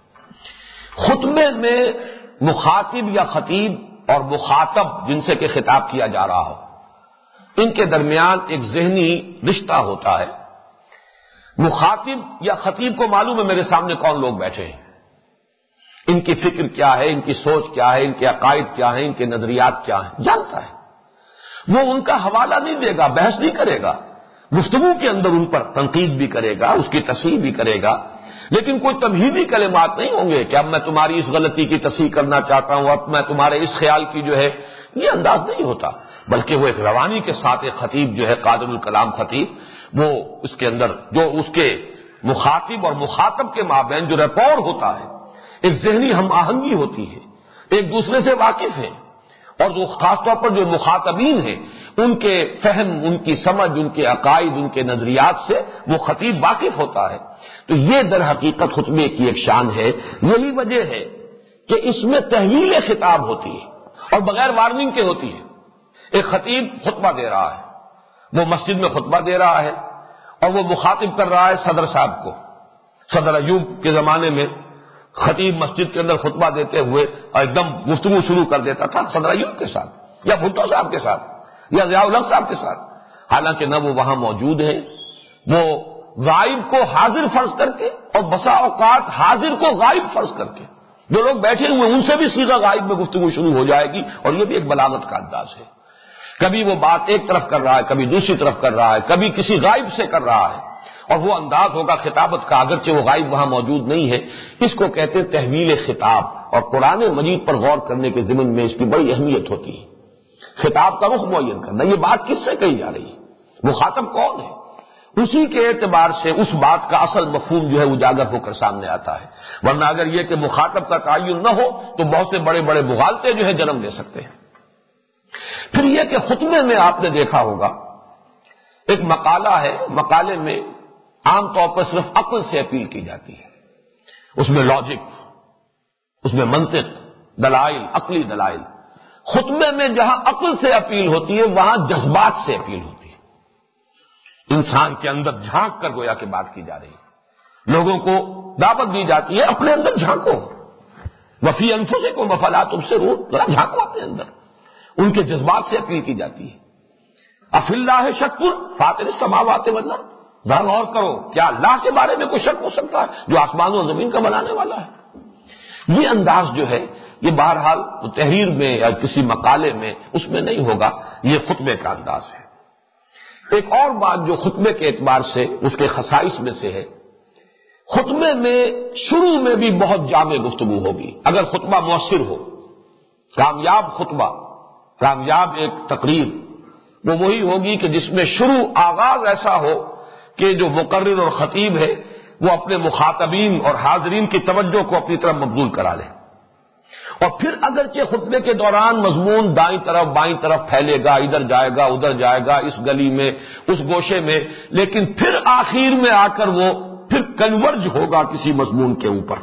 خطبے میں مخاطب یا خطیب اور مخاطب جن سے کہ خطاب کیا جا رہا ہو، ان کے درمیان ایک ذہنی رشتہ ہوتا ہے۔ مخاطب یا خطیب کو معلوم ہے میرے سامنے کون لوگ بیٹھے ہیں، ان کی فکر کیا ہے، ان کی سوچ کیا ہے، ان کے عقائد کیا ہیں، ان کے نظریات کیا ہیں، جانتا ہے۔ وہ ان کا حوالہ نہیں دے گا، بحث نہیں کرے گا، گفتگو کے اندر ان پر تنقید بھی کرے گا، اس کی تصحیح بھی کرے گا، لیکن کوئی تمہیدی کلمات نہیں ہوں گے کہ اب میں تمہاری اس غلطی کی تصحیح کرنا چاہتا ہوں، اب میں تمہارے اس خیال کی جو ہے، یہ انداز نہیں ہوتا، بلکہ وہ ایک روانی کے ساتھ ایک خطیب جو ہے قادر الکلام خطیب، وہ اس کے اندر جو اس کے مخاطب اور مخاطب کے مابین جو ریپور ہوتا ہے، ایک ذہنی ہم آہنگی ہوتی ہے، ایک دوسرے سے واقف ہیں، اور جو خاص طور پر جو مخاطبین ہیں ان کے فہم، ان کی سمجھ، ان کے عقائد، ان کے نظریات سے وہ خطیب واقف ہوتا ہے۔ تو یہ در حقیقت خطبے کی ایک شان ہے۔ یہی وجہ ہے کہ اس میں تحویل خطاب ہوتی ہے اور بغیر وارننگ کے ہوتی ہے۔ ایک خطیب خطبہ دے رہا ہے، وہ مسجد میں خطبہ دے رہا ہے اور وہ مخاطب کر رہا ہے صدر صاحب کو۔ صدر ایوب کے زمانے میں خطیب مسجد کے اندر خطبہ دیتے ہوئے اور ایک دم گفتگو شروع کر دیتا تھا صدر ایوب کے ساتھ، یا بھٹو صاحب کے ساتھ، یا ضیاء الحق صاحب کے ساتھ، حالانکہ نہ وہ وہاں موجود ہیں، وہ غائب کو حاضر فرض کر کے اور بسا اوقات حاضر کو غائب فرض کر کے جو لوگ بیٹھے ہوئے ان سے بھی صیغہ غائب میں گفتگو شروع ہو جائے گی، اور یہ بھی ایک بلاغت کا انداز ہے۔ کبھی وہ بات ایک طرف کر رہا ہے، کبھی دوسری طرف کر رہا ہے، کبھی کسی غائب سے کر رہا ہے، اور وہ انداز ہوگا خطابت کا اگرچہ وہ غائب وہاں موجود نہیں ہے۔ اس کو کہتے ہیں تحویل خطاب، اور قرآن مجید پر غور کرنے کے ضمن میں اس کی بڑی اہمیت ہوتی ہے۔ خطاب کا رخ معین کرنا، یہ بات کس سے کہی جا رہی ہے، مخاطب کون ہے، اسی کے اعتبار سے اس بات کا اصل مفہوم جو ہے اجاگر ہو کر سامنے آتا ہے۔ ورنہ اگر یہ کہ مخاطب کا تعین نہ ہو تو بہت سے بڑے بڑے مغالطے جو ہے جنم لے سکتے ہیں۔ پھر یہ کہ خطبے میں آپ نے دیکھا ہوگا ایک مقالہ ہے، مقالے میں عام طور پر صرف عقل سے اپیل کی جاتی ہے، اس میں لاجک، اس میں منطق، دلائل، عقلی دلائل۔ خطبے میں جہاں عقل سے اپیل ہوتی ہے وہاں جذبات سے اپیل ہوتی ہے، انسان کے اندر جھانک کر گویا کہ بات کی جا رہی ہے، لوگوں کو دعوت دی جاتی ہے اپنے اندر جھانکو، وفی انفسکم افلا تبصرون، ذرا جھانکو اپنے اندر، ان کے جذبات سے اپیل کی جاتی ہے۔ افی اللہ شک فاطر السماوات والارض، ذرا غور کرو کیا اللہ کے بارے میں کوئی شک ہو سکتا ہے جو آسمانوں اور زمین کا بنانے والا ہے؟ یہ انداز جو ہے یہ بہرحال تحریر میں یا کسی مقالے میں اس میں نہیں ہوگا، یہ خطبے کا انداز ہے۔ ایک اور بات جو خطبے کے اعتبار سے اس کے خصائص میں سے ہے، خطبے میں شروع میں بھی بہت جامع گفتگو ہوگی۔ اگر خطبہ مؤثر ہو، کامیاب خطبہ، کامیاب ایک تقریر، وہ وہی ہوگی کہ جس میں شروع آغاز ایسا ہو کہ جو مقرر اور خطیب ہے وہ اپنے مخاطبین اور حاضرین کی توجہ کو اپنی طرف مبذول کرا لے، اور پھر اگرچہ خطبے کے دوران مضمون دائیں طرف بائیں طرف پھیلے گا، ادھر جائے گا ادھر جائے گا، اس گلی میں اس گوشے میں، لیکن پھر آخر میں آ کر وہ پھر کنورج ہوگا کسی مضمون کے اوپر۔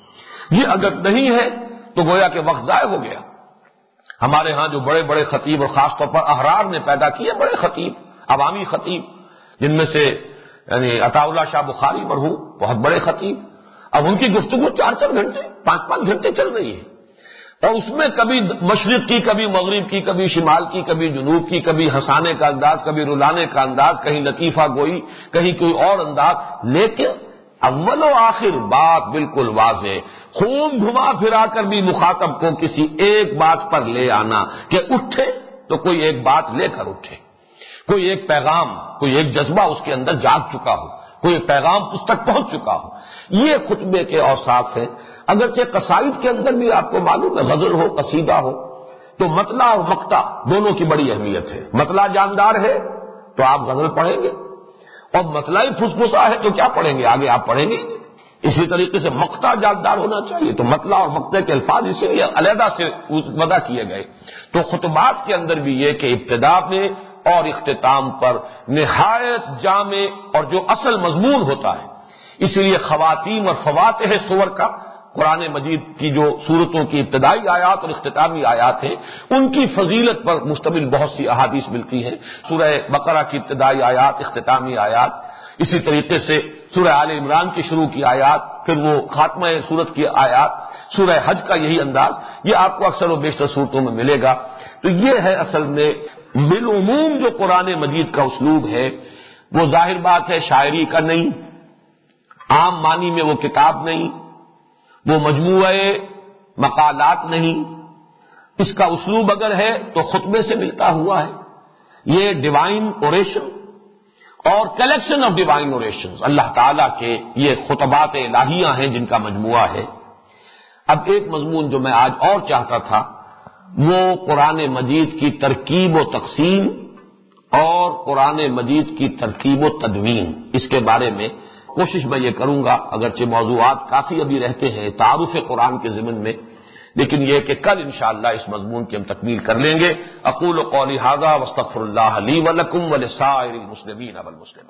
یہ اگر نہیں ہے تو گویا کہ وقت ضائع ہو گیا۔ ہمارے ہاں جو بڑے بڑے خطیب اور خاص طور پر احرار نے پیدا کیے بڑے خطیب، عوامی خطیب، جن میں سے یعنی عطا اللہ شاہ بخاری مرحوم بہت بڑے خطیب، اب ان کی گفتگو چار چار گھنٹے پانچ پانچ گھنٹے چل رہی ہے، اور اس میں کبھی مشرق کی، کبھی مغرب کی، کبھی شمال کی، کبھی جنوب کی، کبھی ہنسانے کا انداز، کبھی رلانے کا انداز، کہیں لطیفہ گوئی، کہیں کوئی اور انداز، لیکن اول و آخر بات بالکل واضح، خوب گھما پھرا کر بھی مخاطب کو کسی ایک بات پر لے آنا کہ اٹھے تو کوئی ایک بات لے کر اٹھے، کوئی ایک پیغام، کوئی ایک جذبہ اس کے اندر جاگ چکا ہو، کوئی ایک پیغام اس تک پہنچ چکا ہو۔ یہ خطبے کے اوصاف ہیں۔ اگرچہ قصائد کے اندر بھی آپ کو معلوم ہے غزل ہو، قصیدہ ہو، تو مطلع اور مقطع دونوں کی بڑی اہمیت ہے۔ مطلع جاندار ہے تو آپ غزل پڑھیں گے، اور مطلع پھسپھسا ہے تو کیا پڑھیں گے، آگے آپ پڑھیں گے۔ اسی طریقے سے مقطع جاندار ہونا چاہیے، تو مطلع اور مقطع کے الفاظ اسی لیے علیحدہ سے وضع کیے گئے۔ تو خطبات کے اندر بھی یہ کہ ابتدا میں اور اختتام پر نہایت جامع اور جو اصل مضمون ہوتا ہے، اسی لیے خواتین اور فواتح سور کا قرآن مجید کی جو سورتوں کی ابتدائی آیات اور اختتامی آیات ہیں ان کی فضیلت پر مشتمل بہت سی احادیث ملتی ہیں۔ سورہ بقرہ کی ابتدائی آیات، اختتامی آیات، اسی طریقے سے سورہ آل عمران کی شروع کی آیات، پھر وہ خاتمہ سورت کی آیات، سورہ حج کا یہی انداز، یہ آپ کو اکثر و بیشتر صورتوں میں ملے گا۔ تو یہ ہے اصل میں بالعموم جو قرآن مجید کا اسلوب ہے، وہ ظاہر بات ہے شاعری کا نہیں، عام معنی میں وہ کتاب نہیں، وہ مجموعہ مقالات نہیں، اس کا اسلوب اگر ہے تو خطبے سے ملتا ہوا ہے۔ یہ ڈیوائن اوریشن اور کلیکشن آف ڈیوائن اوریشنز، اللہ تعالیٰ کے یہ خطبات الہیہ ہیں جن کا مجموعہ ہے۔ اب ایک مضمون جو میں آج اور چاہتا تھا وہ قرآن مجید کی ترکیب و تقسیم اور قرآن مجید کی ترکیب و تدوین، اس کے بارے میں کوشش میں یہ کروں گا، اگرچہ موضوعات کافی ابھی رہتے ہیں تعارف قرآن کے ضمن میں، لیکن یہ کہ کل انشاءاللہ اس مضمون کی ہم تکمیل کر لیں گے۔ اقول قولی ھذا واستغفر اللہ لی ولکم ولسائر المسلمین والمسلمات۔